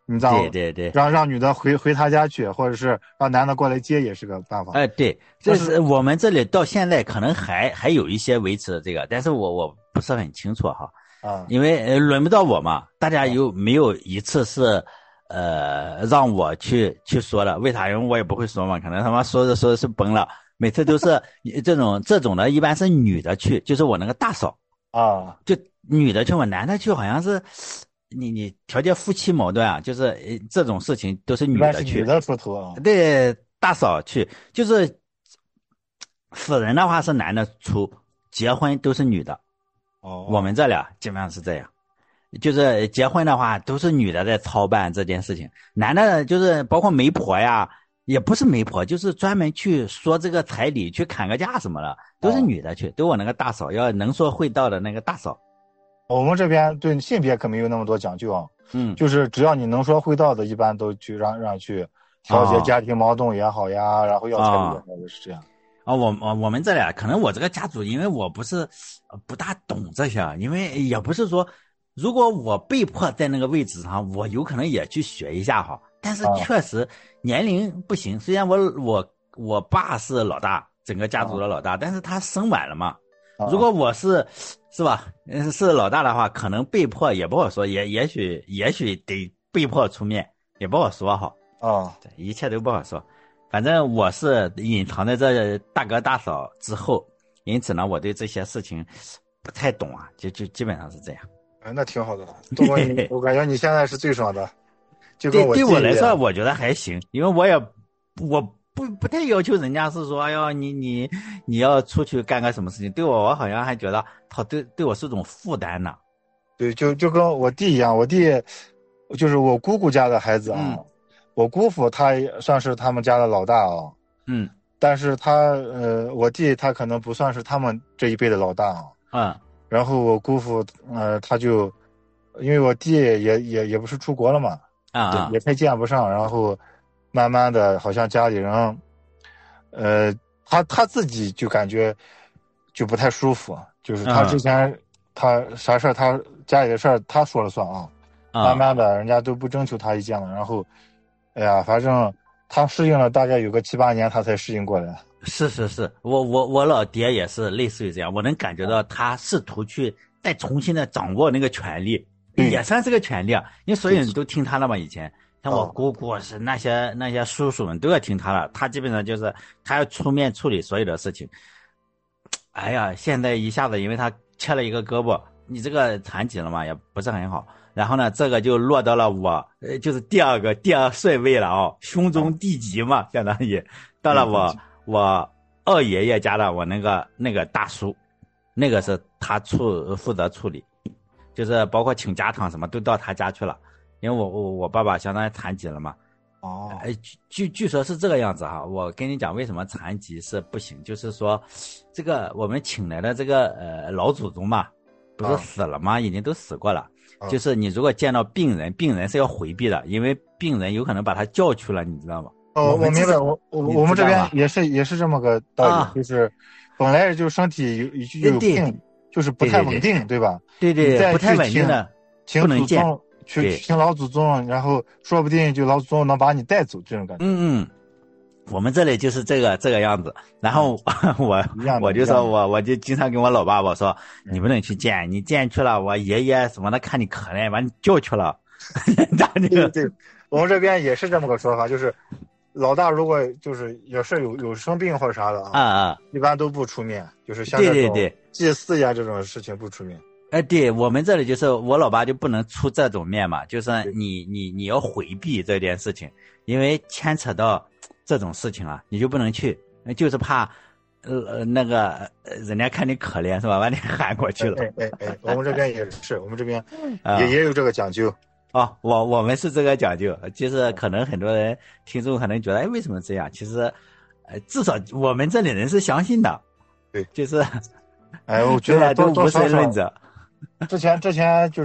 你这样对对对， 让让女的回回他家去，或者是让男的过来接，也是个办法。 哎、呃，对，这是我们这里到现在可能还还有一些维持的这个，但是我我不是很清楚哈， 啊， 因为呃轮不到我嘛，大家有没有一次是呃让我去去说的？为啥？因为我也不会说嘛，可能他妈说着说着是崩了，每次都是这种这种的，一般是女的去，就是我那个大嫂啊， 就女的去，我男的去，好像是。你你调节夫妻矛盾啊，就是呃这种事情都是女的去， 女的出头啊。 对，大嫂去，就是死人的话是男的出，结婚都是女的。 哦， 我们这里啊基本上是这样，就是结婚的话都是女的在操办这件事情，男的就是包括媒婆呀，也不是媒婆，就是专门去说这个彩礼、去砍个价什么的，都是女的去，都我那个大嫂，要能说会道的那个大嫂。 我们这边对性别可没有那么多讲究啊， 嗯， 就是只要你能说会道的，一般都去让让去调节家庭矛盾也好呀，然后要彩礼也好，是这样。 啊，我我我们这里可能我这个家族，因为我不是不大懂这些，因为也不是说，如果我被迫在那个位置上，我有可能也去学一下哈。但是确实年龄不行，虽然我我我爸是老大，整个家族的老大，但是他生晚了嘛。如果我是是吧，是老大的话，可能被迫也不好说，也也许也许得被迫出面，也不好说哈。 啊， 对，一切都不好说。反正我是隐藏在这大哥大嫂之后，因此呢，我对这些事情不太懂啊，就就基本上是这样。 哎，那挺好的。东哥，我感觉你现在是最爽的。就跟我对对我来说，我觉得还行，因为我也我不不太要求人家是说，哎呦，你你你要出去干个什么事情，对我我好像还觉得他对对我是种负担呢。 对，就就跟我弟一样，我弟就是我姑姑家的孩子啊。 嗯， 我姑父他算是他们家的老大啊。 嗯， 但是他呃，我弟他可能不算是他们这一辈的老大啊。 嗯， 然后我姑父呃，他就因为我弟也也也不是出国了嘛。 啊、 也太见不上，然后慢慢的，好像家里人，呃，他他自己就感觉就不太舒服，就是他之前、嗯、他啥事他家里的事儿他说了算啊， 啊慢慢的人家都不征求他意见了，然后，哎呀，反正他适应了大概有个七八年，他才适应过来。 是是是，我我我老爹也是类似于这样，我能感觉到他试图去再重新的掌握那个权利。也算是个权利啊，因为所有人都听他的嘛。以前像我姑姑是那些那些叔叔们都要听他的，他基本上就是他要出面处理所有的事情。哎呀，现在一下子因为他切了一个胳膊，你这个残疾了嘛，也不是很好。然后呢，这个就落到了我，呃，就是第二个第二顺位了哦，兄终弟及嘛，相当于到了我我二爷爷家的我那个那个大叔，那个是他处负责处理。就是包括请家堂什么都到他家去了，因为我我我爸爸相当于残疾了嘛。 哦， 哎，据据说是这个样子哈。我跟你讲为什么残疾是不行，就是说，这个我们请来的这个呃老祖宗嘛，不是死了吗？已经都死过了。就是你如果见到病人，病人是要回避的，因为病人有可能把他叫去了，你知道吗？ 哦，我明白，我我我们这边也是也是这么个道理，啊、就是本来就身体有有有病。就是不太稳定， 对, 对, 对吧？ 对对，不太稳定的， 请祖宗去请老祖宗，然后说不定就老祖宗能把你带走，这种感觉。 嗯嗯，我们这里就是这个这个样子。然后、嗯、我我就说我我就经常跟我老爸我说，你不能去见，你见去了，我爷爷什么的看你可怜，把你叫去了。 对对对，我们这边也是这么个说法，就是老大如果就是有事有有生病或者啥的啊， 啊啊， 一般都不出面，就是像这种祭祀呀这种事情不出面。 哎，对我们这里就是我老爸就不能出这种面嘛，就是你你你要回避这件事情，因为牵扯到这种事情啊，你就不能去，就是怕呃那个人家看你可怜是吧，把你喊过去了。 哎哎哎，我们这边也是，我们这边也、啊、也有这个讲究。 哦，我我们是这个讲究，就是可能很多人听众可能觉得，哎，为什么这样？其实，呃，至少我们这里人是相信的。 对， 就是， 哎，我觉得都无神论者。 之前之前就是，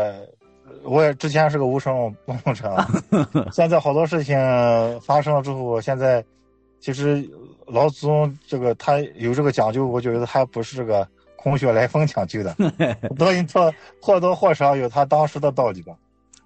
我也之前是个无神论者，现在好多事情发生了之后，现在其实老祖宗这个他有这个讲究，我觉得他不是这个空穴来风讲究的，所以说或多或少有他当时的道理吧。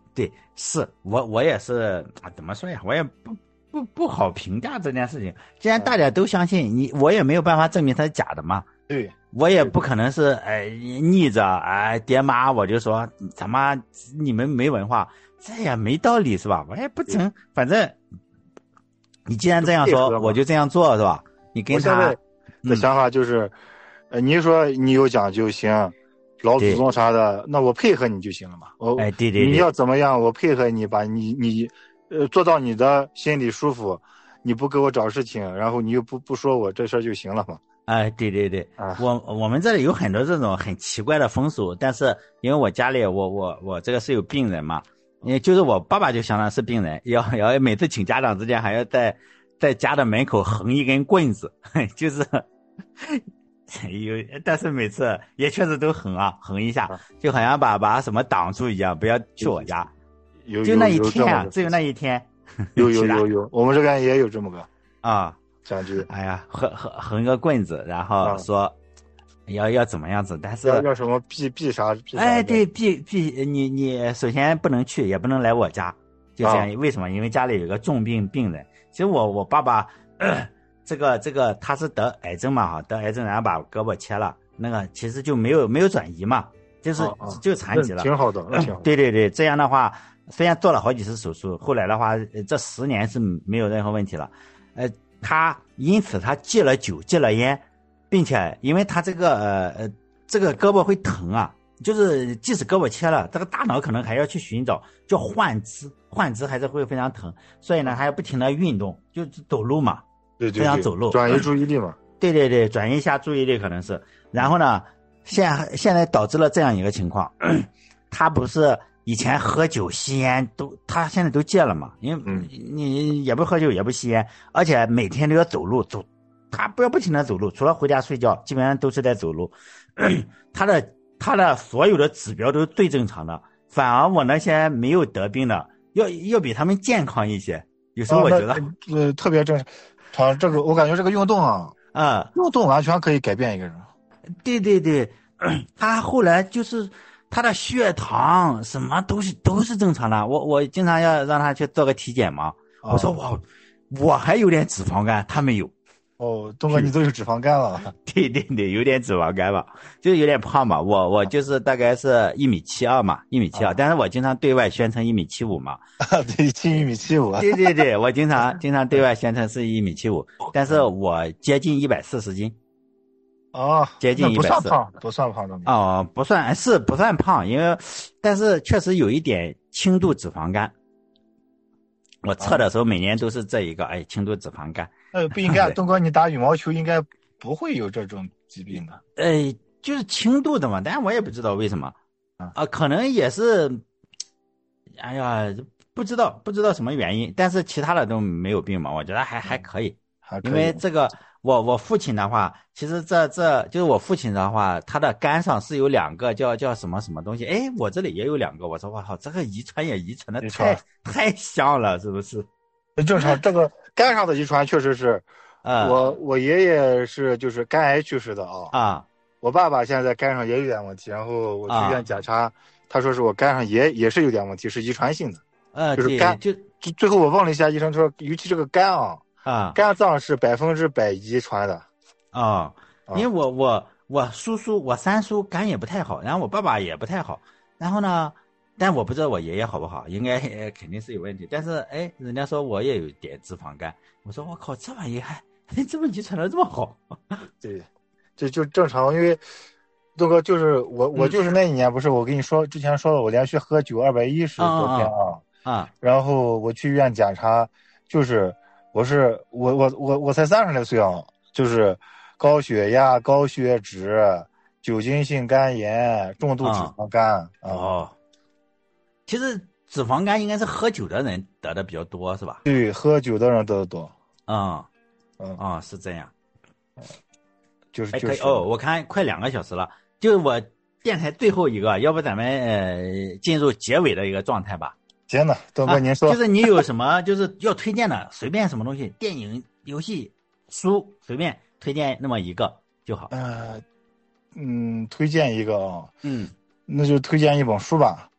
对，是我我也是啊，怎么说呀？我也不不不好评价这件事情。既然大家都相信你，我也没有办法证明它是假的嘛。 对， 我也不可能是哎逆着哎爹妈，我就说他妈你们没文化，这也没道理是吧？我也不成，反正你既然这样说，我就这样做是吧？你跟他我现在的想法就是，嗯、呃，你说你有讲究行，老祖宗啥的，那我配合你就行了嘛。我哎，对对对， 你要怎么样，我配合你，把你你呃做到你的心里舒服，你不给我找事情，然后你又不不说我这事儿就行了嘛。 哎，对对对， 啊、 我我们这里有很多这种很奇怪的风俗，但是因为我家里我我我这个是有病人嘛，因为就是我爸爸就相当是病人，要要每次请家长之前还要在在家的门口横一根棍子，就是有，但是每次也确实都横啊，横一下，就好像把把什么挡住一样，不要去我家， 有就那一天啊，只有那一天， 有有有有，我们这边也有这么个啊。 讲究， 哎呀，横横横个棍子，然后说、啊、要要怎么样子，但是要要什么避避啥避啥？ 哎，对，避避你你首先不能去，也不能来我家，就这样。啊、为什么？因为家里有个重病病人。其实我我爸爸、呃、这个这个他是得癌症嘛哈，得癌症然后把胳膊切了，那个其实就没有没有转移嘛，就是、啊、就残疾了， 挺好的，那挺好的。 对对对，这样的话虽然做了好几次手术，后来的话这十年是没有任何问题了，呃。他因此他戒了酒戒了烟，并且因为他这个呃呃这个胳膊会疼啊，就是即使胳膊切了，这个大脑可能还要去寻找叫换肢，换肢还是会非常疼，所以呢还要不停的运动，就走路嘛， 对对对， 非常走路转移注意力嘛， 对对对，转移一下注意力可能是，然后呢现现在导致了这样一个情况，他不是。以前喝酒吸烟都，他现在都戒了嘛，因为你也不喝酒也不吸烟，而且每天都要走路走，他不要不停的走路，除了回家睡觉，基本上都是在走路。他的他的所有的指标都是最正常的，反而我那些没有得病的要要比他们健康一些。有时候我觉得， 啊、呃，特别正常。这个我感觉这个运动啊， 啊、嗯， 运动完全可以改变一个人。 对对对，他后来就是。他的血糖什么都是都是正常的，我我经常要让他去做个体检嘛。我说哇，我还有点脂肪肝，他没有。 哦，东哥你都有脂肪肝了？ 对对对，有点脂肪肝吧，就是有点胖嘛。我我就是大概是一米七二嘛，一米七二，但是我经常对外宣称一米七五嘛。 对，七一米七五。 对对对，我经常经常对外宣称是一米七五，但是我接近一百四十斤。 哦， 接近一百四， 不算胖，不算胖的。 哦，不算是不算胖，因为但是确实有一点轻度脂肪肝。我测的时候每年都是这一个，哎，轻度脂肪肝。 呃，不应该，东哥，你打羽毛球应该不会有这种疾病的。 呃，就是轻度的嘛，但是我也不知道为什么，啊、呃，可能也是，哎呀，不知道不知道什么原因，但是其他的都没有病嘛，我觉得还还可以， 还可以。 因为这个。我我父亲的话，其实这这就是我父亲的话，他的肝上是有两个叫叫什么什么东西，哎，我这里也有两个，我说我靠，这个遗传也遗传的太太像了，是不是？ 正常，这个肝上的遗传确实是， 嗯， 我我爷爷是就是肝癌去世的啊， 啊， 我爸爸现在肝上也有点问题，然后我去医院检查，啊、他说是我肝上也也是有点问题，是遗传性的， 呃， 就是肝就就最后我问了一下医生，他说尤其这个肝啊。 啊， 肝脏是百分之百遗传的啊、哦，因为我我我叔叔我三叔肝也不太好，然后我爸爸也不太好，然后呢，但我不知道我爷爷好不好，应该肯定是有问题，但是哎，人家说我也有点脂肪肝，我说我靠，这玩意还这么遗传的这么好？ 对，这就正常，因为东哥就是我我就是那一年不是我跟你说之前说了，我连续喝酒二百一十多天啊， 啊、嗯， 然后我去医院检查，就是我是我我我我才三十来岁啊，就是高血压、高血脂、酒精性肝炎、重度脂肪肝、 嗯、哦。其实脂肪肝应该是喝酒的人得的比较多，是吧？ 对，喝酒的人得的多。 嗯嗯啊、哦，是这样。 就是还可以哦，我看快两个小时了，就是我电台最后一个，要不咱们呃进入结尾的一个状态吧？ 行的，东哥您说、 啊，就是你有什么就是要推荐的，随便什么东西，电影、游戏、书，随便推荐那么一个就好。 呃，嗯，推荐一个啊， 嗯， 那就推荐一本书吧。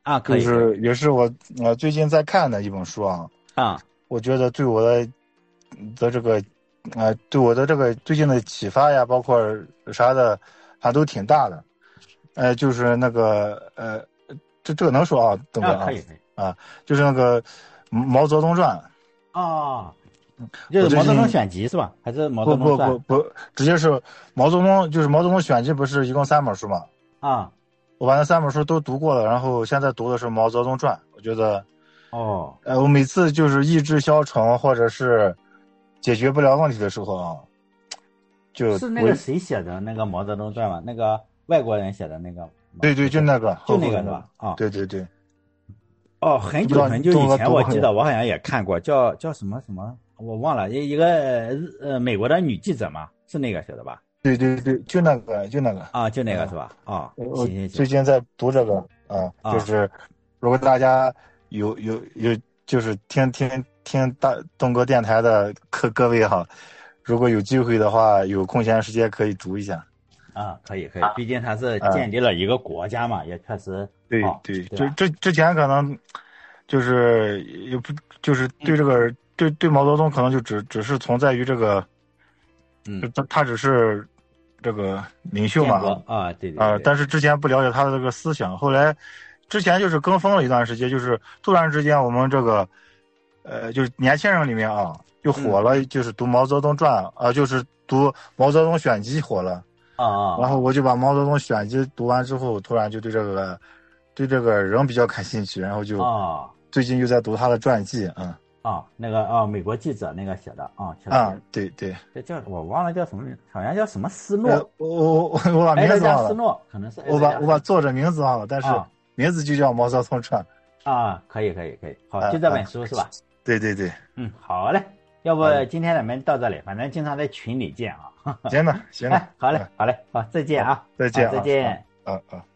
啊，可以， 就是也是我呃最近在看的一本书啊。 啊， 我觉得对我的的这个呃对我的这个最近的启发呀，包括啥的，还都挺大的。呃，就是那个呃，这这个能说啊，东哥啊，可以可以啊，就是那个毛泽东传。 啊，就是毛泽东选集是吧？还是毛泽东传？ 不不不不，直接是毛泽东，就是毛泽东选集，不是一共三本书嘛？ 啊， 我把那三本书都读过了，然后现在读的是毛泽东传。我觉得， 哦， 呃，我每次就是意志消沉或者是解决不了问题的时候啊，就是那个谁写的那个毛泽东传吗？那个外国人写的那个？ 对对，就那个， 就那个是吧？啊， 对对对。 哦，很久很久以前，我记得我好像也看过，叫叫什么什么，我忘了，一一个呃美国的女记者嘛，是那个写的吧？ 对对对，就那个就那个啊，就那个是吧？啊， 我行行行， 最近在读这个啊，就是如果大家有有有，就是听听听大东哥电台的各各位哈，如果有机会的话，有空闲时间可以读一下。 啊，可以可以，毕竟他是建立了一个国家嘛，也确实。 对对，这这之前可能就是也不就是对这个对对毛泽东可能就只只是存在于这个， 嗯， 他他只是这个领袖嘛啊，对对啊，但是之前不了解他的这个思想，后来之前就是跟风了一段时间，就是突然之间我们这个呃就是年轻人里面啊就火了，就是读毛泽东传啊，就是读毛泽东选集火了。 啊啊！ 然后我就把毛泽东选集读完之后，突然就对这个对这个人比较感兴趣，然后就啊， 最近又在读他的传记啊。 啊，那个啊，美国记者那个写的啊， 啊，对对， 这叫我忘了叫什么名，好像叫什么斯诺。 我我我我把名字忘了。 斯诺可能是我把我把作者名字忘了，但是名字就叫毛泽东传。 啊，可以可以可以，好，就这本书是吧？ 对对对， 嗯，好嘞。要不今天咱们到这里，反正经常在群里见啊。 行了行了， 好嘞好嘞，好，再见啊， 再见再见。 嗯嗯。